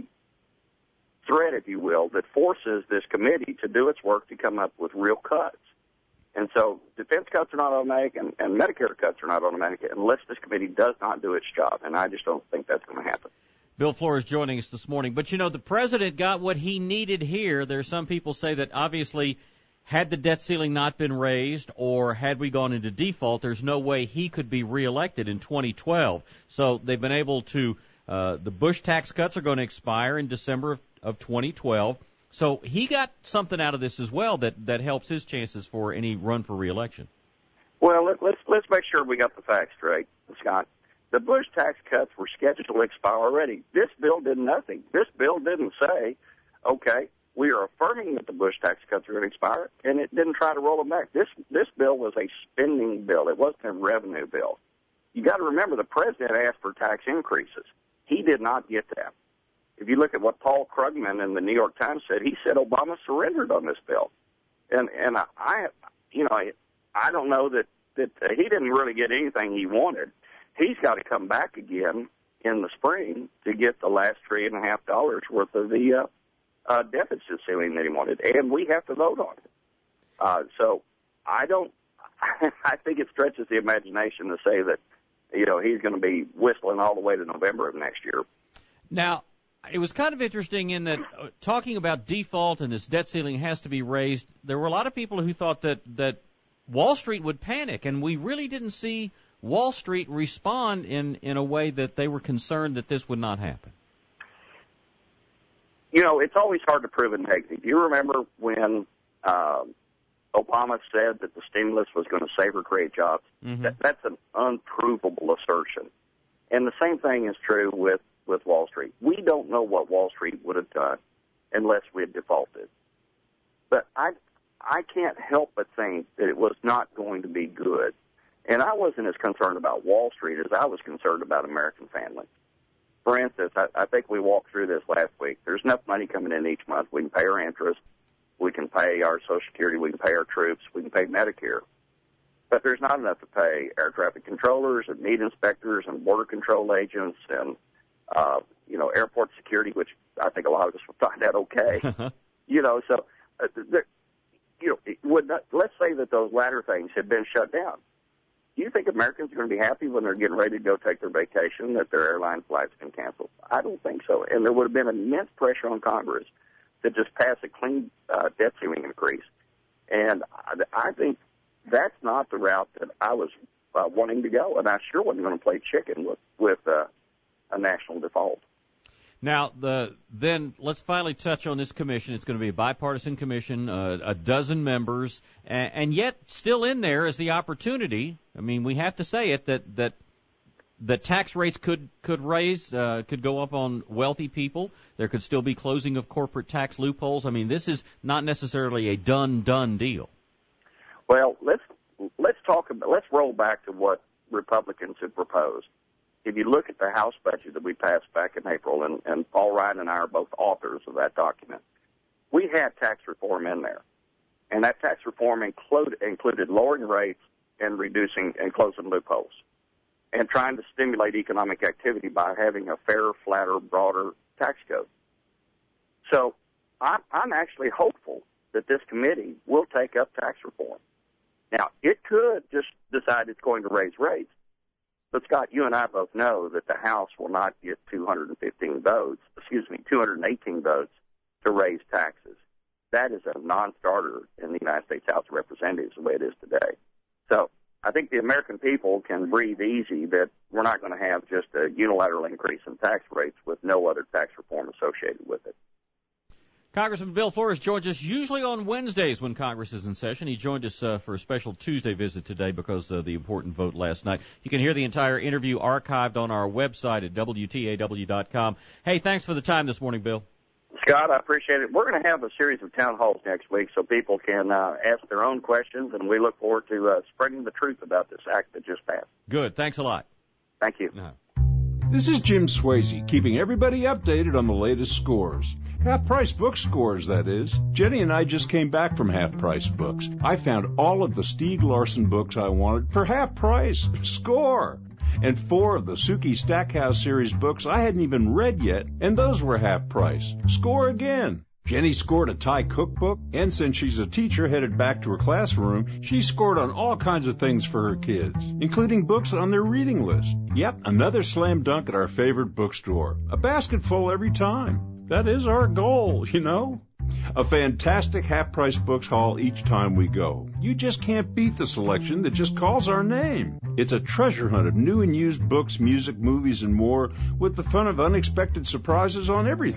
threat, if you will, that forces this committee to do its work to come up with real cuts. And so defense cuts are not automatic, and, and Medicare cuts are not automatic unless this committee does not do its job, and I just don't think that's going to happen. Bill Flores joining us this morning. But, you know, the president got what he needed here. There's some people say that obviously had the debt ceiling not been raised or had we gone into default, there's no way he could be reelected in twenty twelve. So they've been able to uh, – the Bush tax cuts are going to expire in December of, of twenty twelve. So he got something out of this as well that, that helps his chances for any run for re-election. Well, let, let's let's make sure we got the facts straight, Scott. The Bush tax cuts were scheduled to expire already. This bill did nothing. This bill didn't say, okay, we are affirming that the Bush tax cuts are going to expire, and it didn't try to roll them back. This this bill was a spending bill. It wasn't a revenue bill. You got to remember, the president asked for tax increases. He did not get that. If you look at what Paul Krugman in the New York Times said, he said Obama surrendered on this bill. And and I, you know, I, I don't know that, that uh, he didn't really get anything he wanted. He's got to come back again in the spring to get the last three and a half dollars worth of the uh, uh, deficit ceiling that he wanted, and we have to vote on it. Uh, so I don't, I think it stretches the imagination to say that, you know, he's going to be whistling all the way to November of next year. Now, it was kind of interesting in that uh, talking about default and this debt ceiling has to be raised, there were a lot of people who thought that, that Wall Street would panic, and we really didn't see Wall Street respond in, in a way that they were concerned that this would not happen. You know, it's always hard to prove a negative. You remember when uh, Obama said that the stimulus was going to save or create jobs? Mm-hmm. That, that's an unprovable assertion. And the same thing is true with with Wall Street. We don't know what Wall Street would have done unless we had defaulted. But I I can't help but think that it was not going to be good. And I wasn't as concerned about Wall Street as I was concerned about American families. For instance, I, I think we walked through this last week. There's enough money coming in each month. We can pay our interest. We can pay our Social Security. We can pay our troops. We can pay Medicare. But there's not enough to pay air traffic controllers and meat inspectors and border control agents and Uh, you know, airport security, which I think a lot of us would find that okay. you know, so, uh, there, you know, it would not, let's say that those latter things had been shut down. Do you think Americans are going to be happy when they're getting ready to go take their vacation that their airline flights can cancel? I don't think so. And there would have been immense pressure on Congress to just pass a clean uh, debt ceiling increase. And I, I think that's not the route that I was uh, wanting to go. And I sure wasn't going to play chicken with, with, uh, a national default. Now, the then let's finally touch on this commission. It's going to be a bipartisan commission, uh, a dozen members, and, and yet still in there is the opportunity. I mean, we have to say it that that the tax rates could could raise, uh, could go up on wealthy people. There could still be closing of corporate tax loopholes. I mean, this is not necessarily a done done deal. Well, let's let's talk about let's roll back to what Republicans have proposed. If you look at the House budget that we passed back in April, and, and Paul Ryan and I are both authors of that document, we had tax reform in there. And that tax reform include, included lowering rates and reducing and closing loopholes and trying to stimulate economic activity by having a fairer, flatter, broader tax code. So I'm, I'm actually hopeful that this committee will take up tax reform. Now, it could just decide it's going to raise rates. But, Scott, you and I both know that the House will not get two hundred fifteen votes, excuse me, two hundred eighteen votes to raise taxes. That is a non-starter in the United States House of Representatives the way it is today. So I think the American people can breathe easy that we're not going to have just a unilateral increase in tax rates with no other tax reform associated with it. Congressman Bill Flores joins us usually on Wednesdays when Congress is in session. He joined us uh, for a special Tuesday visit today because of the important vote last night. You can hear the entire interview archived on our website at W T A W dot com. Hey, thanks for the time this morning, Bill. Scott, I appreciate it. We're going to have a series of town halls next week so people can uh, ask their own questions, and we look forward to uh, spreading the truth about this act that just passed. Good. Thanks a lot. Thank you. Uh-huh. This is Jim Swayze, keeping everybody updated on the latest scores. Half-price book scores, that is. Jenny and I just came back from half-price books. I found all of the Stieg Larsson books I wanted for half price. Score! And four of the Suki Stackhouse series books I hadn't even read yet, and those were half price. Score again! Jenny scored a Thai cookbook, and since she's a teacher headed back to her classroom, she scored on all kinds of things for her kids, including books on their reading list. Yep, another slam dunk at our favorite bookstore. A basket full every time. That is our goal, you know. A fantastic half-price books haul each time we go. You just can't beat the selection that just calls our name. It's a treasure hunt of new and used books, music, movies, and more, with the fun of unexpected surprises on everything.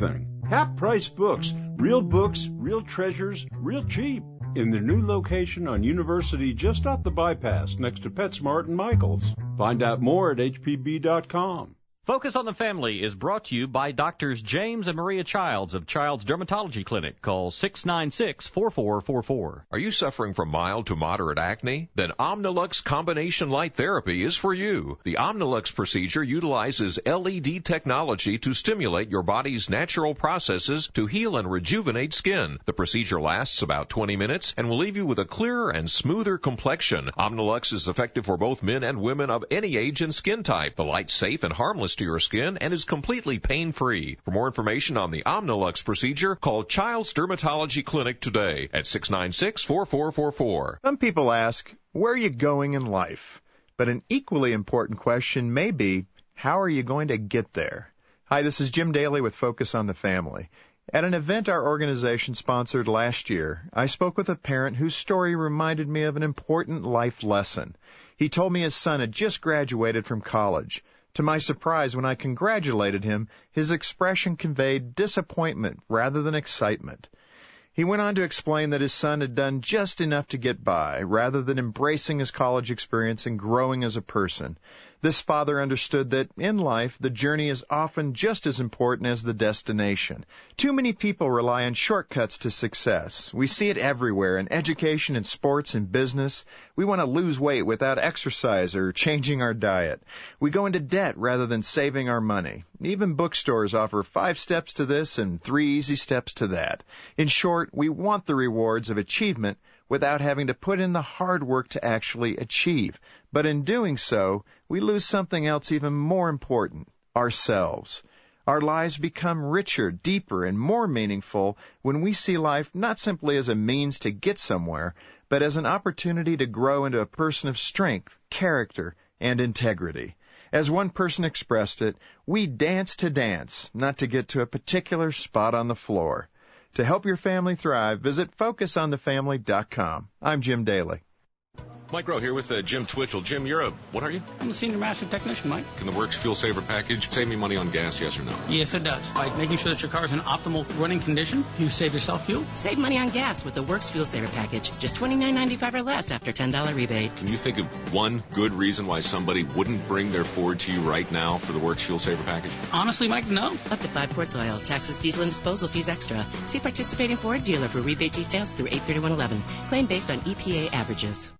Half Price Books. Real books, real treasures, real cheap. In their new location on University, just off the bypass, next to PetSmart and Michael's. Find out more at H P B dot com. Focus on the Family is brought to you by Doctors James and Maria Childs of Child's Dermatology Clinic. Call six nine six, four four four four. Are you suffering from mild to moderate acne? Then Omnilux Combination Light Therapy is for you. The Omnilux procedure utilizes L E D technology to stimulate your body's natural processes to heal and rejuvenate skin. The procedure lasts about twenty minutes and will leave you with a clearer and smoother complexion. Omnilux is effective for both men and women of any age and skin type. The light's safe and harmless to your skin and is completely pain-free. For more information on the Omnilux procedure, call Child's Dermatology Clinic today at six nine six, four four four four. Some people ask, where are you going in life? But an equally important question may be, how are you going to get there? Hi, this is Jim Daly with Focus on the Family. At an event our organization sponsored last year, I spoke with a parent whose story reminded me of an important life lesson. He told me his son had just graduated from college. To my surprise, when I congratulated him, his expression conveyed disappointment rather than excitement. He went on to explain that his son had done just enough to get by, rather than embracing his college experience and growing as a person. This father understood that, in life, the journey is often just as important as the destination. Too many people rely on shortcuts to success. We see it everywhere, in education, in sports, in business. We want to lose weight without exercise or changing our diet. We go into debt rather than saving our money. Even bookstores offer five steps to this and three easy steps to that. In short, we want the rewards of achievement without having to put in the hard work to actually achieve. But in doing so, we lose something else even more important, ourselves. Our lives become richer, deeper, and more meaningful when we see life not simply as a means to get somewhere, but as an opportunity to grow into a person of strength, character, and integrity. As one person expressed it, we dance to dance, not to get to a particular spot on the floor. To help your family thrive, visit focus on the family dot com. I'm Jim Daly. Mike Rowe here with uh, Jim Twitchell. Jim, you're a, what are you? I'm a senior master technician, Mike. Can the Works Fuel Saver package save me money on gas, yes or no? Yes, it does. By making sure that your car is in optimal running condition, you save yourself fuel. Save money on gas with the Works Fuel Saver package. Just twenty-nine ninety-five or less after ten dollars rebate. Can you think of one good reason why somebody wouldn't bring their Ford to you right now for the Works Fuel Saver package? Honestly, Mike, no. Up to five quarts oil, taxes, diesel, and disposal fees extra. See participating Ford dealer for rebate details through eight thirty-one eleven. Claim based on E P A averages.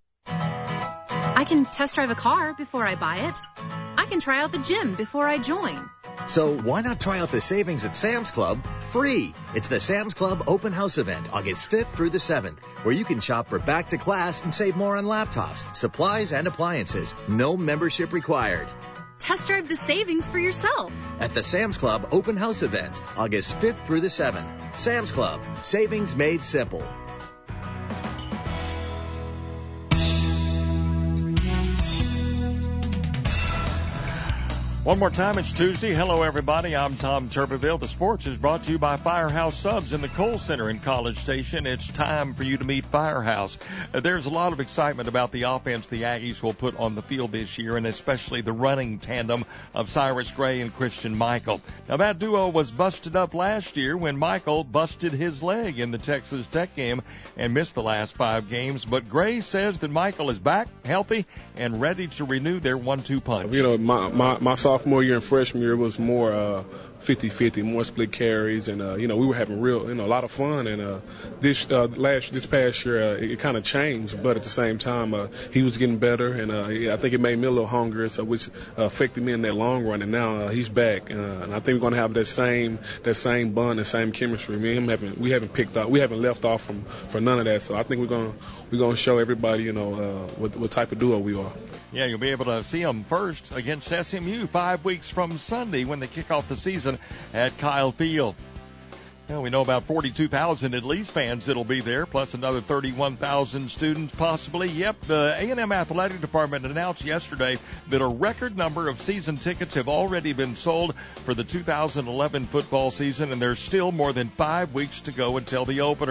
I can test drive a car before I buy it. I can try out the gym before I join. So why not try out the savings at Sam's Club free? It's the Sam's Club Open House event, August fifth through the seventh, where you can shop for back to class and save more on laptops, supplies, and appliances. No membership required. Test drive the savings for yourself. At the Sam's Club Open House event, August fifth through the seventh. Sam's Club, savings made simple. One more time, it's Tuesday. Hello, everybody. I'm Tom Turbeville. The sports is brought to you by Firehouse Subs in the Kohl Center in College Station. It's time for you to meet Firehouse. Uh, there's a lot of excitement about the offense the Aggies will put on the field this year, and especially the running tandem of Cyrus Gray and Christian Michael. Now, that duo was busted up last year when Michael busted his leg in the Texas Tech game and missed the last five games. But Gray says that Michael is back, healthy, and ready to renew their one two punch. You know, my, my, my sophomore year and freshman year was more uh, fifty-fifty, more split carries, and uh, you know we were having real, you know, a lot of fun. And uh, this uh, last this past year, uh, it, it kind of changed, but at the same time, uh, he was getting better, and uh, yeah, I think it made me a little hungrier, so which uh, affected me in that long run. And now uh, he's back, uh, and I think we're going to have that same that same bond, that same chemistry. Me and him haven't we haven't picked up, we haven't left off from for none of that. So I think we're gonna we're gonna show everybody, you know, uh, what, what type of duo we are. Yeah, you'll be able to see them first against S M U five weeks from Sunday when they kick off the season at Kyle Field. Well, we know about forty-two thousand at least fans that'll be there, plus another thirty-one thousand students possibly. Yep, the A and M Athletic Department announced yesterday that a record number of season tickets have already been sold for the two thousand eleven football season, and there's still more than five weeks to go until the opener.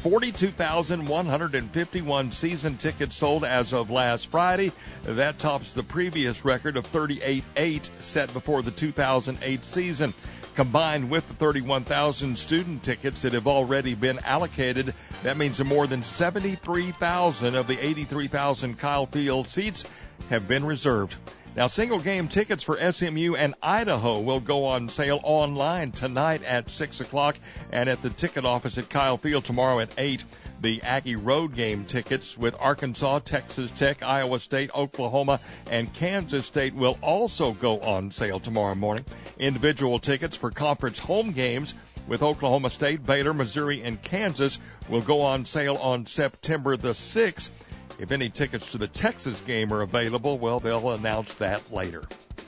forty-two thousand one hundred fifty-one season tickets sold as of last Friday. That tops the previous record of thirty-eight thousand eight hundred set before the two thousand eight season. Combined with the thirty-one thousand student tickets that have already been allocated, that means that more than seventy-three thousand of the eighty-three thousand Kyle Field seats have been reserved. Now, single-game tickets for S M U and Idaho will go on sale online tonight at six o'clock and at the ticket office at Kyle Field tomorrow at eight. The Aggie road game tickets with Arkansas, Texas Tech, Iowa State, Oklahoma, and Kansas State will also go on sale tomorrow morning. Individual tickets for conference home games with Oklahoma State, Baylor, Missouri, and Kansas will go on sale on September the sixth. If any tickets to the Texas game are available, well, they'll announce that later.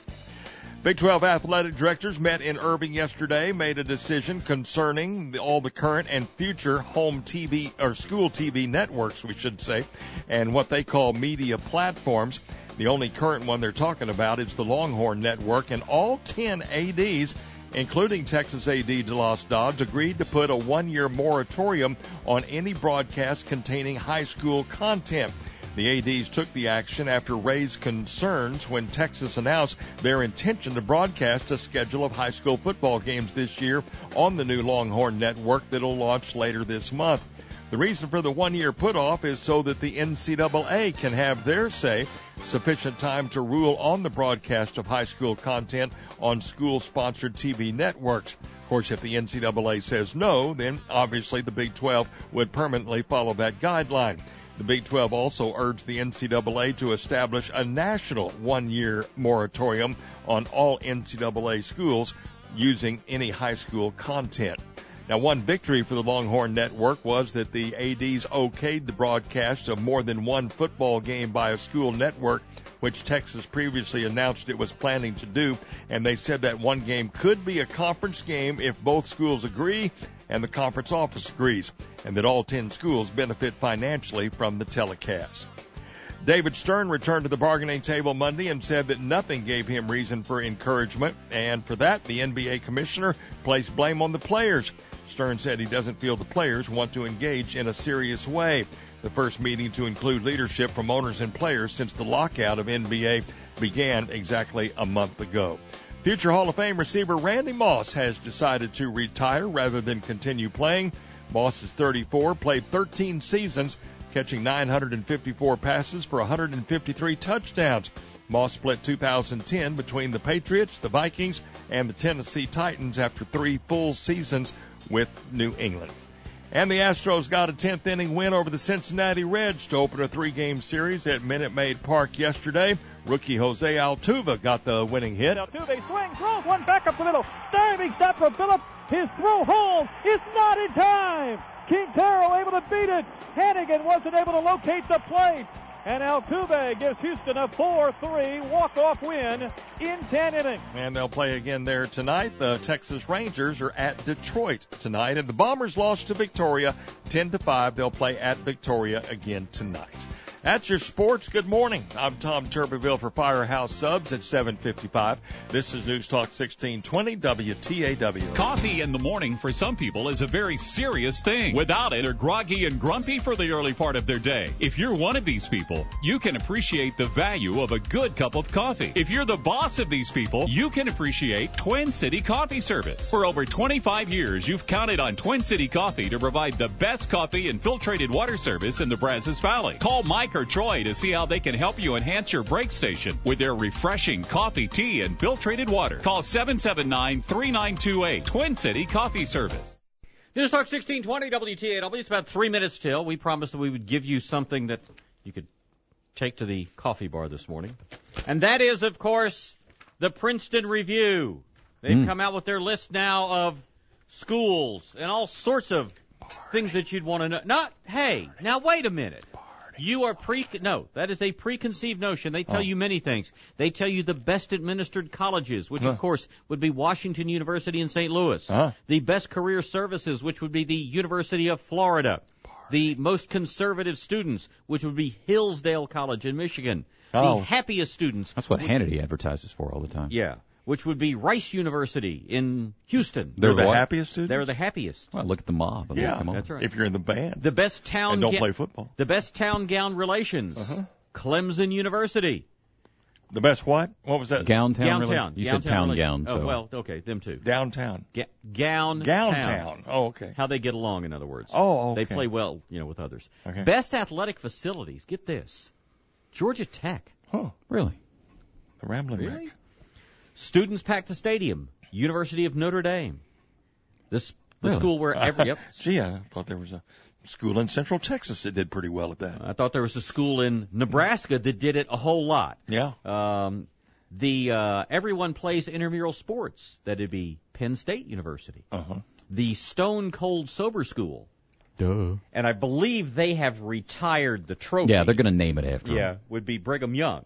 Big twelve athletic directors met in Irving yesterday, made a decision concerning the, all the current and future home T V, or school T V networks, we should say, and what they call media platforms. The only current one they're talking about is the Longhorn Network, and all ten A Ds, including Texas A D DeLoss Dodds, agreed to put a one-year moratorium on any broadcast containing high school content. The A Ds took the action after raised concerns when Texas announced their intention to broadcast a schedule of high school football games this year on the new Longhorn Network that will launch later this month. The reason for the one-year put-off is so that the N C double A can have their say, sufficient time to rule on the broadcast of high school content on school-sponsored T V networks. Of course, if the N C double A says no, then obviously the Big twelve would permanently follow that guideline. The Big twelve also urged the N C double A to establish a national one-year moratorium on all N C double A schools using any high school content. Now, one victory for the Longhorn Network was that the A Ds okayed the broadcast of more than one football game by a school network, which Texas previously announced it was planning to do, and they said that one game could be a conference game if both schools agree and the conference office agrees, and that all ten schools benefit financially from the telecast. David Stern returned to the bargaining table Monday and said that nothing gave him reason for encouragement, and for that, the N B A commissioner placed blame on the players. Stern said he doesn't feel the players want to engage in a serious way. The first meeting to include leadership from owners and players since the lockout of N B A began exactly a month ago. Future Hall of Fame receiver Randy Moss has decided to retire rather than continue playing. Moss is thirty-four, played thirteen seasons, catching nine hundred fifty-four passes for one hundred fifty-three touchdowns. Moss split two thousand ten between the Patriots, the Vikings, and the Tennessee Titans after three full seasons with New England. And the Astros got a tenth inning win over the Cincinnati Reds to open a three-game series at Minute Maid Park yesterday. Rookie Jose Altuve got the winning hit. Altuve swings, throws one back up the middle. Diving stop from Phillips. His throw holds. It's not in time. Quintero able to beat it. Hannigan wasn't able to locate the plate. And Altuve gives Houston a four three walk-off win in ten innings. And they'll play again there tonight. The Texas Rangers are at Detroit tonight. And the Bombers lost to Victoria ten to five. They'll play at Victoria again tonight. That's your sports. Good morning. I'm Tom Turbeville for Firehouse Subs at seven fifty-five. This is News Talk sixteen twenty W T A W. Coffee in the morning for some people is a very serious thing. Without it, they're groggy and grumpy for the early part of their day. If you're one of these people, you can appreciate the value of a good cup of coffee. If you're the boss of these people, you can appreciate Twin City Coffee Service. For over twenty-five years, you've counted on Twin City Coffee to provide the best coffee and filtrated water service in the Brazos Valley. Call Mike or Troy to see how they can help you enhance your break station with their refreshing coffee, tea, and filtrated water. Call seven seven nine, three nine two eight. Twin City Coffee Service. News Talk sixteen twenty W T A W. It's about three minutes till. We promised that we would give you something that you could take to the coffee bar this morning. And that is, of course, the Princeton Review. They've mm. come out with their list now of schools and all sorts of Party. things that you'd want to know. Not, hey, now wait a minute. You are pre, no, that is a preconceived notion. They tell oh. you many things. They tell you the best administered colleges, which, uh. of course, would be Washington University in Saint Louis. Uh. The best career services, which would be the University of Florida. Party. The most conservative students, which would be Hillsdale College in Michigan. Oh. The happiest students. That's what Hannity advertises for all the time. Yeah. which would be Rice University in Houston. They're, They're the what? happiest students? They're the happiest. Well, look at the mob. Look, Yeah, come on. That's right. If you're in the band. The best town And don't ga- play football. The best town gown relations. Uh-huh. Clemson University. The best what? What was that? Gown town. Gown really? town. You Gown said town really? gown. Oh, So. well, okay, them too. Downtown. Ga- gown Gown town. town. Oh, okay. How they get along, in other words. Oh, okay. They play well, you know, with others. Okay. Best athletic facilities. Get this. Georgia Tech. Huh. Really? The Ramblin' Really? Wreck. Students pack the stadium. University of Notre Dame. This the Really? school where every yep. Gee, I thought there was a school in Central Texas that did pretty well at that. I thought there was a school in Nebraska that did it a whole lot. Yeah. Um, the uh, everyone plays intramural sports. That'd be Penn State University. Uh-huh. The Stone Cold Sober School. Duh. And I believe they have retired the trophy. Yeah, they're going to name it after Yeah, him. would be Brigham Young.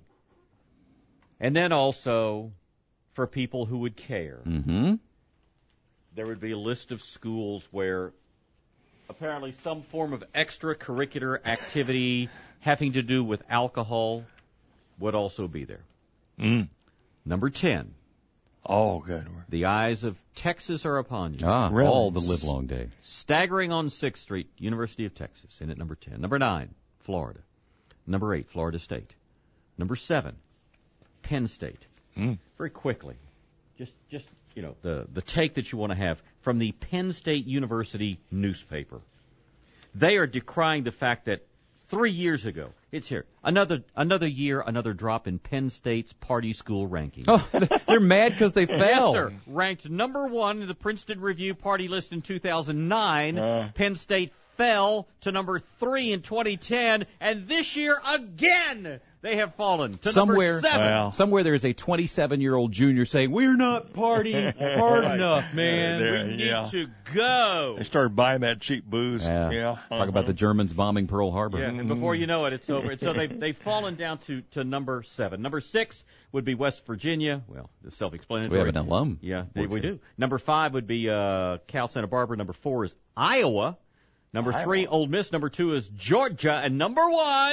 And then also, for people who would care, Mm-hmm. there would be a list of schools where apparently some form of extracurricular activity having to do with alcohol would also be there. Mm. Number ten. Oh, good. The eyes of Texas are upon you. Ah, Really? all the live long day. Staggering on sixth Street, University of Texas, in at number ten. Number nine, Florida. Number eight, Florida State. Number seven, Penn State. Mm. Very quickly, just just you know the the take that you want to have from the Penn State University newspaper. They are decrying the fact that three years ago, it's here another another year, another drop in Penn State's party school ranking. Oh, they're mad because they Yes, fell. sir. Ranked number one in the Princeton Review party list in two thousand nine. Uh. Penn State fell to number three in twenty ten, and this year again they have fallen to somewhere, number seven. Wow. somewhere there is a twenty-seven-year-old junior saying, "We're not partying hard Right. enough, man." There- We need yeah. to go. They started buying that cheap booze. Yeah. Yeah. Talk about the Germans bombing Pearl Harbor. Yeah, and before you know it, it's over. So they've, they've fallen down to, to number seven. Number six would be West Virginia. Well, it's self-explanatory. We have an alum. Yeah, they, we do. Number five would be uh, Cal Santa Barbara. Number four is Iowa. Number Iowa. three, Ole Miss. Number two is Georgia. And number one...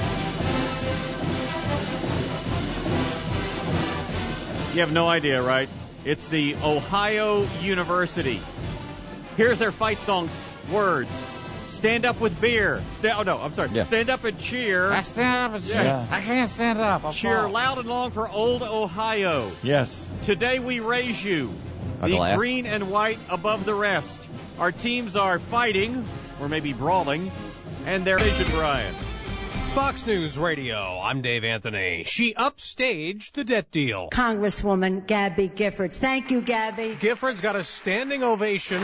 You have no idea, right? It's the Ohio University. Here's their fight song's words. Stand up with beer. Sta- oh, no, I'm sorry. Yeah. Stand up and cheer. I stand up and cheer. Yeah. I can't stand up. I'll Cheer fall. loud and long for old Ohio. Yes. Today we raise you. A The glass. green and white above the rest. Our teams are fighting, or maybe brawling, and they're Vision Brian. Fox News Radio, I'm Dave Anthony. She upstaged the debt deal. Congresswoman Gabby Giffords. Thank you, Gabby. Giffords got a standing ovation,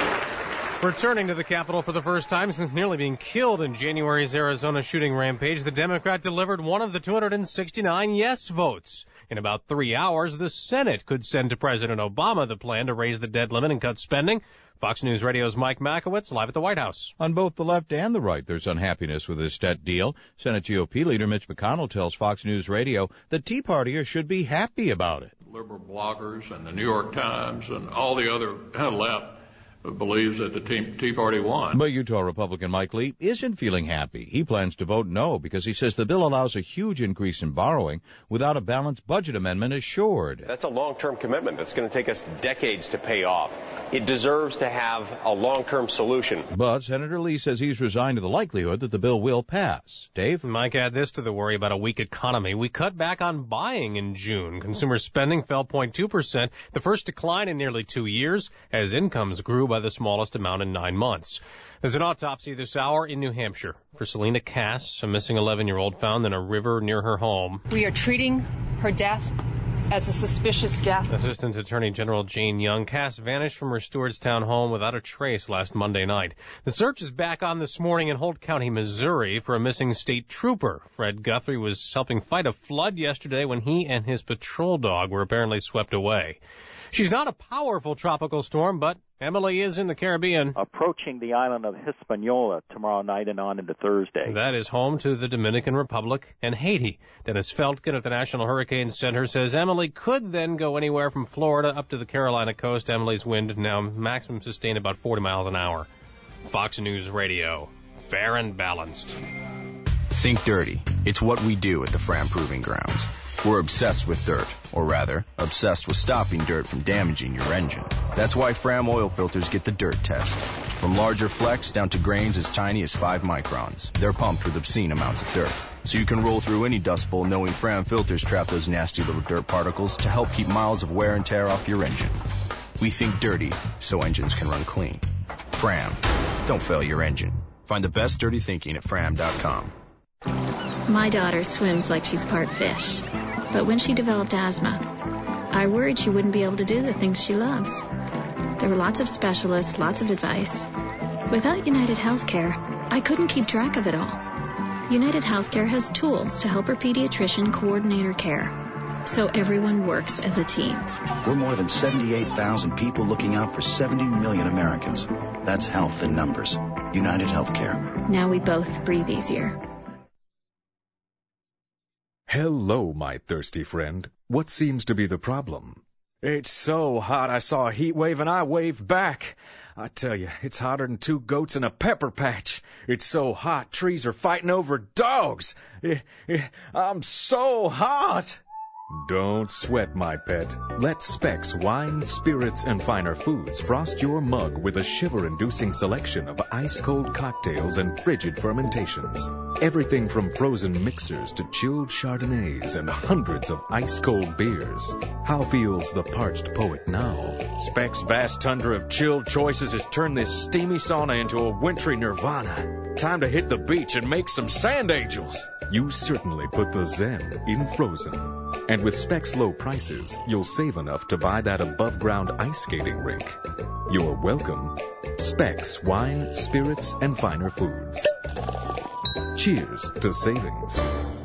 returning to the Capitol for the first time since nearly being killed in January's Arizona shooting rampage. The Democrat delivered one of the two hundred sixty-nine yes votes. In about three hours, the Senate could send to President Obama the plan to raise the debt limit and cut spending. Fox News Radio's Mike Makowitz live at the White House. On both the left and the right, there's unhappiness with this debt deal. Senate G O P leader Mitch McConnell tells Fox News Radio that Tea Partiers should be happy about it. Liberal bloggers and the New York Times and all the other left believes that the Tea, Tea Party won. But Utah Republican Mike Lee isn't feeling happy. He plans to vote no because he says the bill allows a huge increase in borrowing without a balanced budget amendment assured. That's a long-term commitment that's going to take us decades to pay off. It deserves to have a long-term solution. But Senator Lee says he's resigned to the likelihood that the bill will pass. Dave? Mike, add this to the worry about a weak economy. We cut back on buying in June. Consumer spending fell zero point two percent, the first decline in nearly two years, as incomes grew by the smallest amount in nine months. There's an autopsy this hour in New Hampshire for Selena Cass, a missing eleven-year-old found in a river near her home. We are treating her death as a suspicious death. Assistant Attorney General Jane Young. Cass vanished from her Stewartstown home without a trace last Monday night. The search is back on this morning in Holt County, Missouri, for a missing state trooper. Fred Guthrie was helping fight a flood yesterday when he and his patrol dog were apparently swept away. She's not a powerful tropical storm, but Emily is in the Caribbean. Approaching the island of Hispaniola tomorrow night and on into Thursday. That is home to the Dominican Republic and Haiti. Dennis Feltgen at the National Hurricane Center says Emily could then go anywhere from Florida up to the Carolina coast. Emily's wind now maximum sustained about forty miles an hour. Fox News Radio. Fair and balanced. Think dirty. It's what we do at the Fram Proving Grounds. We're obsessed with dirt, or rather, obsessed with stopping dirt from damaging your engine. That's why Fram oil filters get the dirt test. From larger flecks down to grains as tiny as five microns, they're pumped with obscene amounts of dirt. So you can roll through any dust bowl knowing Fram filters trap those nasty little dirt particles to help keep miles of wear and tear off your engine. We think dirty, so engines can run clean. Fram. Don't fail your engine. Find the best dirty thinking at fram dot com. My daughter swims like she's part fish. But when she developed asthma, I worried she wouldn't be able to do the things she loves. There were lots of specialists, lots of advice. Without United Healthcare, I couldn't keep track of it all. United Healthcare has tools to help her pediatrician coordinate her care, so everyone works as a team. We're more than seventy-eight thousand people looking out for seventy million Americans. That's health in numbers. United Healthcare. Now we both breathe easier. Hello, my thirsty friend. What seems to be the problem? It's so hot I saw a heat wave and I waved back. I tell you, it's hotter than two goats in a pepper patch. It's so hot, trees are fighting over dogs. Eh, eh, I'm so hot. Don't sweat, my pet. Let Specs Wine, Spirits, and Finer Foods frost your mug with a shiver-inducing selection of ice-cold cocktails and frigid fermentations. Everything from frozen mixers to chilled Chardonnays and hundreds of ice-cold beers. How feels the parched poet now? Specs' vast tundra of chilled choices has turned this steamy sauna into a wintry nirvana. Time to hit the beach and make some sand angels. You certainly put the zen in frozen. And with Specs' low prices, you'll save enough to buy that above-ground ice skating rink. You're welcome. Specs Wine, Spirits, and Finer Foods. Cheers to savings.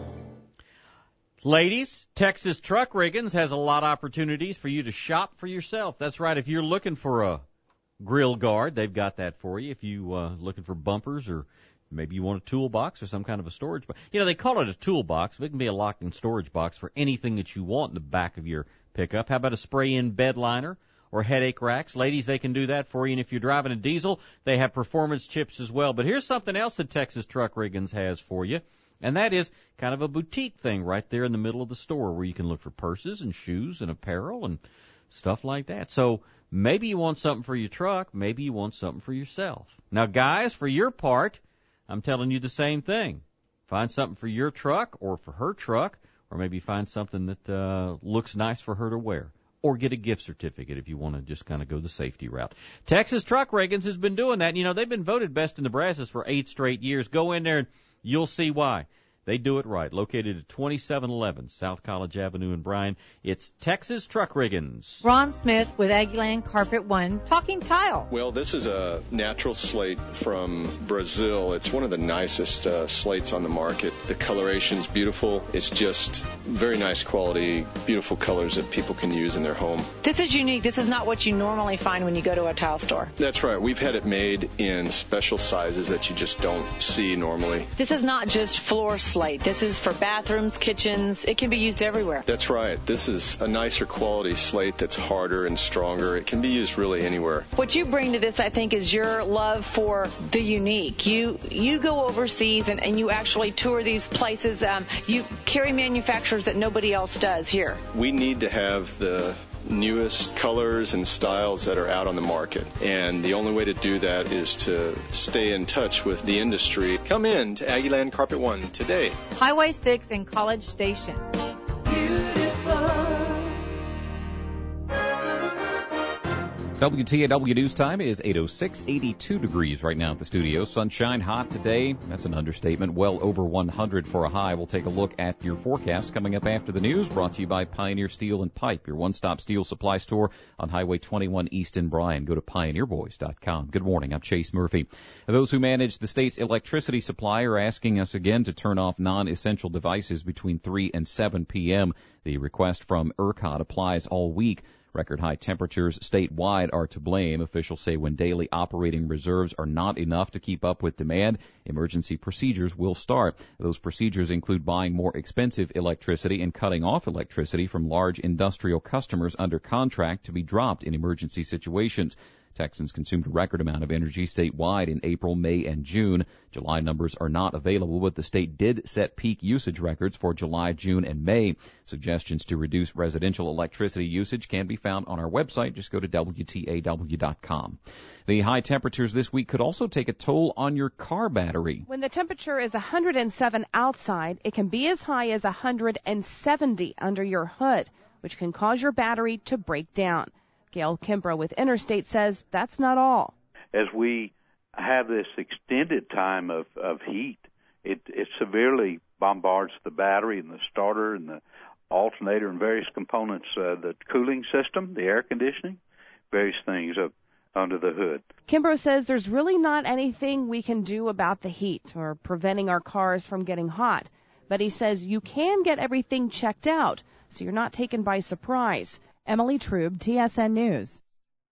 Ladies, Texas Truck Riggins has a lot of opportunities for you to shop for yourself. That's right. If you're looking for a grill guard, they've got that for you. If you uh looking for bumpers, or maybe you want a toolbox or some kind of a storage box. You know, they call it a toolbox, but it can be a locked-in storage box for anything that you want in the back of your pickup. How about a spray-in bed liner or headache racks? Ladies, they can do that for you. And if you're driving a diesel, they have performance chips as well. But here's something else that Texas Truck Riggins has for you, and that is kind of a boutique thing right there in the middle of the store where you can look for purses and shoes and apparel and stuff like that. So maybe you want something for your truck. Maybe you want something for yourself. Now, guys, for your part, I'm telling you the same thing. Find something for your truck or for her truck, or maybe find something that uh, looks nice for her to wear. Or get a gift certificate if you want to just kind of go the safety route. Texas Truck Riggins has been doing that. You know, they've been voted best in Nebraska for eight straight years. Go in there and you'll see why. They do it right. Located at twenty-seven eleven South College Avenue in Bryan. It's Texas Truck Riggins. Ron Smith with Aggieland Carpet One, talking tile. Well, this is a natural slate from Brazil. It's one of the nicest uh, slates on the market. The coloration's beautiful. It's just very nice quality, beautiful colors that people can use in their home. This is unique. This is not what you normally find when you go to a tile store. That's right. We've had it made in special sizes that you just don't see normally. This is not just floor slate. This is for bathrooms, kitchens. It can be used everywhere. That's right. This is a nicer quality slate that's harder and stronger. It can be used really anywhere. What you bring to this, I think, is your love for the unique. You you go overseas and, and you actually tour these places. Um, you carry manufacturers that nobody else does here. We need to have the newest colors and styles that are out on the market. And the only way to do that is to stay in touch with the industry. Come in to Aggieland Carpet One today. Highway six and College Station. W T A W News Time is eight oh six, eighty-two degrees right now at the studio. Sunshine, hot today. That's an understatement. Well over one hundred for a high. We'll take a look at your forecast coming up after the news, brought to you by Pioneer Steel and Pipe, your one-stop steel supply store on Highway twenty-one East in Bryan. Go to pioneer boys dot com. Good morning. I'm Chase Murphy. Those who manage the state's electricity supply are asking us again to turn off non-essential devices between three and seven p.m. The request from ERCOT applies all week. Record high temperatures statewide are to blame. Officials say when daily operating reserves are not enough to keep up with demand, emergency procedures will start. Those procedures include buying more expensive electricity and cutting off electricity from large industrial customers under contract to be dropped in emergency situations. Texans consumed a record amount of energy statewide in April, May, and June. July numbers are not available, but the state did set peak usage records for July, June, and May. Suggestions to reduce residential electricity usage can be found on our website. Just go to W T A W dot com. The high temperatures this week could also take a toll on your car battery. When the temperature is one hundred seven outside, it can be as high as one hundred seventy under your hood, which can cause your battery to break down. Gail Kimbrough with Interstate says that's not all. As we have this extended time of, of heat, it, it severely bombards the battery and the starter and the alternator and various components, uh, the cooling system, the air conditioning, various things up under the hood. Kimbrough says there's really not anything we can do about the heat or preventing our cars from getting hot. But he says you can get everything checked out so you're not taken by surprise. Emily Trube, T S N News.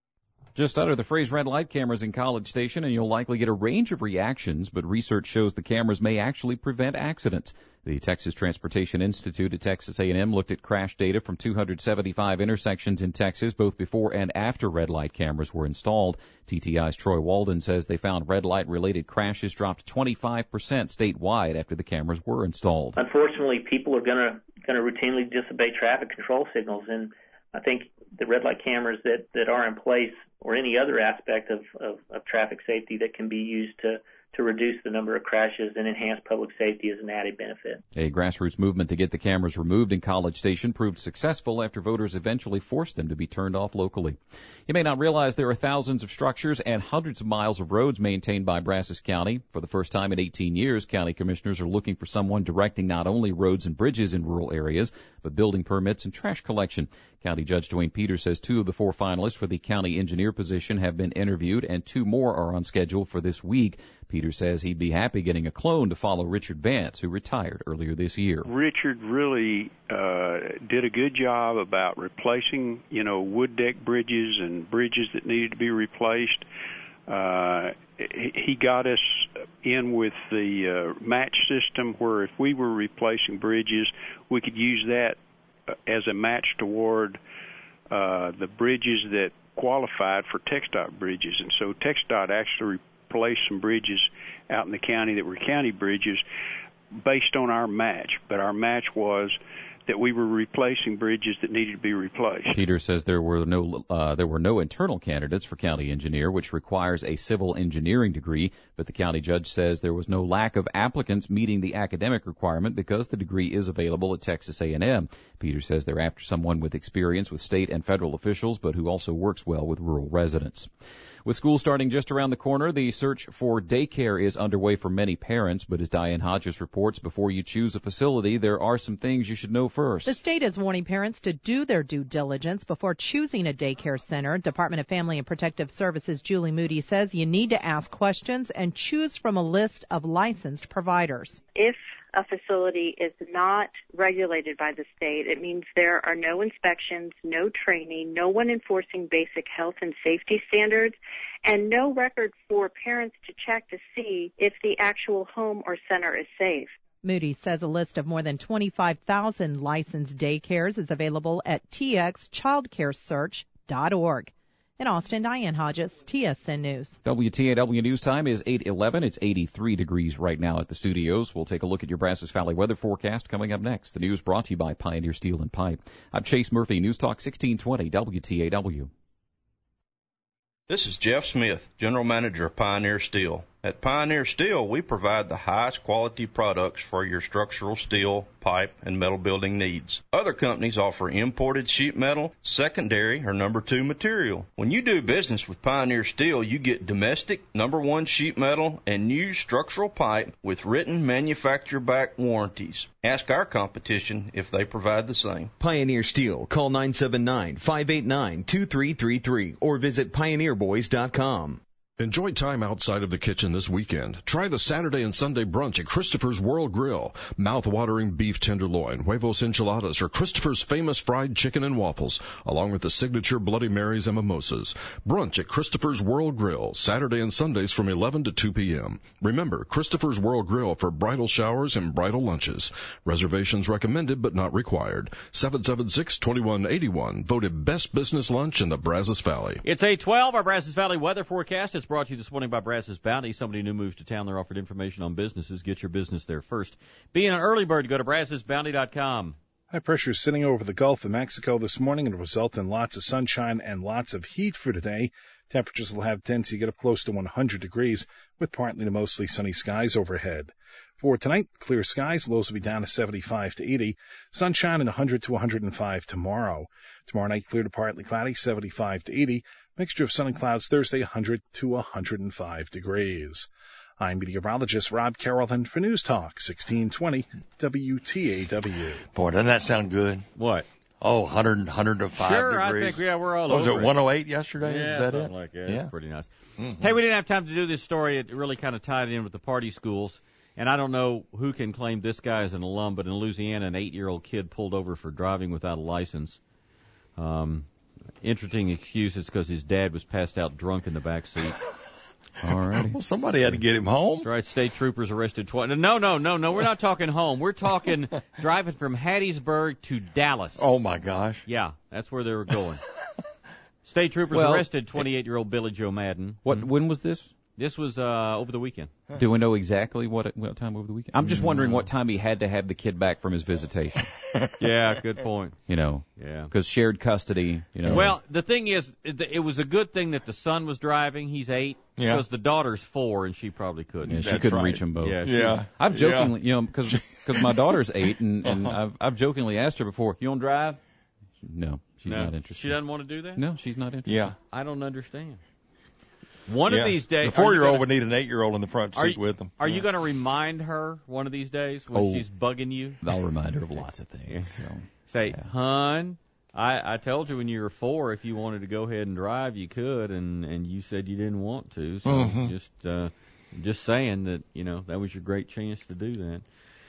Just utter the phrase red light cameras in College Station and you'll likely get a range of reactions, but research shows the cameras may actually prevent accidents. The Texas Transportation Institute at Texas A and M looked at crash data from two hundred seventy-five intersections in Texas, both before and after red light cameras were installed. T T I's Troy Walden says they found red light-related crashes dropped twenty-five percent statewide after the cameras were installed. Unfortunately, people are going to going to routinely disobey traffic control signals, and I think the red light cameras that, that are in place or any other aspect of, of, of traffic safety that can be used to, to reduce the number of crashes and enhance public safety is an added benefit. A grassroots movement to get the cameras removed in College Station proved successful after voters eventually forced them to be turned off locally. You may not realize there are thousands of structures and hundreds of miles of roads maintained by Brazos County. For the first time in eighteen years, county commissioners are looking for someone directing not only roads and bridges in rural areas, but building permits and trash collection. County Judge Dwayne Peters says two of the four finalists for the county engineer position have been interviewed and two more are on schedule for this week. Peters says he'd be happy getting a clone to follow Richard Vance, who retired earlier this year. Richard really uh, did a good job about replacing, you know, wood deck bridges and bridges that needed to be replaced. Uh, he got us in with the uh, match system where if we were replacing bridges, we could use that as a match toward uh, the bridges that qualified for TxDOT bridges. And so TxDOT actually replaced some bridges out in the county that were county bridges based on our match. But our match was that we were replacing bridges that needed to be replaced. Peters says there were no uh, there were no internal candidates for county engineer, which requires a civil engineering degree, but the county judge says there was no lack of applicants meeting the academic requirement because the degree is available at Texas A and M. Peters says they're after someone with experience with state and federal officials, but who also works well with rural residents. With school starting just around the corner, the search for daycare is underway for many parents, but as Diane Hodges reports, before you choose a facility, there are some things you should know first. The state is warning parents to do their due diligence before choosing a daycare center. Department of Family and Protective Services Julie Moody says you need to ask questions and choose from a list of licensed providers. If a facility is not regulated by the state, it means there are no inspections, no training, no one enforcing basic health and safety standards, and no record for parents to check to see if the actual home or center is safe. Moody says a list of more than twenty-five thousand licensed daycares is available at t x childcare search dot org. In Austin, Diane Hodges, T S N News. W T A W News Time is eight eleven. It's eighty-three degrees right now at the studios. We'll take a look at your Brazos Valley weather forecast coming up next. The news brought to you by Pioneer Steel and Pipe. I'm Chase Murphy, News Talk sixteen twenty W T A W. This is Jeff Smith, General Manager of Pioneer Steel. At Pioneer Steel, we provide the highest quality products for your structural steel, pipe, and metal building needs. Other companies offer imported sheet metal, secondary, or number two material. When you do business with Pioneer Steel, you get domestic, number one sheet metal, and new structural pipe with written manufacturer-backed warranties. Ask our competition if they provide the same. Pioneer Steel. Call nine seven nine, five eight nine, two three three three or visit pioneer boys dot com. Enjoy time outside of the kitchen this weekend. Try the Saturday and Sunday brunch at Christopher's World Grill. Mouth-watering beef tenderloin, huevos enchiladas, or Christopher's famous fried chicken and waffles, along with the signature Bloody Marys and mimosas. Brunch at Christopher's World Grill, Saturday and Sundays from eleven to two p.m. Remember, Christopher's World Grill for bridal showers and bridal lunches. Reservations recommended but not required. seven seven six, two one eight one, voted best business lunch in the Brazos Valley. It's eight twelve, our Brazos Valley weather forecast is brought to you this morning by Brazos Bounty. Somebody new moves to town. They're offered information on businesses. Get your business there first. Being an early bird, go to brazos bounty dot com. High pressure is sitting over the Gulf of Mexico this morning and will result in lots of sunshine and lots of heat for today. Temperatures will have tendency to get up close to one hundred degrees with partly to mostly sunny skies overhead. For tonight, clear skies, lows will be down to seventy-five to eighty. Sunshine in one hundred to one hundred five tomorrow. Tomorrow night, clear to partly cloudy, seventy-five to eighty. Mixture of sun and clouds Thursday, one hundred to one hundred five degrees. I'm meteorologist Rob Carrollton for News Talk, sixteen twenty W T A W. Boy, doesn't that sound good? What? Oh, one hundred, one hundred five sure, degrees. Sure, I think, yeah, we're all what, over was it one oh eight yesterday? Yeah, Is that something it? like that. Yeah. It's pretty nice. Mm-hmm. Hey, we didn't have time to do this story. It really kind of tied in with the party schools. And I don't know who can claim this guy as an alum, but in Louisiana, an eight-year-old kid pulled over for driving without a license. Um, interesting excuse. It's because his dad was passed out drunk in the back seat. All right. Well, somebody had to get him home. That's right. State troopers arrested twice. No, no, no, no. We're not talking home. We're talking driving from Hattiesburg to Dallas. Oh, my gosh. Yeah, that's where they were going. State troopers well, arrested twenty-eight-year-old Billy Joe Madden. What? When was this? This was uh, over the weekend. Do we know exactly what what time over the weekend? I'm just wondering what time he had to have the kid back from his visitation. Yeah, good point. You know, yeah, because shared custody. You know. Well, the thing is, it, it was a good thing that the son was driving. He's eight. Yeah. Because the daughter's four, and she probably couldn't. Yeah, she That's couldn't right. reach them both. Yeah, yeah. I've jokingly, yeah. you know, because because my daughter's eight, and, and uh-huh. I've I've jokingly asked her before, "You want to drive?" No, she's no, not interested. She doesn't want to do that. No, she's not interested. Yeah. I don't understand. One yeah. of these days, the four-year-old gonna, would need an eight-year-old in the front seat you, with them. Are yeah. you going to remind her one of these days when oh, she's bugging you? I'll remind her of lots of things. Yeah. So. Say, yeah. hon, I, I told you when you were four, if you wanted to go ahead and drive, you could, and and you said you didn't want to. So mm-hmm. just uh, just saying that you know that was your great chance to do that.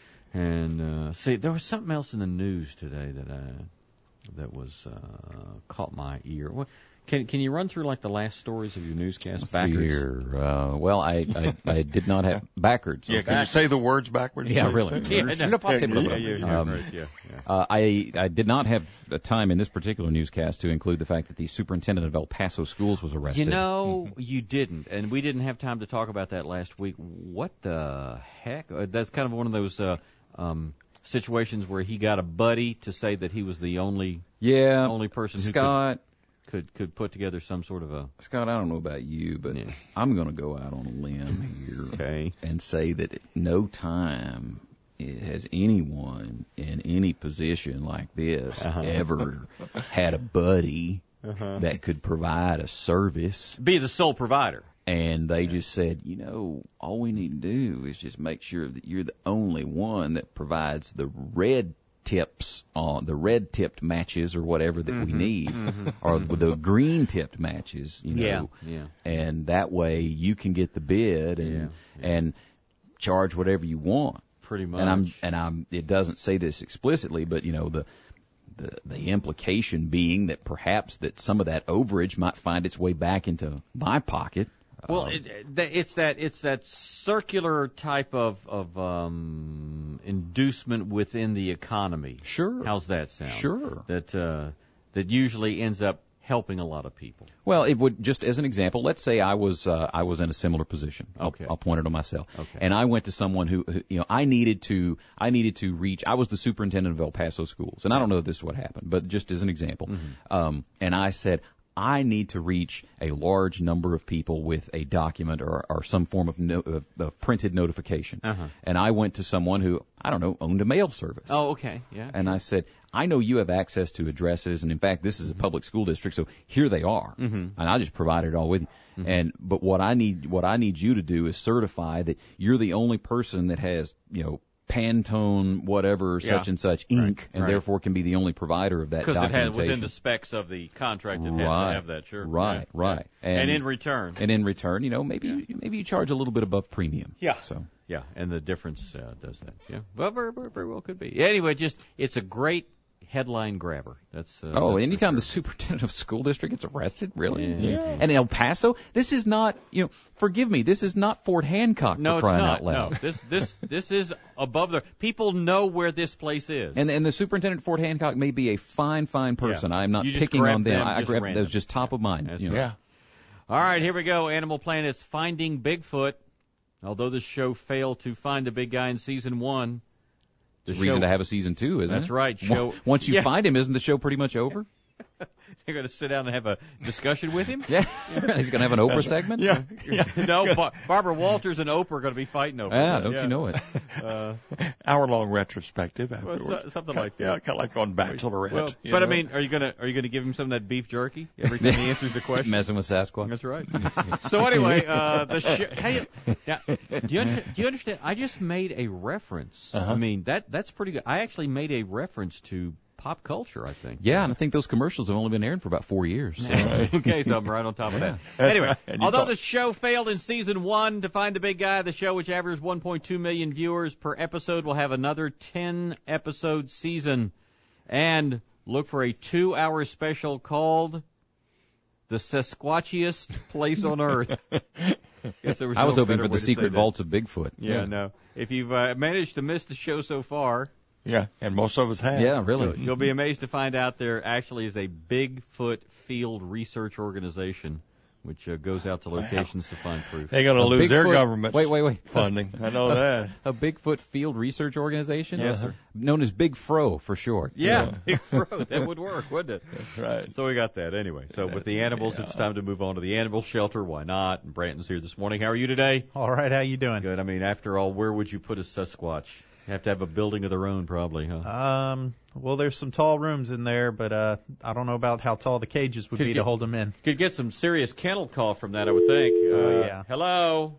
And uh, see, there was something else in the news today that I, that was uh, caught my ear. What? Can can you run through like the last stories of your newscast Let's backwards? See here. Uh, well, I, I I did not have backwards. Yeah, okay. can you say the words backwards? Yeah, please? really. Yeah, no, no, possible. yeah, yeah, yeah, um, right, yeah, yeah. Uh, I I did not have a time in this particular newscast to include the fact that the superintendent of El Paso schools was arrested. You know, you didn't, and we didn't have time to talk about that last week. What the heck? Uh, That's kind of one of those uh, um, situations where he got a buddy to say that he was the only yeah only person who Scott. could. Could could put together some sort of a Scott. I don't know about you, but yeah. I'm going to go out on a limb here okay. and say that at no time has anyone in any position like this uh-huh. ever had a buddy uh-huh. that could provide a service. Be the sole provider. And they just said, you know, all we need to do is just make sure that you're the only one that provides the red tips on the red tipped matches or whatever that mm-hmm. we need, mm-hmm. or the green tipped matches, you know. Yeah, yeah. And that way you can get the bid and yeah, yeah. and charge whatever you want. Pretty much. And I'm and I'm. It doesn't say this explicitly, but you know the. The, the implication being that perhaps that some of that overage might find its way back into my pocket. Well, um, it, it's that it's that circular type of of um, inducement within the economy. Sure. How's that sound? Sure. That uh, that usually ends up helping a lot of people. Well, it would just as an example. Let's say I was uh, I was in a similar position. I'll, Okay. I'll point it on myself. Okay. And I went to someone who, who, you know, I needed to I needed to reach. I was the superintendent of El Paso schools, and I don't know if this is what happened, but just as an example. Mm-hmm. Um, and I said, I need to reach a large number of people with a document or, or some form of, no, of, of printed notification. Uh-huh. And I went to someone who, I don't know, owned a mail service. Oh, okay. Yeah. And I said, I know you have access to addresses, and in fact, this is a public school district, so here they are. Mm-hmm. And I just provided it all with you. Mm-hmm. And but what I need, what I need you to do is certify that you're the only person that has, you know, Pantone, whatever, Yeah. such and such, ink, Right, and right. therefore can be the only provider of that Because it has documentation. within the specs of the contract, it has Right. to have that. Sure. Right, Yeah. right. And, And, in return. and in return, you know, maybe you, maybe you charge a little bit above premium. Yeah. So. Yeah, and the difference uh, does that. Yeah. Well, very, very, very well could be. Anyway, just it's a great headline grabber. That's uh, Oh, that's anytime the superintendent of school district gets arrested, really? Yeah. Yeah. And in El Paso, this is not, you know, forgive me, this is not Fort Hancock No, for it's crying not. out loud. No, this this this is above the. People know where this place is. And and the superintendent of Fort Hancock may be a fine, fine person. Yeah. I'm not You just picking grab on them. them I just grab random. that's just top of mind. That's you know. right. All right, here we go. Animal Planet's Finding Bigfoot. Although the show failed to find the big guy in season one, the There's reason show- to have a season two, isn't That's it? right. Show Once you Yeah. find him, isn't the show pretty much over? They're going to sit down and have a discussion with him? Yeah. He's going to have an Oprah segment? Yeah. no, Bar- Barbara Walters and Oprah are going to be fighting over Yeah, it. don't you know it? Uh, Hour-long retrospective well, afterwards. so, something like that. Yeah, kind of like on Bachelorette. Well, you but know? I mean, are you gonna are you gonna give him some of that beef jerky every time he answers the question? Messing with Sasquatch. That's right. So anyway, uh, the sh- hey, now, do you understand, do you understand? I just made a reference. Uh-huh. I mean that that's pretty good. I actually made a reference to pop culture, I think. Yeah, and I think those commercials have only been airing for about four years. So. Okay, so I'm right on top of that. That's Anyway, right. And you although thought- the show failed in season one to find the big guy, the show, which averages one point two million viewers per episode, will have another ten episode season. And look for a two hour special called The Sasquatchiest Place on Earth. Guess there was I was no hoping better for the way to say secret that. vaults of Bigfoot. Yeah, no. If you've uh, managed to miss the show so far, Yeah, and most of us have. Yeah, really. You'll, you'll be amazed to find out there actually is a Bigfoot field research organization which uh, goes out to locations to find proof. They're going to A lose their Bigfoot- government Wait, wait, wait. funding. I know that. A Bigfoot field research organization? Yes, sir. Known as Big Fro for short. Yeah, Big Fro. That would work, wouldn't it? That's right. So we got that anyway. So with the animals, it's time to move on to the animal shelter. Why not? And Branton's here this morning. How are you today? All right, how you doing? Good. I mean, after all, where would you put a Sasquatch? You have to have a building of their own, probably, huh? Um, well, there's some tall rooms in there, but uh, I don't know about how tall the cages would Could be get- to hold them in. Could get some serious kennel cough from that, I would think. Oh, Uh, yeah. Hello.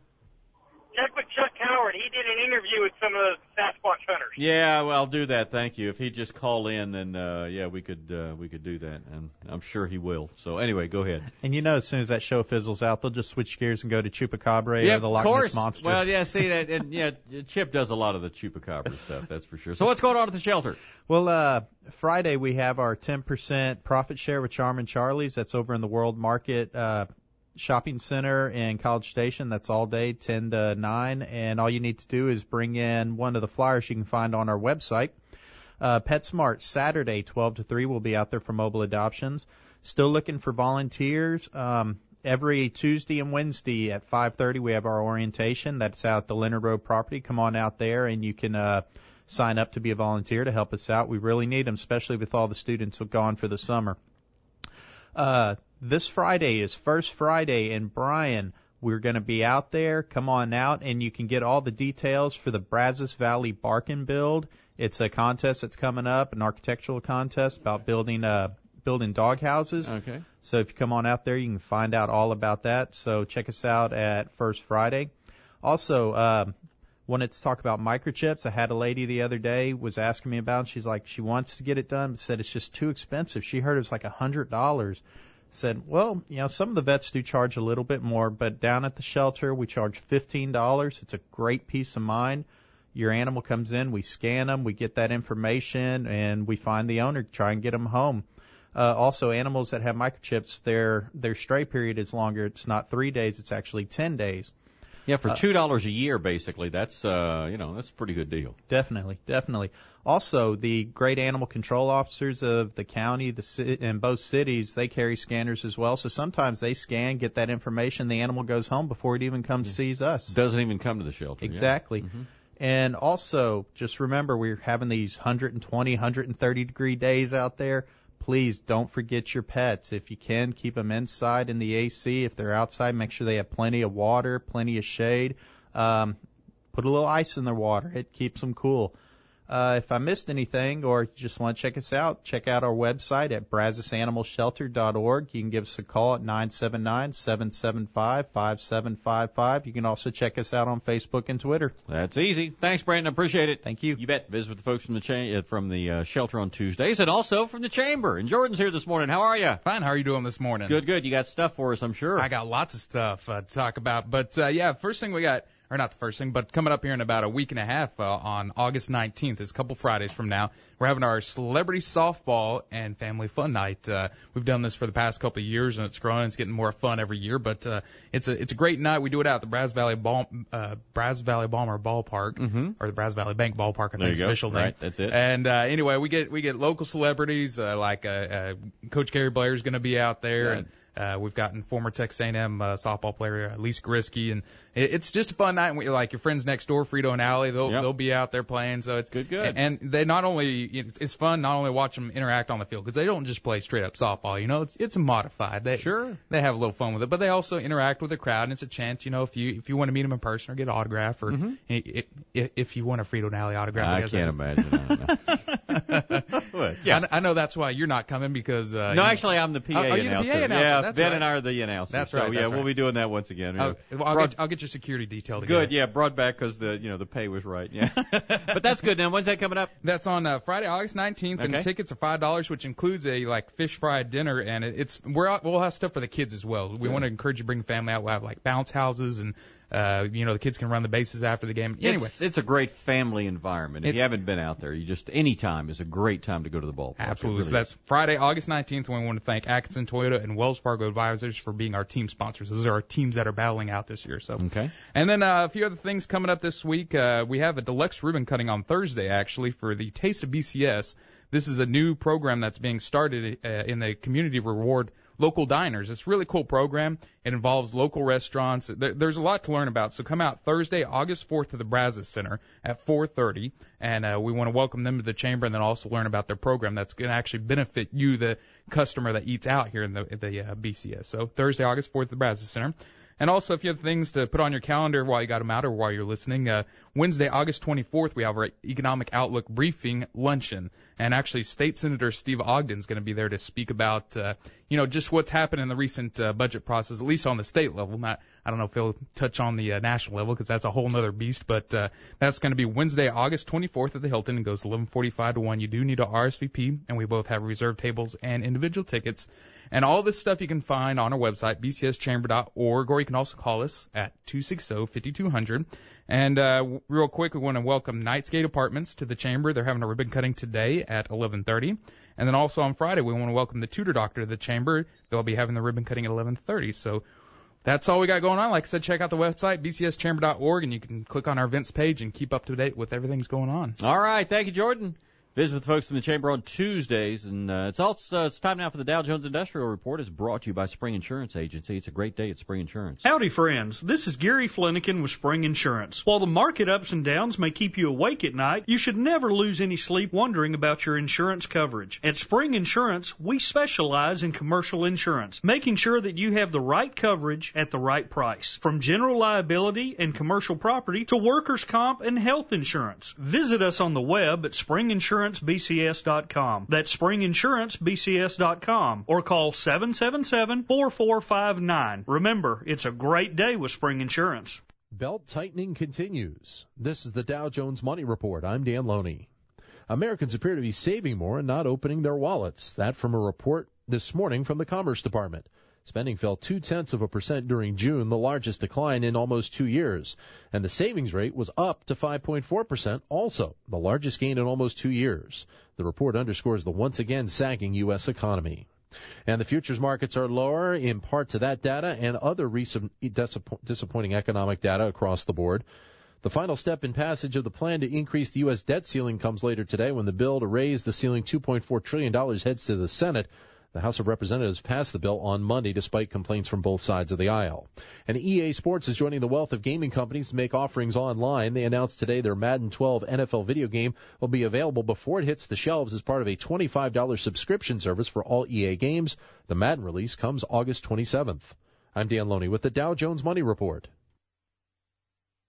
Check with Chuck Howard. He did an interview with some of the Sasquatch hunters. Yeah, well, I'll do that. Thank you. If he'd just call in, then uh, yeah, we could uh, we could do that, and I'm sure he will. So anyway, go ahead. And you know, as soon as that show fizzles out, they'll just switch gears and go to Chupacabra yeah, or the of Loch course. Ness Monster. Well, yeah, see that, and yeah, Chip does a lot of the chupacabra stuff. That's for sure. So what's going on at the shelter? Well, uh, Friday we have our ten percent profit share with Charmin Charlie's. That's over in the World Market uh, Shopping Center in College Station. That's all day, ten to nine. And all you need to do is bring in one of the flyers you can find on our website. Uh, PetSmart, Saturday, twelve to three, will be out there for mobile adoptions. Still looking for volunteers. Um, every Tuesday and Wednesday at five thirty, we have our orientation. That's out at the Leonard Road property. Come on out there, and you can uh, sign up to be a volunteer to help us out. We really need them, especially with all the students who have gone for the summer. Uh, this Friday is First Friday in Bryan. We're going to be out there. Come on out, and you can get all the details for the Brazos Valley Bark and Build. It's a contest that's coming up, an architectural contest about building uh, building dog houses. Okay. So if you come on out there, you can find out all about that. So check us out at First Friday. Also, um, wanted to talk about microchips. I had a lady the other day was asking me about it. She's like, she wants to get it done, but said it's just too expensive. She heard it was like a hundred dollars. Said, well, you know, some of the vets do charge a little bit more, but down at the shelter we charge fifteen dollars. It's a great peace of mind. Your animal comes in, we scan them, we get that information, and we find the owner, try and get them home. Uh, also, animals that have microchips, their their stray period is longer. It's not three days; it's actually ten days. Yeah, for Uh, two dollars a year, basically, that's uh, you know, that's a pretty good deal. Definitely, definitely. Also, the great animal control officers of the county, the ci- and both cities, they carry scanners as well. So sometimes they scan, get that information, the animal goes home before it even comes sees us. Doesn't even come to the shelter. yeah. Exactly. Mhm. And also, just remember, we're having these one hundred twenty, one hundred thirty degree days out there. Please don't forget your pets. If you can, keep them inside in the A C. If they're outside, make sure they have plenty of water, plenty of shade. Um, put a little ice in their water. It keeps them cool. Uh, if I missed anything or you just want to check us out, check out our website at brazos animal shelter dot org. You can give us a call at nine seven nine, seven seven five, five seven five five. You can also check us out on Facebook and Twitter. That's easy. Thanks, Brandon. I appreciate it. Thank you. You bet. Visit with the folks from the cha- uh, from the uh, shelter on Tuesdays and also from the chamber. And Jordan's here this morning. How are you? Fine. How are you doing this morning? Good, good. You got stuff for us, I'm sure. I got lots of stuff uh, to talk about. But, uh, yeah, first thing we got, or not the first thing, but coming up here in about a week and a half uh, on August nineteenth, it's a couple Fridays from now, we're having our Celebrity Softball and Family Fun Night. Uh, we've done this for the past couple of years, and it's growing. It's getting more fun every year, but uh, it's a it's a great night. We do it out at the Brazos Valley Ball, uh, Brazos Valley Balmer Ballpark, mm-hmm. or the Brazos Valley Bank Ballpark, I there think is the official name. Right, that's it. And uh, anyway, we get we get local celebrities uh, like uh, uh, Coach Gary Blair's going to be out there, right. and Uh, we've gotten former Texas A and M uh, softball player uh, Lisa Grisky, and it, it's just a fun night. And we, like your friends next door, Frito and Allie, they'll yep. they'll be out there playing. So it's good, good. And, and they not only it's fun not only watch them interact on the field because they don't just play straight up softball. You know, it's it's modified. They, sure. They have a little fun with it, but they also interact with the crowd, and it's a chance. You know, if you if you want to meet them in person or get an autograph, or mm-hmm. if, if, if you want a Frito and Allie autograph, I, I guess can't imagine. I know. yeah. I, I know that's why you're not coming because uh, no, you, actually I'm the P A oh, announcer. You the P A announcer? Yeah, that's Ben right. and I are the announcers. That's so, right. yeah, that's we'll right. be doing that once again. I'll, well, I'll, Broad, get, I'll get your security detail together. Good, yeah, brought back because the you know the pay was right. Yeah, but that's good. Now, when's that coming up? That's on uh, Friday, August nineteenth, okay. and tickets are five dollars, which includes a like fish fry dinner, and it, it's we're out, we'll have stuff for the kids as well. We yeah. want to encourage you to bring the family out. We'll have like bounce houses and. Uh, you know, the kids can run the bases after the game. Anyway, it's, it's a great family environment. If it, you haven't been out there, you just any time is a great time to go to the ballpark. Absolutely. Really so that's is. Friday, August nineteenth. When we want to thank Atkinson Toyota and Wells Fargo Advisors for being our team sponsors. Those are our teams that are battling out this year. So okay. And then uh, a few other things coming up this week. Uh, we have a deluxe ribbon cutting on Thursday, actually, for the Taste of B C S. This is a new program that's being started uh, in the Community Reward Local Diners. It's a really cool program. It involves local restaurants. There, there's a lot to learn about. So come out Thursday, August fourth to the Brazos Center at four thirty, and uh, we want to welcome them to the chamber and then also learn about their program that's going to actually benefit you, the customer that eats out here in the, the uh, B C S. So Thursday, August fourth at the Brazos Center. And also, if you have things to put on your calendar while you got them out or while you're listening, uh, Wednesday, August twenty-fourth, we have our Economic Outlook Briefing Luncheon. And actually, State Senator Steve Ogden's going to be there to speak about, uh, you know, just what's happened in the recent uh, budget process, at least on the state level. Not, I don't know if he'll touch on the uh, national level because that's a whole other beast. But uh, that's going to be Wednesday, August twenty-fourth at the Hilton. It goes eleven forty-five to one. You do need a R S V P, and we both have reserved tables and individual tickets. And all this stuff you can find on our website, b c s chamber dot org, or you can also call us at two six zero, five two zero zero. And uh, real quick, we want to welcome Knightsgate Apartments to the chamber. They're having a ribbon cutting today at eleven thirty. And then also on Friday, we want to welcome the Tudor Doctor to the chamber. They'll be having the ribbon cutting at eleven thirty. So that's all we got going on. Like I said, check out the website, b c s chamber dot org, and you can click on our events page and keep up to date with everything's going on. All right. Thank you, Jordan. Visit with the folks in the chamber on Tuesdays, and uh, it's also uh, it's time now for the Dow Jones Industrial Report. It's brought to you by Spring Insurance Agency. It's a great day at Spring Insurance. Howdy, friends. This is Gary Flanagan with Spring Insurance. While the market ups and downs may keep you awake at night, you should never lose any sleep wondering about your insurance coverage. At Spring Insurance, we specialize in commercial insurance, making sure that you have the right coverage at the right price. From general liability and commercial property to workers' comp and health insurance. Visit us on the web at spring insurance b c s dot com. That's spring insurance b c s dot com, or call seven seven seven, four four five nine. Remember, it's a great day with Spring Insurance. Belt tightening continues. This is the Dow Jones Money Report. I'm Dan Loney. Americans appear to be saving more and not opening their wallets. That from a report this morning from the Commerce Department. Spending fell two-tenths of a percent during June, the largest decline in almost two years. And the savings rate was up to five point four percent, also the largest gain in almost two years. The report underscores the once again sagging U S economy. And the futures markets are lower in part to that data and other recent disappointing economic data across the board. The final step in passage of the plan to increase the U S debt ceiling comes later today when the bill to raise the ceiling two point four trillion dollars heads to the Senate. The House of Representatives passed the bill on Monday despite complaints from both sides of the aisle. And E A Sports is joining the wealth of gaming companies to make offerings online. They announced today their Madden twelve N F L video game will be available before it hits the shelves as part of a twenty-five dollars subscription service for all E A games. The Madden release comes August twenty-seventh. I'm Dan Loney with the Dow Jones Money Report.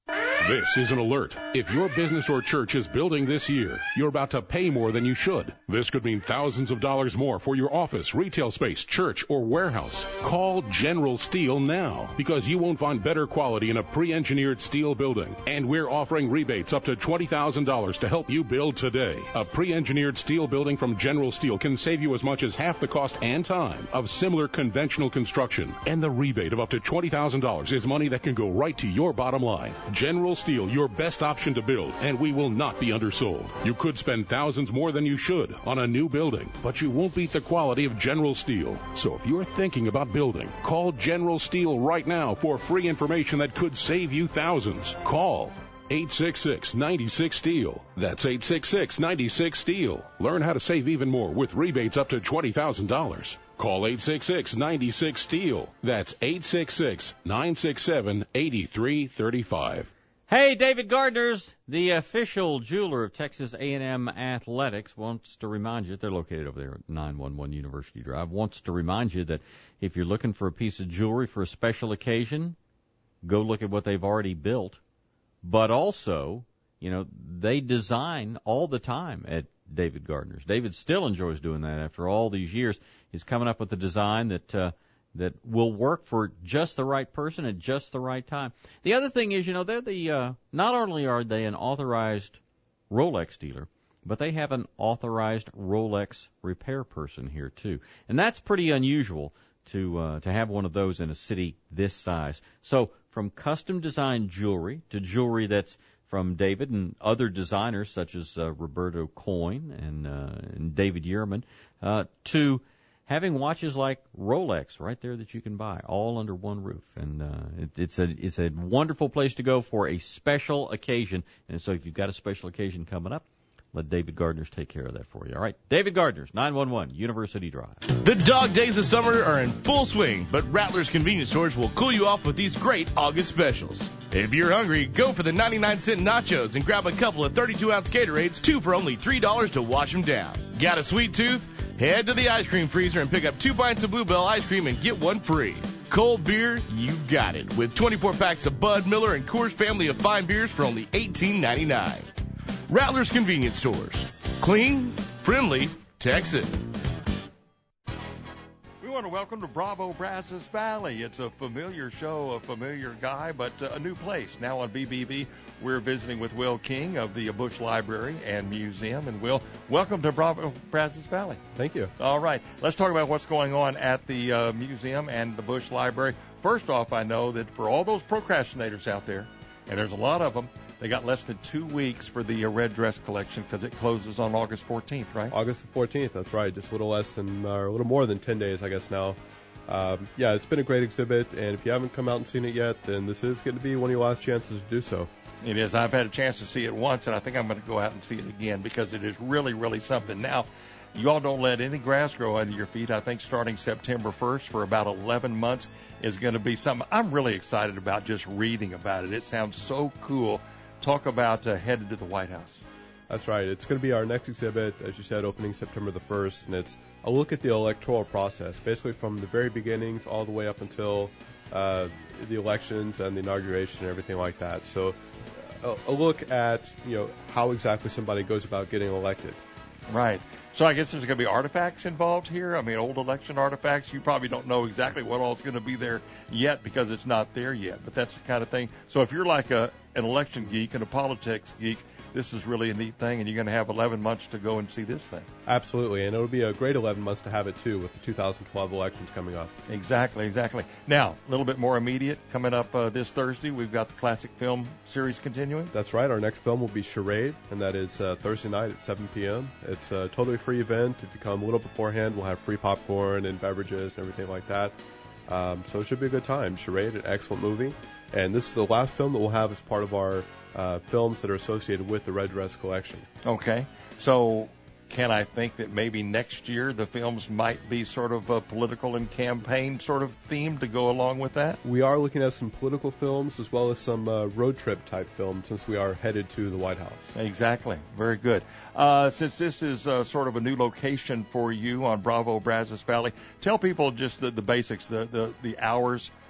This is an alert. If your business or church is building this year, you're about to pay more than you should. This could mean thousands of dollars more for your office, retail space, church, or warehouse. Call General Steel now, because you won't find better quality in a pre-engineered steel building. And we're offering rebates up to twenty thousand dollars to help you build today. A pre-engineered steel building from General Steel can save you as much as half the cost and time of similar conventional construction. And the rebate of up to twenty thousand dollars is money that can go right to your bottom line. General Steel, your best option to build, and we will not be undersold. You could spend thousands more than you should on a new building, but you won't beat the quality of General Steel. So if you're thinking about building, call General Steel right now for free information that could save you thousands. Call eight six six, nine six, STEEL. That's eight six six, nine six, STEEL. Learn how to save even more with rebates up to twenty thousand dollars. Call eight six six, nine six, STEEL. That's eight six six, nine six seven, eight three three five. Hey, David Gardner's, the official jeweler of Texas A and M Athletics, wants to remind you, they're located over there at nine one one University Drive, wants to remind you that if you're looking for a piece of jewelry for a special occasion, go look at what they've already built. But also, you know, they design all the time at David Gardner's. David still enjoys doing that after all these years. He's coming up with a design that uh, that will work for just the right person at just the right time. The other thing is, you know, they're the uh, not only are they an authorized Rolex dealer, but they have an authorized Rolex repair person here too, and that's pretty unusual to uh, to have one of those in a city this size. So from custom designed jewelry to jewelry that's from David and other designers such as uh, Roberto Coin and, uh, and David Yurman, uh, to having watches like Rolex right there that you can buy, all under one roof. And uh, it, it's a it's a wonderful place to go for a special occasion. And so if you've got a special occasion coming up, let David Gardner's take care of that for you. All right, David Gardner's, nine one one University Drive. The dog days of summer are in full swing, but Rattler's Convenience Stores will cool you off with these great August specials. If you're hungry, go for the ninety-nine cent nachos and grab a couple of thirty-two ounce Gatorades, two for only three dollars to wash them down. Got a sweet tooth? Head to the ice cream freezer and pick up two pints of Bluebell ice cream and get one free. Cold beer, you got it, with twenty-four packs of Bud, Miller, and Coors family of fine beers for only eighteen ninety-nine. Rattler's Convenience Stores. Clean, friendly, Texas. We want to welcome to Bravo Brazos Valley. It's a familiar show, a familiar guy, but uh, a new place. Now on B B B, we're visiting with Will King of the Bush Library and Museum. And Will, welcome to Bravo Brazos Valley. Thank you. All right. Let's talk about what's going on at the uh, museum and the Bush Library. First off, I know that for all those procrastinators out there, and there's a lot of them, they got less than two weeks for the uh, red dress collection because it closes on August fourteenth, right? August the fourteenth, that's right. Just a little less than, or a little more than ten days, I guess, now. Um, yeah, it's been a great exhibit, and if you haven't come out and seen it yet, then this is going to be one of your last chances to do so. It is. I've had a chance to see it once, and I think I'm going to go out and see it again because it is really, really something. Now, you all don't let any grass grow under your feet. I think starting September first for about eleven months is going to be something I'm really excited about just reading about it. It sounds so cool. Talk about uh, headed to the White House. That's right. It's going to be our next exhibit, as you said, opening September the first, and it's a look at the electoral process, basically from the very beginnings all the way up until uh, the elections and the inauguration and everything like that. So a, a look at, you know, how exactly somebody goes about getting elected. Right. So I guess there's going to be artifacts involved here. I mean, old election artifacts. You probably don't know exactly what all is going to be there yet because it's not there yet. But that's the kind of thing. So if you're like a an election geek and a politics geek, this is really a neat thing, and you're going to have eleven months to go and see this thing. Absolutely, and it'll be a great eleven months to have it, too, with the two thousand twelve elections coming up. Exactly, exactly. Now, a little bit more immediate. Coming up uh, this Thursday, we've got the classic film series continuing. That's right. Our next film will be Charade, and that is uh, Thursday night at seven p.m. It's a totally free event. If you come a little beforehand, we'll have free popcorn and beverages and everything like that. Um, so it should be a good time. Charade, an excellent movie. And this is the last film that we'll have as part of our uh, films that are associated with the Red Dress Collection. Okay. So can I think that maybe next year the films might be sort of a political and campaign sort of theme to go along with that? We are looking at some political films as well as some uh, road trip type films since we are headed to the White House. Exactly. Very good. Uh, since this is uh, sort of a new location for you on Bravo Brazos Valley, tell people just the, the basics, the, the, the hours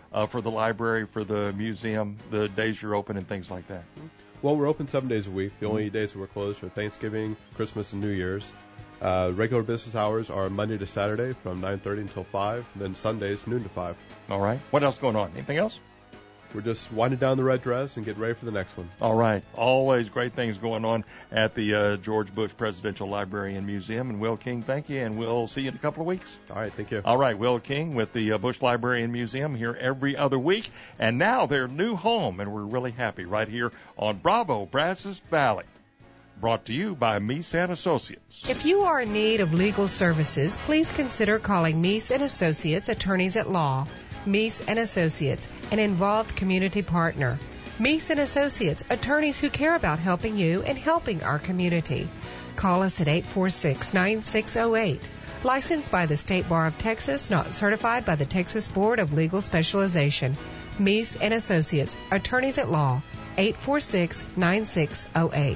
uh, for the library, for the museum, the days you're open and things like that? Well, we're open seven days a week. The only days that we're closed are Thanksgiving, Christmas, and New Year's. Uh, regular business hours are Monday to Saturday from nine thirty until five, and then Sundays noon to five. All right. What else going on? Anything else? We're just winding down the red dress and getting ready for the next one. All right. Always great things going on at the uh, George Bush Presidential Library and Museum. And Will King, thank you, and we'll see you in a couple of weeks. All right, thank you. All right, Will King with the uh, Bush Library and Museum here every other week. And now their new home, and we're really happy, right here on Bravo, Brazos Valley. Brought to you by Meese and Associates. If you are in need of legal services, please consider calling Meese and Associates, attorneys at law. Meese and Associates, an involved community partner. Meese and Associates, attorneys who care about helping you and helping our community. Call us at eight four six, nine six zero eight. Licensed by the State Bar of Texas, not certified by the Texas Board of Legal Specialization. Meese and Associates, attorneys at law. eight four six, nine six zero eight.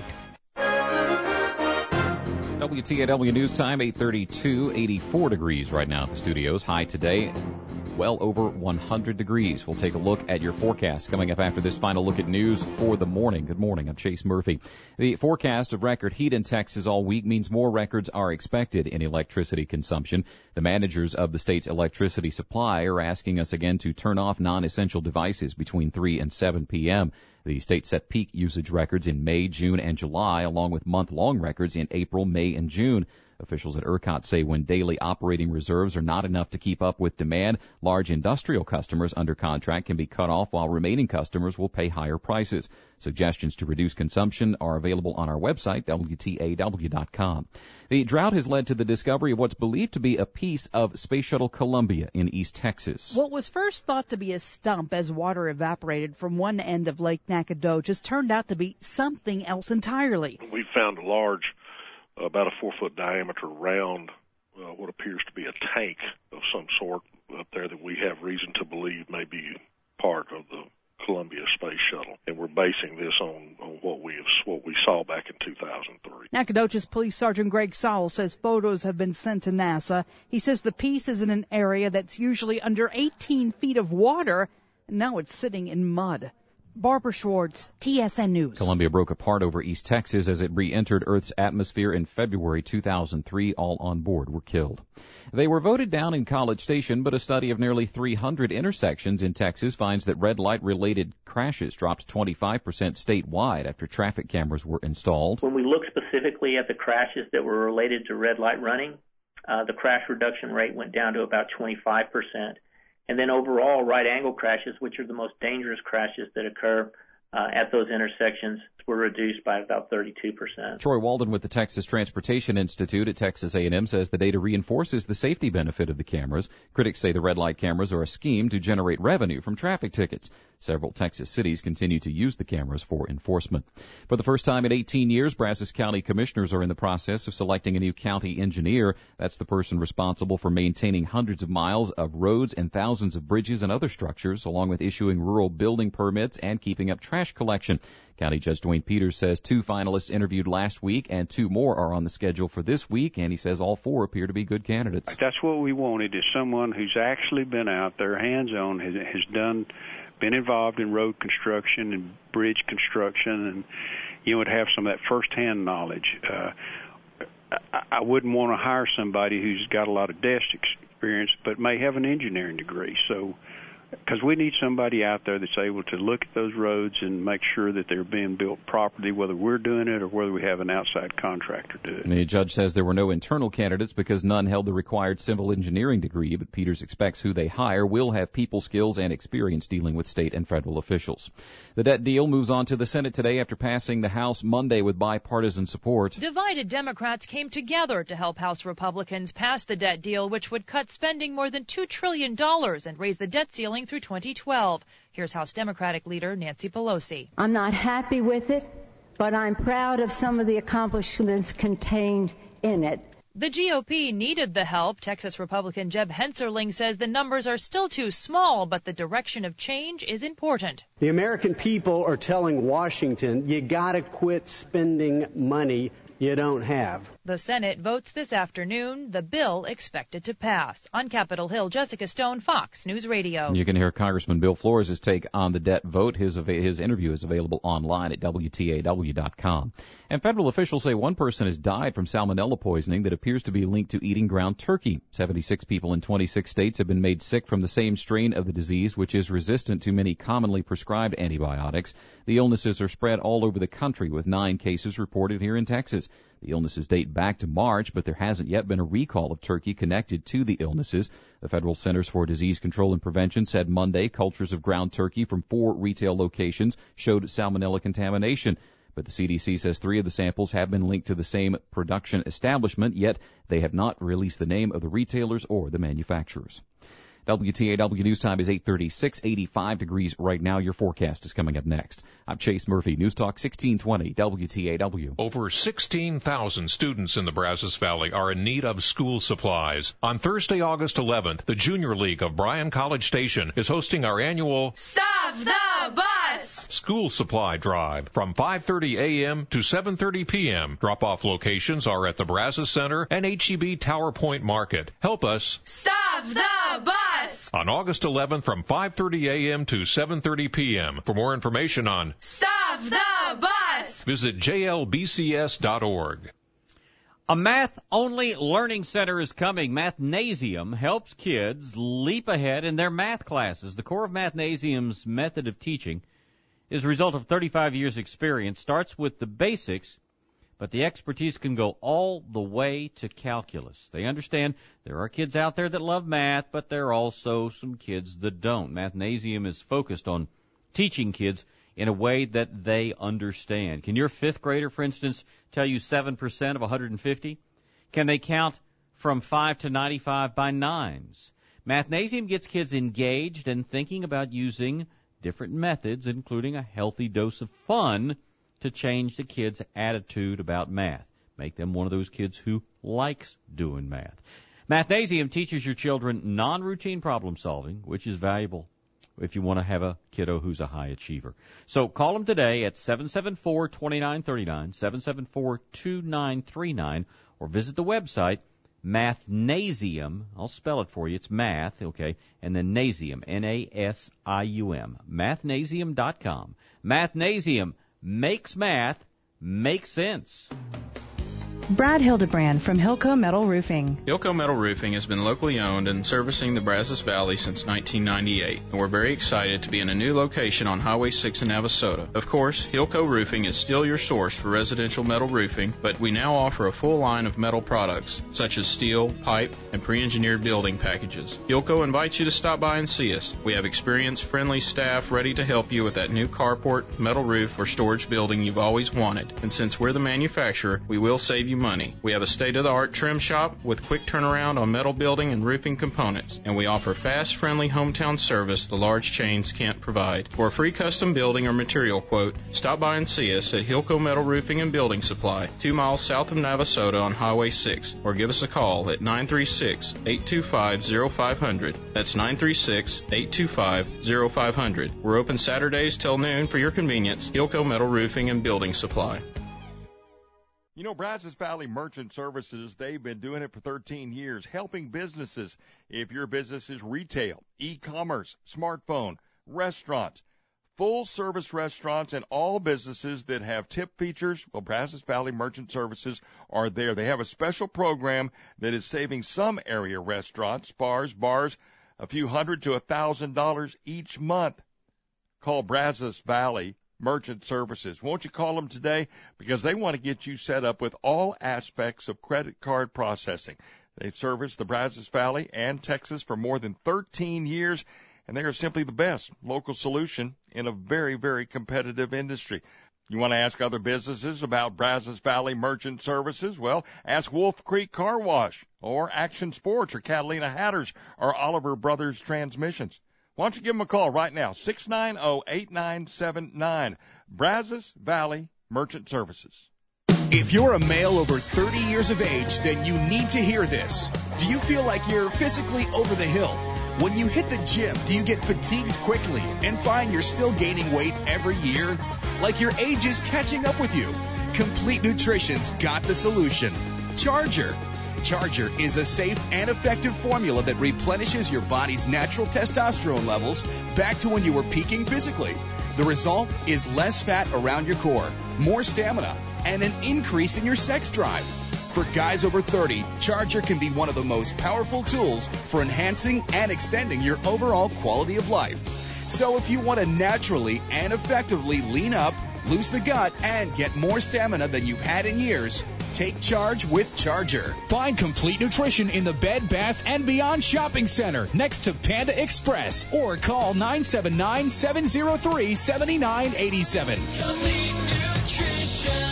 W T A W News Time, eight thirty-two, eighty-four degrees right now at the studios. High today, well over one hundred degrees. We'll take a look at your forecast coming up after this final look at news for the morning. Good morning. I'm Chase Murphy. The forecast of record heat in Texas all week means more records are expected in electricity consumption. The managers of the state's electricity supply are asking us again to turn off non-essential devices between three and seven p.m. The state set peak usage records in May, June, and July, along with month-long records in April, May, and June. Officials at ERCOT say when daily operating reserves are not enough to keep up with demand, large industrial customers under contract can be cut off while remaining customers will pay higher prices. Suggestions to reduce consumption are available on our website, W T A W dot com. The drought has led to the discovery of what's believed to be a piece of Space Shuttle Columbia in East Texas. What was first thought to be a stump as water evaporated from one end of Lake Nacogdoches turned out to be something else entirely. We found a large, about a four-foot diameter round, uh, what appears to be a tank of some sort up there that we have reason to believe may be part of the Columbia Space Shuttle, and we're basing this on, on what we have, what we saw back in two thousand three. Nacogdoches Police Sergeant Greg Sowell says photos have been sent to NASA. He says the piece is in an area that's usually under eighteen feet of water, and now it's sitting in mud. Barbara Schwartz, T S N News. Columbia broke apart over East Texas as it re-entered Earth's atmosphere in February two thousand three. All on board were killed. They were voted down in College Station, but a study of nearly three hundred intersections in Texas finds that red light-related crashes dropped twenty-five percent statewide after traffic cameras were installed. When we look specifically at the crashes that were related to red light running, uh, the crash reduction rate went down to about twenty-five percent. And then overall, right-angle crashes, which are the most dangerous crashes that occur uh, at those intersections, were reduced by about thirty-two percent. Troy Walden with the Texas Transportation Institute at Texas A and M says the data reinforces the safety benefit of the cameras. Critics say the red light cameras are a scheme to generate revenue from traffic tickets. Several Texas cities continue to use the cameras for enforcement. For the first time in eighteen years, Brazos County commissioners are in the process of selecting a new county engineer. That's the person responsible for maintaining hundreds of miles of roads and thousands of bridges and other structures, along with issuing rural building permits and keeping up trash collection. County Judge Dwayne Peters says two finalists interviewed last week and two more are on the schedule for this week, and he says all four appear to be good candidates. That's what we wanted, is someone who's actually been out there, hands-on, has, has done, been involved in road construction and bridge construction, and you would have some of that first-hand knowledge. Uh, I, I wouldn't want to hire somebody who's got a lot of desk experience but may have an engineering degree. So, because we need somebody out there that's able to look at those roads and make sure that they're being built properly, whether we're doing it or whether we have an outside contractor do it. The judge says there were no internal candidates because none held the required civil engineering degree, but Peters expects who they hire will have people skills and experience dealing with state and federal officials. The debt deal moves on to the Senate today after passing the House Monday with bipartisan support. Divided Democrats came together to help House Republicans pass the debt deal, which would cut spending more than two trillion dollars and raise the debt ceiling through twenty twelve. Here's House Democratic leader Nancy Pelosi. I'm not happy with it, but I'm proud of some of the accomplishments contained in it. The G O P needed the help. Texas Republican Jeb Hensarling says the numbers are still too small, but the direction of change is important. The American people are telling Washington, you got to quit spending money you don't have. The Senate votes this afternoon, the bill expected to pass. On Capitol Hill, Jessica Stone, Fox News Radio. You can hear Congressman Bill Flores' take on the debt vote. His, his interview is available online at W T A W dot com. And federal officials say one person has died from salmonella poisoning that appears to be linked to eating ground turkey. seventy-six people in twenty-six states have been made sick from the same strain of the disease, which is resistant to many commonly prescribed antibiotics. The illnesses are spread all over the country, with nine cases reported here in Texas. The illnesses date back to March, but there hasn't yet been a recall of turkey connected to the illnesses. The Federal Centers for Disease Control and Prevention said Monday cultures of ground turkey from four retail locations showed salmonella contamination. But the C D C says three of the samples have been linked to the same production establishment, yet they have not released the name of the retailers or the manufacturers. W T A W News Time is eight thirty-six, eighty-five degrees right now. Your forecast is coming up next. I'm Chase Murphy, News Talk sixteen twenty W T A W. Over sixteen thousand students in the Brazos Valley are in need of school supplies. On Thursday, August eleventh, the Junior League of Bryan College Station is hosting our annual Stop the Bus School Supply Drive from five thirty a.m. to seven thirty p.m. Drop-off locations are at the Brazos Center and H E B Tower Point Market. Help us Stop the Bus on August eleventh from five thirty a.m. to seven thirty p.m. For more information on Stop the Bus, visit J L B C S dot org. A math-only learning center is coming. Mathnasium helps kids leap ahead in their math classes. The core of Mathnasium's method of teaching is a result of thirty-five years' experience. Starts with the basics, but the expertise can go all the way to calculus. They understand there are kids out there that love math, but there are also some kids that don't. Mathnasium is focused on teaching kids in a way that they understand. Can your fifth grader, for instance, tell you seven percent of one hundred fifty? Can they count from five to ninety-five by nines? Mathnasium gets kids engaged and thinking about using different methods, including a healthy dose of fun, to change the kids' attitude about math. Make them one of those kids who likes doing math. Mathnasium teaches your children non-routine problem solving, which is valuable if you want to have a kiddo who's a high achiever. So call them today at seven seven four, two nine three nine, seven seven four, two nine three nine, or visit the website Mathnasium. I'll spell it for you. It's math, okay, and then Nasium, N A S I U M, mathnasium dot com. Mathnasium makes math make sense. Brad Hildebrand from Hilco Metal Roofing. Hilco Metal Roofing has been locally owned and servicing the Brazos Valley since nineteen ninety-eight, and we're very excited to be in a new location on Highway six in Navasota. Of course, Hilco Roofing is still your source for residential metal roofing, but we now offer a full line of metal products, such as steel, pipe, and pre-engineered building packages. Hilco invites you to stop by and see us. We have experienced, friendly staff ready to help you with that new carport, metal roof, or storage building you've always wanted. And since we're the manufacturer, we will save you money. We have a state-of-the-art trim shop with quick turnaround on metal building and roofing components, and we offer fast, friendly hometown service the large chains can't provide. For a free custom building or material quote, stop by and see us at Hilco Metal Roofing and Building Supply, two miles south of Navasota on Highway six, or give us a call at nine three six, eight two five, zero five zero zero. That's nine three six, eight two five, zero five zero zero. We're open Saturdays till noon for your convenience. Hilco Metal Roofing and Building Supply. You know, Brazos Valley Merchant Services, they've been doing it for thirteen years, helping businesses. If your business is retail, e-commerce, smartphone, restaurants, full-service restaurants, and all businesses that have tip features, well, Brazos Valley Merchant Services are there. They have a special program that is saving some area restaurants, bars, bars, a few hundred to a thousand dollars each month. Call Brazos Valley Merchant Services. Won't you call them today? Because they want to get you set up with all aspects of credit card processing. They've serviced the Brazos Valley and Texas for more than thirteen years, and they are simply the best local solution in a very, very competitive industry. You want to ask other businesses about Brazos Valley Merchant Services? Well, ask Wolf Creek Car Wash or Action Sports or Catalina Hatters or Oliver Brothers Transmissions. Why don't you give them a call right now, six nine zero, eight nine seven nine, Brazos Valley Merchant Services. If you're a male over thirty years of age, then you need to hear this. Do you feel like you're physically over the hill? When you hit the gym, do you get fatigued quickly and find you're still gaining weight every year? Like your age is catching up with you? Complete Nutrition's got the solution. Charger. Charger is a safe and effective formula that replenishes your body's natural testosterone levels back to when you were peaking physically. The result is less fat around your core, more stamina, and an increase in your sex drive. For guys over thirty, Charger can be one of the most powerful tools for enhancing and extending your overall quality of life. So if you want to naturally and effectively lean up, lose the gut, and get more stamina than you've had in years, take charge with Charger. Find complete nutrition in the Bed, Bath, and Beyond Shopping Center next to Panda Express or call nine seven nine, seven zero three, seven nine eight seven. Complete nutrition.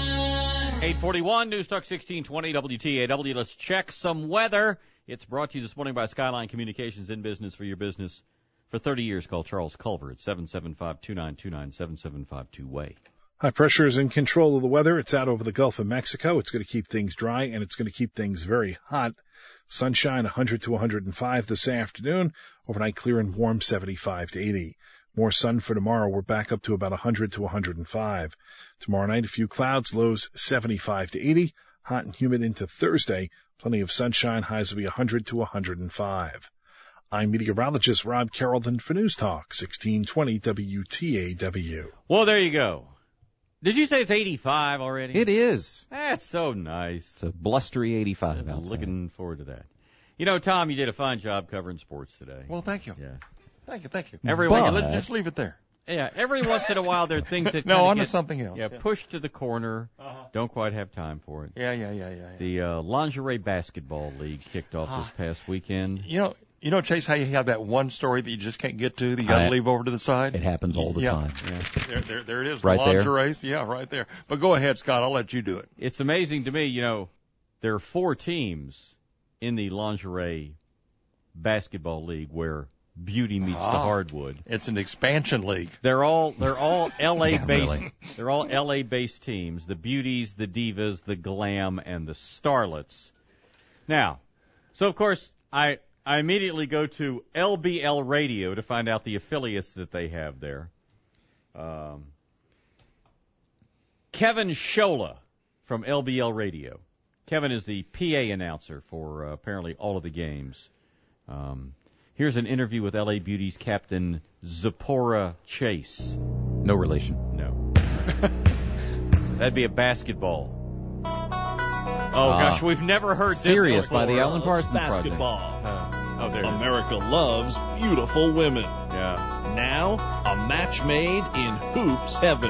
eight forty-one, News Talk sixteen twenty W T A W. Let's check some weather. It's brought to you this morning by Skyline Communications, in business for your business. For thirty years, call Charles Culver at seven seven five, two nine two nine, seven seven five two W A Y. High pressure is in control of the weather. It's out over the Gulf of Mexico. It's going to keep things dry, and it's going to keep things very hot. Sunshine one hundred to one hundred five this afternoon. Overnight clear and warm, seventy-five to eighty. More sun for tomorrow. We're back up to about one hundred to one hundred five. Tomorrow night, a few clouds, lows seventy-five to eighty. Hot and humid into Thursday. Plenty of sunshine. Highs will be one hundred to one hundred five. I'm meteorologist Rob Carrollton for News Talk sixteen twenty W T A W. Well, there you go. Did you say it's eighty-five already? It is. That's so nice. It's a blustery eighty-five I'm outside. looking forward to that. You know, Tom, you did a fine job covering sports today. Well, thank you. Yeah. Thank you, thank you. Every But- once- let's just leave it there. Yeah, every once in a while there are things that No, kinda on to get, something else. Yeah, Yeah. pushed to the corner. Uh-huh. Don't quite have time for it. Yeah, yeah, yeah, yeah. yeah. The uh, Lingerie Basketball League kicked off Ah. this past weekend. You know, you know, Chase, how you have that one story that you just can't get to, that you got to I- leave over to the side? It happens all the Yeah. time. There, there, there it is. Right the there? lingerie. Yeah, right there. But go ahead, Scott. I'll let you do it. It's amazing to me, you know, there are four teams in the Lingerie Basketball League where beauty meets the Ah. hardwood. It's an expansion league. They're all they're all L A Yeah, based. really. They're all L A based teams. The beauties, the divas, the glam, and the starlets. Now, so of course I I immediately go to L B L Radio to find out the affiliates that they have there. Um, Kevin Shola from L B L Radio. Kevin is the P A announcer for uh, apparently all of the games. Um, here's an interview with L A Beauty's captain Zipporah Chase. No relation. No. That'd be a basketball. Oh, Ah. gosh, we've never heard this Serious before. by the Alan Parsons Basketball. Uh, oh, there it is. America loves beautiful women. Yeah. Now, a match made in hoops heaven.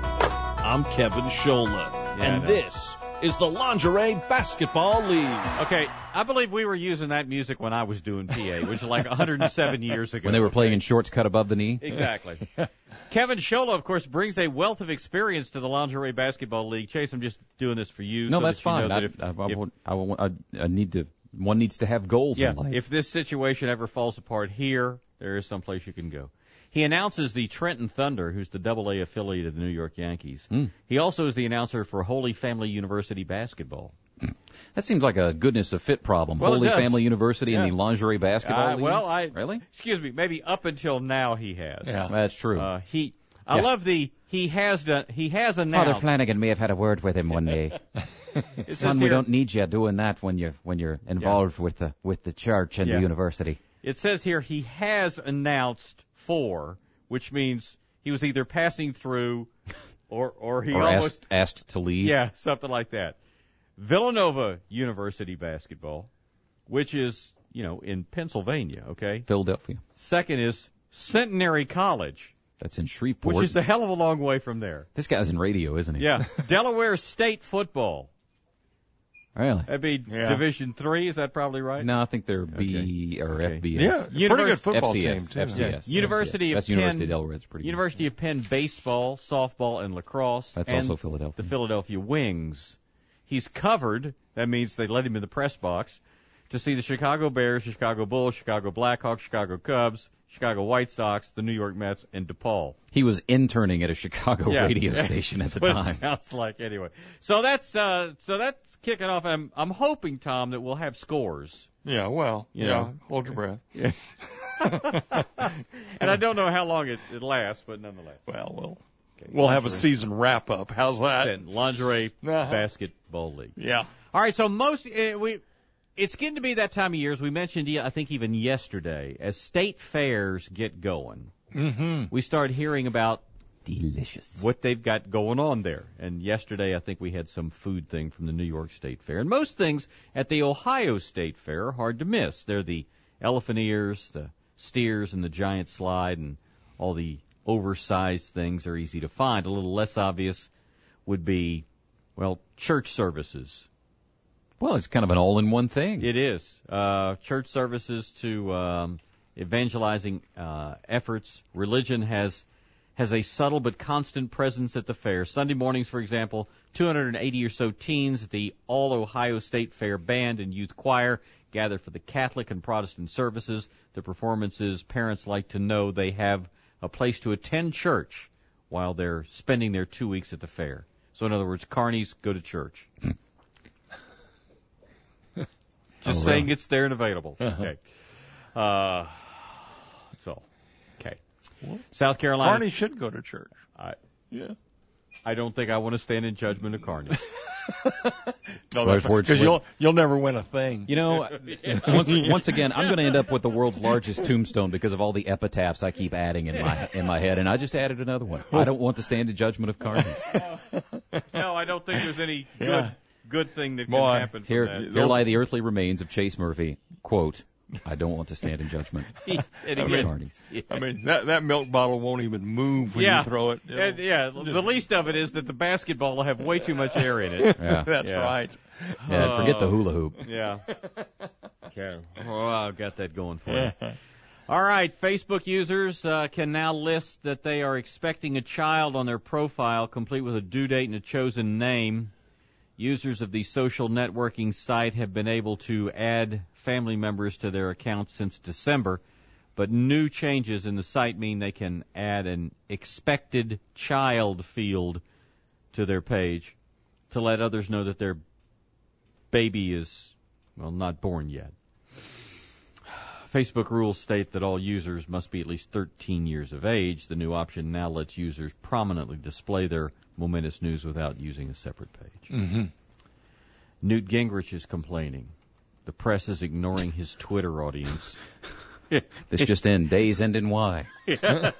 I'm Kevin Shola, Yeah, I and know. this is the Lingerie Basketball League. Okay, I believe we were using that music when I was doing P A, which is like one hundred seven years ago. When they were playing okay? in shorts cut above the knee. Exactly. Kevin Shola, of course, brings a wealth of experience to the Lingerie Basketball League. Chase, I'm just doing this for you. No, so that's that you fine. know I, that if, I, I, if- won't- I, won't- I, I need to. One needs to have goals yeah, in life. if this situation ever falls apart here, there is some place you can go. He announces the Trenton Thunder, who's the double A affiliate of the New York Yankees. Mm. He also is the announcer for Holy Family University Basketball. That seems like a goodness of fit problem. Well, it Holy does. Family University Yeah. and the Lingerie Basketball Uh, League. well, I really? Excuse me, maybe up until now he has. Yeah. That's true. Uh, he, I Yeah. love the he has done he has announced. Father Flanagan may have had a word with him one day. It Son, says we here- don't need you doing that when you're when you're involved with the with the church and Yeah. the university. It says here he has announced four, which means he was either passing through or or he or almost asked, asked to leave. yeah something like that. Villanova University basketball, which is you know in Pennsylvania. Okay. Philadelphia. Second is Centenary College, That's in Shreveport. which is a hell of a long way from there. This guy's in radio, isn't he? Yeah. Delaware State football. Really? That'd be Yeah. Division Three. Is that probably right? No, I think they're B or Okay. F B S. Yeah, pretty Univers- good football F C S, team, too. F C S, Yeah. University F C S. of That's University Penn- of Delaware. That's pretty University of Penn baseball, softball, and lacrosse. That's and also Philadelphia. The Philadelphia Wings. He's covered. That means they let him in the press box to see the Chicago Bears, Chicago Bulls, Chicago Blackhawks, Chicago Cubs, Chicago White Sox, the New York Mets, and DePaul. He was interning at a Chicago Yeah. radio Yeah. station at the That's what time. it sounds like anyway. So that's uh, so that's kicking off. I'm I'm hoping, Tom, that we'll have scores. Yeah, well, You yeah, know. hold your breath. And I don't know how long it, it lasts, but nonetheless. Well, we'll We'll have a season wrap up. How's that? Said lingerie Uh-huh. basketball league. Yeah. All right. So most uh, we, it's getting to be that time of year, as we mentioned. I think even yesterday, as state fairs get going, Mm-hmm. we start hearing about delicious what they've got going on there. And yesterday, I think we had some food thing from the New York State Fair. And most things at the Ohio State Fair are hard to miss. They're the elephant ears, the steers, and the giant slide, and all the oversized things are easy to find. A little less obvious would be, well, church services. Well, it's kind of an all-in-one thing. It is. Uh, church services to um, evangelizing uh, efforts. Religion has has a subtle but constant presence at the fair. Sunday mornings, for example, two hundred eighty or so teens at the All-Ohio State Fair Band and Youth Choir gather for the Catholic and Protestant services. The performances, parents like to know they have a place to attend church while they're spending their two weeks at the fair. So, in other words, carnies go to church. Just Oh, saying really? it's there and available. Uh-huh. Okay. Uh, that's all. Okay. South Carolina. Carney should go to church. I, Yeah. I don't think I want to stand in judgment of Carney. No, Right, for because it's you'll you'll never win a thing. You know, once, once again, I'm going to end up with the world's largest tombstone because of all the epitaphs I keep adding in my in my head, and I just added another one. I don't want to stand in judgment of carnies. No, I don't think there's any good Yeah. good thing that Boy, can happen from Here, that. here lie the earthly remains of Chase Murphy. Quote, I don't want to stand in judgment And of again, carnies. I mean, that that milk bottle won't even move when yeah, you throw it. It'll- And, yeah. The least of it is that the basketball will have way too much air in it. Yeah. That's Yeah. right. Yeah, forget the hula hoop. Yeah. Okay. Oh, I've got that going for you. All right. Facebook users uh, can now list that they are expecting a child on their profile, complete with a due date and a chosen name. Users of the social networking site have been able to add family members to their accounts since December, but new changes in the site mean they can add an expected child field to their page to let others know that their baby is, well, not born yet. Facebook rules state that all users must be at least thirteen years of age. The new option now lets users prominently display their momentous news without using a separate page. Mm-hmm. Newt Gingrich is complaining. The press is ignoring his Twitter audience. This just in, days end in Y. Yeah.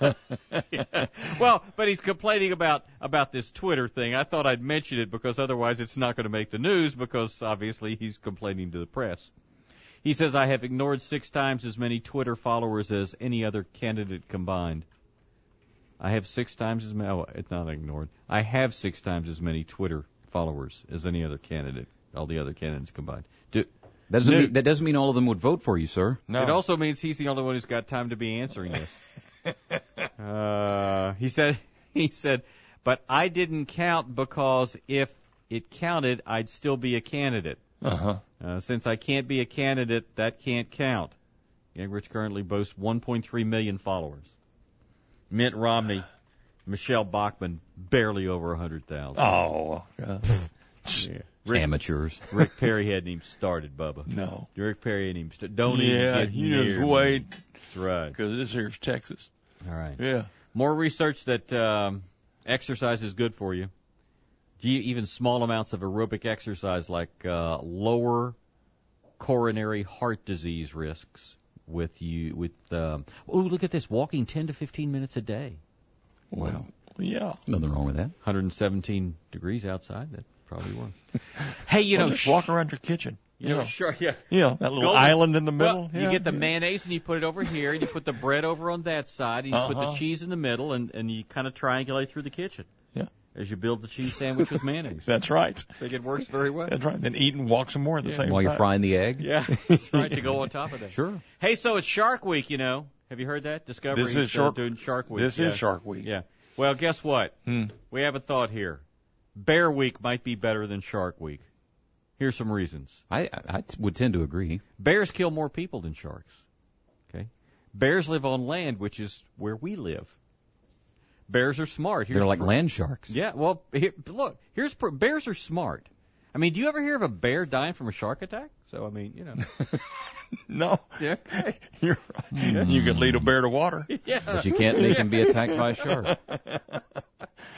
Well, but he's complaining about about this Twitter thing. I thought I'd mention it because otherwise it's not going to make the news, because obviously he's complaining to the press. He says, I have ignored six times as many Twitter followers as any other candidate combined. I have six times as many. Oh, it's not ignored. I have six times as many Twitter followers as any other candidate, all the other candidates combined. Do, That doesn't, Newt- mean, that doesn't mean all of them would vote for you, sir. No. It also means he's the only one who's got time to be answering this. uh, he said, he said, but I didn't count because if it counted, I'd still be a candidate. Uh-huh. Uh, since I can't be a candidate, that can't count. Gingrich currently boasts one point three million followers. Mitt Romney, Michelle Bachmann, barely over one hundred thousand. Oh. Uh, Yeah. Rick, Amateurs. Rick Perry hadn't even started, Bubba. no. Rick Perry hadn't even started. Don't Yeah, even get you near just me. wait, That's right. because this here's Texas. All right. Yeah. More research that um, exercise is good for you. Gee, even small amounts of aerobic exercise, like uh, lower coronary heart disease risks with you. With um, oh, look at this, walking ten to fifteen minutes a day. Well, yeah. Nothing wrong with that. one hundred seventeen degrees outside. That probably was. Hey, you Well, know, just walk around your kitchen. You You know, know, sure, yeah. you know that little Golden- island in the middle. Well, yeah, you get the yeah. mayonnaise and you put it over here, and you put the bread over on that side, and you put the Uh-huh. cheese in the middle, and, and you kind of triangulate through the kitchen. Yeah. As you build the cheese sandwich with mayonnaise. That's right. I think it works very well. That's right. Then eat and walk some more at the Yeah. same While time. you're frying the egg. Yeah, that's right, to go on top of that. Sure. Hey, so it's Shark Week, you know. Have you heard that? Discovery This is uh, Shark- doing Shark Week. This yeah. is Shark Week. Yeah. Well, guess what? Hmm. We have a thought here. Bear Week might be better than Shark Week. Here's some reasons. I, I, I t- would tend to agree. Bears kill more people than sharks. Okay? Bears live on land, which is where we live. Bears are smart. Here's They're like pr- land sharks. Yeah, well, here, look, here's pr- bears are smart. I mean, do you ever hear of a bear dying from a shark attack? So, I mean, you know. No. Yeah. You're right. You could lead a bear to water. Yeah. But you can't make him be attacked by a shark.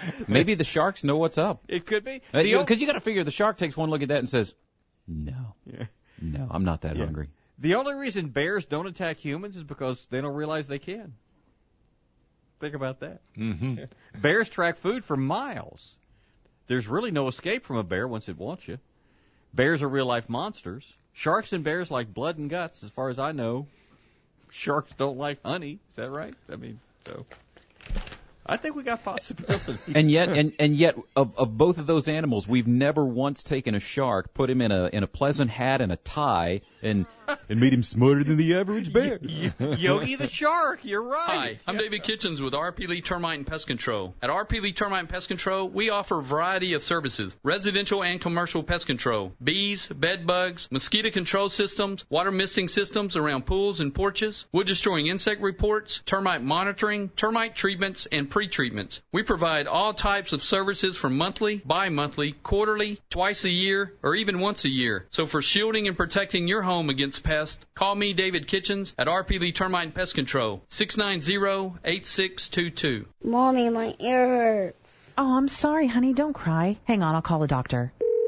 Maybe the sharks know what's up. It could be. Because The o- you got to figure the shark takes one look at that and says, no, Yeah. no, I'm not that Yeah. hungry. The only reason bears don't attack humans is because they don't realize they can. Think about that. Mm-hmm. Bears track food for miles. There's really no escape from a bear once it wants you. Bears are real-life monsters. Sharks and bears like blood and guts, as far as I know. Sharks don't like honey. Is that right? I mean, so I think we got possibilities. And yet, and, and yet, of, of both of those animals, we've never once taken a shark, put him in a in a pleasant hat and a tie, and and made him smarter than the average bear. Yogi the shark, you're right. Hi, I'm David Kitchens with R P. Lee Termite and Pest Control. At R P. Lee Termite and Pest Control, we offer a variety of services, residential and commercial pest control, bees, bed bugs, mosquito control systems, water misting systems around pools and porches, wood destroying insect reports, termite monitoring, termite treatments, and pre-treatments. We provide all types of services from monthly, bi-monthly, quarterly, twice a year, or even once a year. So for shielding and protecting your home against pests, call me, David Kitchens, at R P. Lee Termite and Pest Control, six nine zero, eight six two two. Mommy, my ear hurts. Oh, I'm sorry, honey. Don't cry. Hang on, I'll call a doctor.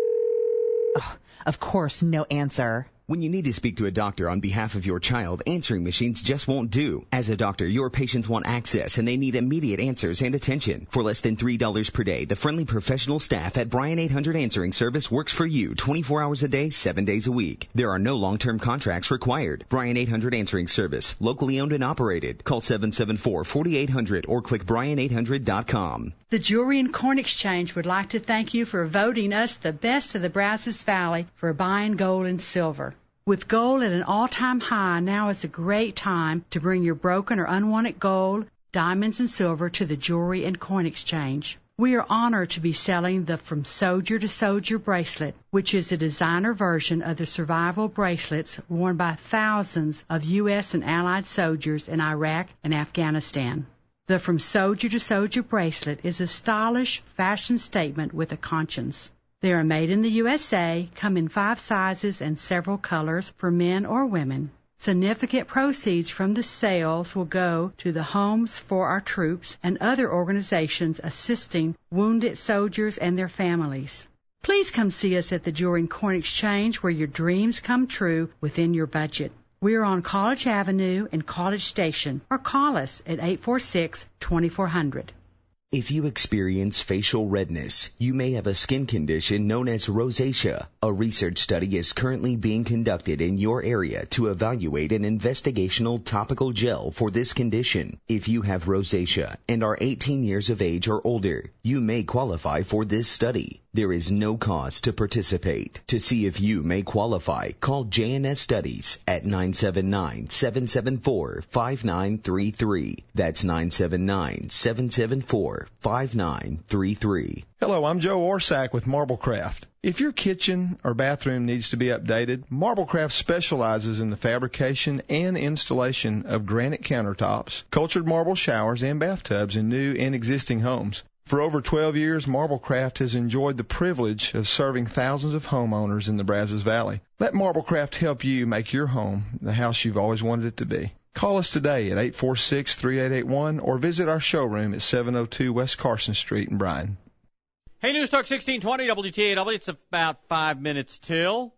Oh, of course, no answer. When you need to speak to a doctor on behalf of your child, answering machines just won't do. As a doctor, your patients want access and they need immediate answers and attention. For less than three dollars per day, the friendly professional staff at Brian eight hundred Answering Service works for you twenty-four hours a day, seven days a week. There are no long-term contracts required. Brian eight hundred Answering Service, locally owned and operated. Call seven seven four, four eight zero zero or click brian eight hundred dot com. The Jewelry and Corn Exchange would like to thank you for voting us the best of the Brazos Valley for buying gold and silver. With gold at an all-time high, now is a great time to bring your broken or unwanted gold, diamonds, and silver to the Jewelry and Coin Exchange. We are honored to be selling the From Soldier to Soldier bracelet, which is a designer version of the survival bracelets worn by thousands of U S and Allied soldiers in Iraq and Afghanistan. The From Soldier to Soldier bracelet is a stylish fashion statement with a conscience. They are made in the U S A, come in five sizes and several colors for men or women. Significant proceeds from the sales will go to the Homes for Our Troops and other organizations assisting wounded soldiers and their families. Please come see us at the Jewelry and Coin Exchange where your dreams come true within your budget. We are on College Avenue and College Station, or call us at eight four six, two four zero zero. If you experience facial redness, you may have a skin condition known as rosacea. A research study is currently being conducted in your area to evaluate an investigational topical gel for this condition. If you have rosacea and are eighteen years of age or older, you may qualify for this study. There is no cost to participate. To see if you may qualify, call J N S Studies at nine seven nine, seven seven four, five nine three three. That's nine seven nine, seven seven four, five nine three three. Hello, I'm Joe Orsack with Marblecraft. If your kitchen or bathroom needs to be updated, Marblecraft specializes in the fabrication and installation of granite countertops, cultured marble showers, and bathtubs in new and existing homes. For over twelve years, Marblecraft has enjoyed the privilege of serving thousands of homeowners in the Brazos Valley. Let Marblecraft help you make your home the house you've always wanted it to be. Call us today at eight four six, three eight eight one or visit our showroom at seven oh two West Carson Street in Bryan. Hey, News Talk sixteen twenty W T A W. It's about five minutes till.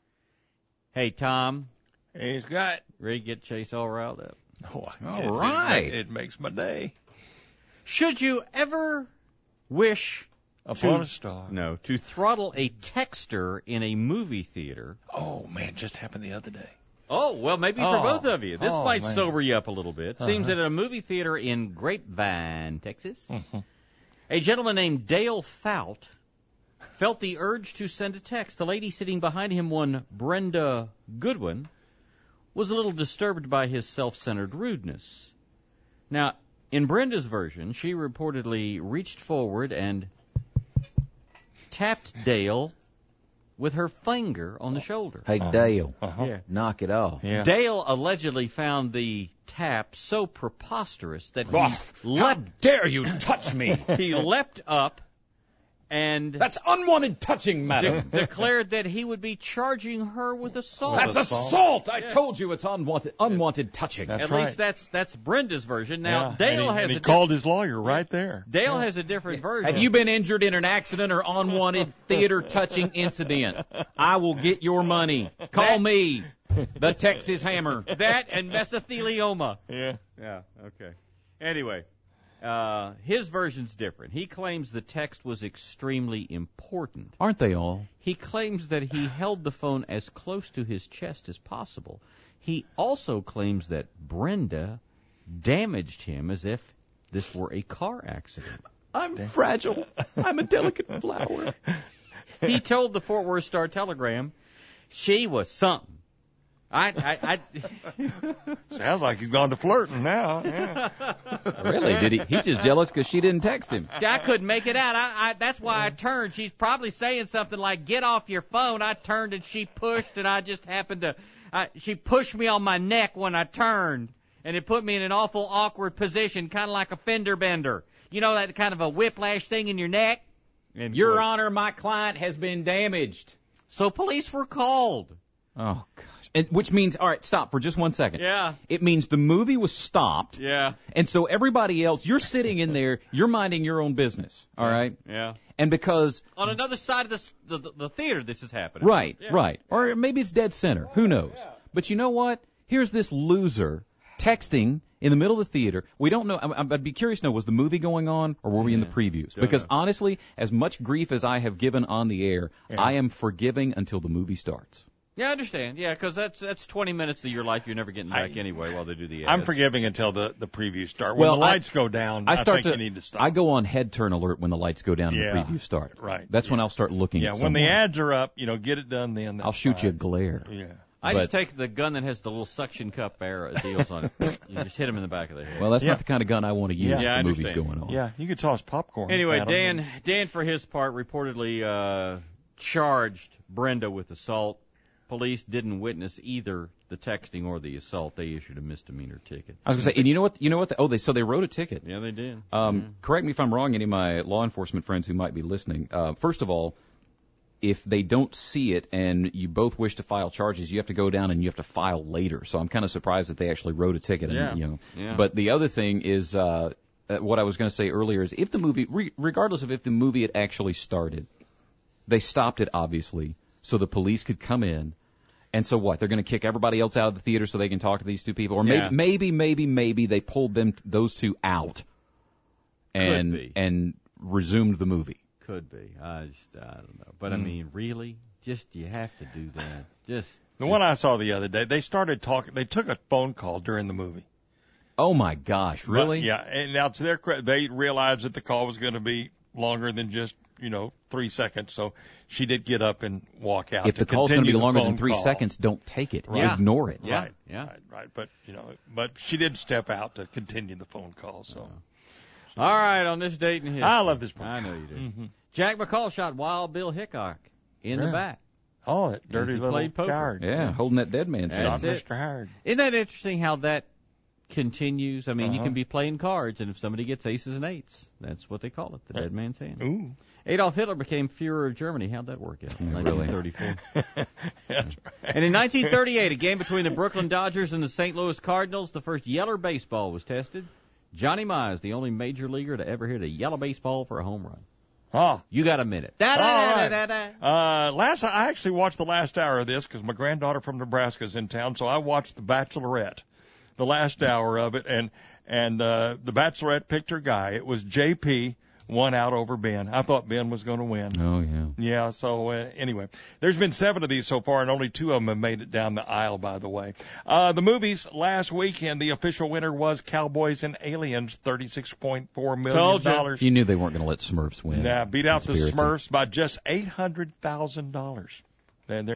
Hey, Tom. Hey, Scott. Ready to get Chase all riled up? Oh, All yes, right. It, it makes my day. Should you ever wish Upon to, a star. No, to throttle a texter in a movie theater? Oh, man, just happened the other day. Oh, well, maybe for Oh. both of you. This Oh, might man. sober you up a little bit. Seems Uh-huh. that at a movie theater in Grapevine, Texas, Mm-hmm. a gentleman named Dale Fout felt the urge to send a text. The lady sitting behind him, one Brenda Goodwin, was a little disturbed by his self-centered rudeness. Now, in Brenda's version, she reportedly reached forward and tapped Dale with her finger on the shoulder. Hey, Dale, Uh-huh. Yeah. knock it off. Yeah. Dale allegedly found the tap so preposterous that he Oh, leapt, dare you touch me? he leapt up and That's unwanted touching, madam. de- declared that he would be charging her with assault. That's assault. I told you it's unwanted unwanted touching. At least that's that's Brenda's version. Now Yeah, Dale and he, has and he a called diff- his lawyer right there. Dale has a different version. Have you been injured in an accident or unwanted theater touching incident? I will get your money. Call me, the Texas Hammer. That and mesothelioma? Yeah. Yeah. Okay. Anyway. Uh, his version's different. He claims the text was extremely important. Aren't they all? He claims that he held the phone as close to his chest as possible. He also claims that Brenda damaged him as if this were a car accident. I'm fragile. I'm a delicate flower. He told the Fort Worth Star-Telegram she was something. I, I, I Sounds like he's gone to flirting now. Yeah. Really? Did he? He's just jealous because she didn't text him. See, I couldn't make it out. I, I, that's why I turned. She's probably saying something like, get off your phone. I turned and she pushed, and I just happened to, I, she pushed me on my neck when I turned, and it put me in an awful awkward position, kind of like a fender bender. You know, that kind of a whiplash thing in your neck? And Your Honor, my client has been damaged. So police were called. Oh, gosh. And, which means, all right, stop for just one second. Yeah. It means the movie was stopped. Yeah. And so everybody else, you're sitting in there, you're minding your own business, all right? Yeah. And because... On another side of the the, the, the theater, this is happening. Right, yeah. right. Or maybe it's dead center. Who knows? Yeah. But you know what? Here's this loser texting in the middle of the theater. We don't know. I, I'd be curious to know, was the movie going on or were we in the previews? Don't Because know. honestly, as much grief as I have given on the air, Yeah. I am forgiving until the movie starts. Yeah, I understand. Yeah, because that's that's twenty minutes of your life you're never getting back I, anyway while they do the ads. I'm forgiving until the, the previews start. When Well, the lights I, go down, I, I, start think to, you need to stop. I go on head turn alert when the lights go down Yeah, and the previews start. right, That's yeah. when I'll start looking yeah, at when someone. the ads are up, you know, get it done then. I'll shoot fine. you a glare. Yeah. I But- just take the gun that has the little suction cup arrow deals on it. You just hit him in the back of the head. Well, that's Yeah. not the kind of gun I want to use Yeah. if Yeah, I the movie's understand. going on. Yeah, you could toss popcorn. Anyway, at 'em. Dan, Dan, for his part, reportedly uh, charged Brenda with assault. Police didn't witness either the texting or the assault. They issued a misdemeanor ticket. I was going to say, and you know what? You know what? The, oh, they so they wrote a ticket. Yeah, they did. Um, Mhm. Correct me if I'm wrong, any of my law enforcement friends who might be listening. Uh, first of all, if they don't see it and you both wish to file charges, you have to go down and you have to file later. So I'm kind of surprised that they actually wrote a ticket. And, Yeah. you know. Yeah. But the other thing is, uh, uh, what I was going to say earlier is, if the movie, re- regardless of if the movie had actually started, they stopped it obviously so the police could come in. And so what? They're going to kick everybody else out of the theater so they can talk to these two people, or maybe, Yeah. maybe, maybe, maybe they pulled them, those two out, and be. and resumed the movie. Could be. I just, I don't know. But I Mm. mean, really, just you have to do that. Just The one I saw the other day, they started talking. They took a phone call during the movie. Oh my gosh, really? But, yeah, and now to their credit, they realized that the call was going to be longer than just you know three seconds. So she did get up and walk out. If to the call's going to be continue the longer than phone three call. seconds, don't take it. Right. Ignore it. Yeah. Right, Yeah. right, right. But you know, but she did step out to continue the phone call. So all right, on this date in history. I love this book. I know you do. Mhm. Jack McCall shot Wild Bill Hickok in the Yeah. back. Oh, that As dirty he little played poker. coward. Yeah, holding that dead man's That's Shot hand. it. Mister Howard. Isn't that interesting how that continues? I mean, you Uh-huh. can be playing cards, and if somebody gets aces and eights, that's what they call it, the dead man's hand. Ooh. Adolf Hitler became Führer of Germany. How'd that work out? Really? nineteen thirty-four. That's right. And in nineteen thirty-eight, a game between the Brooklyn Dodgers and the Saint Louis Cardinals, the first yeller baseball was tested. Johnny Mize, the only major leaguer to ever hit a yellow baseball for a home run. Oh. You got a minute. Da, da, All da, right. da, da, da. Uh, last I actually watched the last hour of this because my granddaughter from Nebraska is in town, so I watched The Bachelorette, the last hour of it, and and uh, the Bachelorette picked her guy. It was J P, one out over Ben. I thought Ben was going to win. Oh yeah. Yeah, so uh, anyway, there's been seven of these so far, and only two of them have made it down the aisle, by the way. Uh, the movies last weekend, the official winner was Cowboys and Aliens, thirty-six point four million Told dollars. You knew they weren't going to let Smurfs win. Now, beat out the Conspiracy. Smurfs by just eight hundred thousand dollars. And they're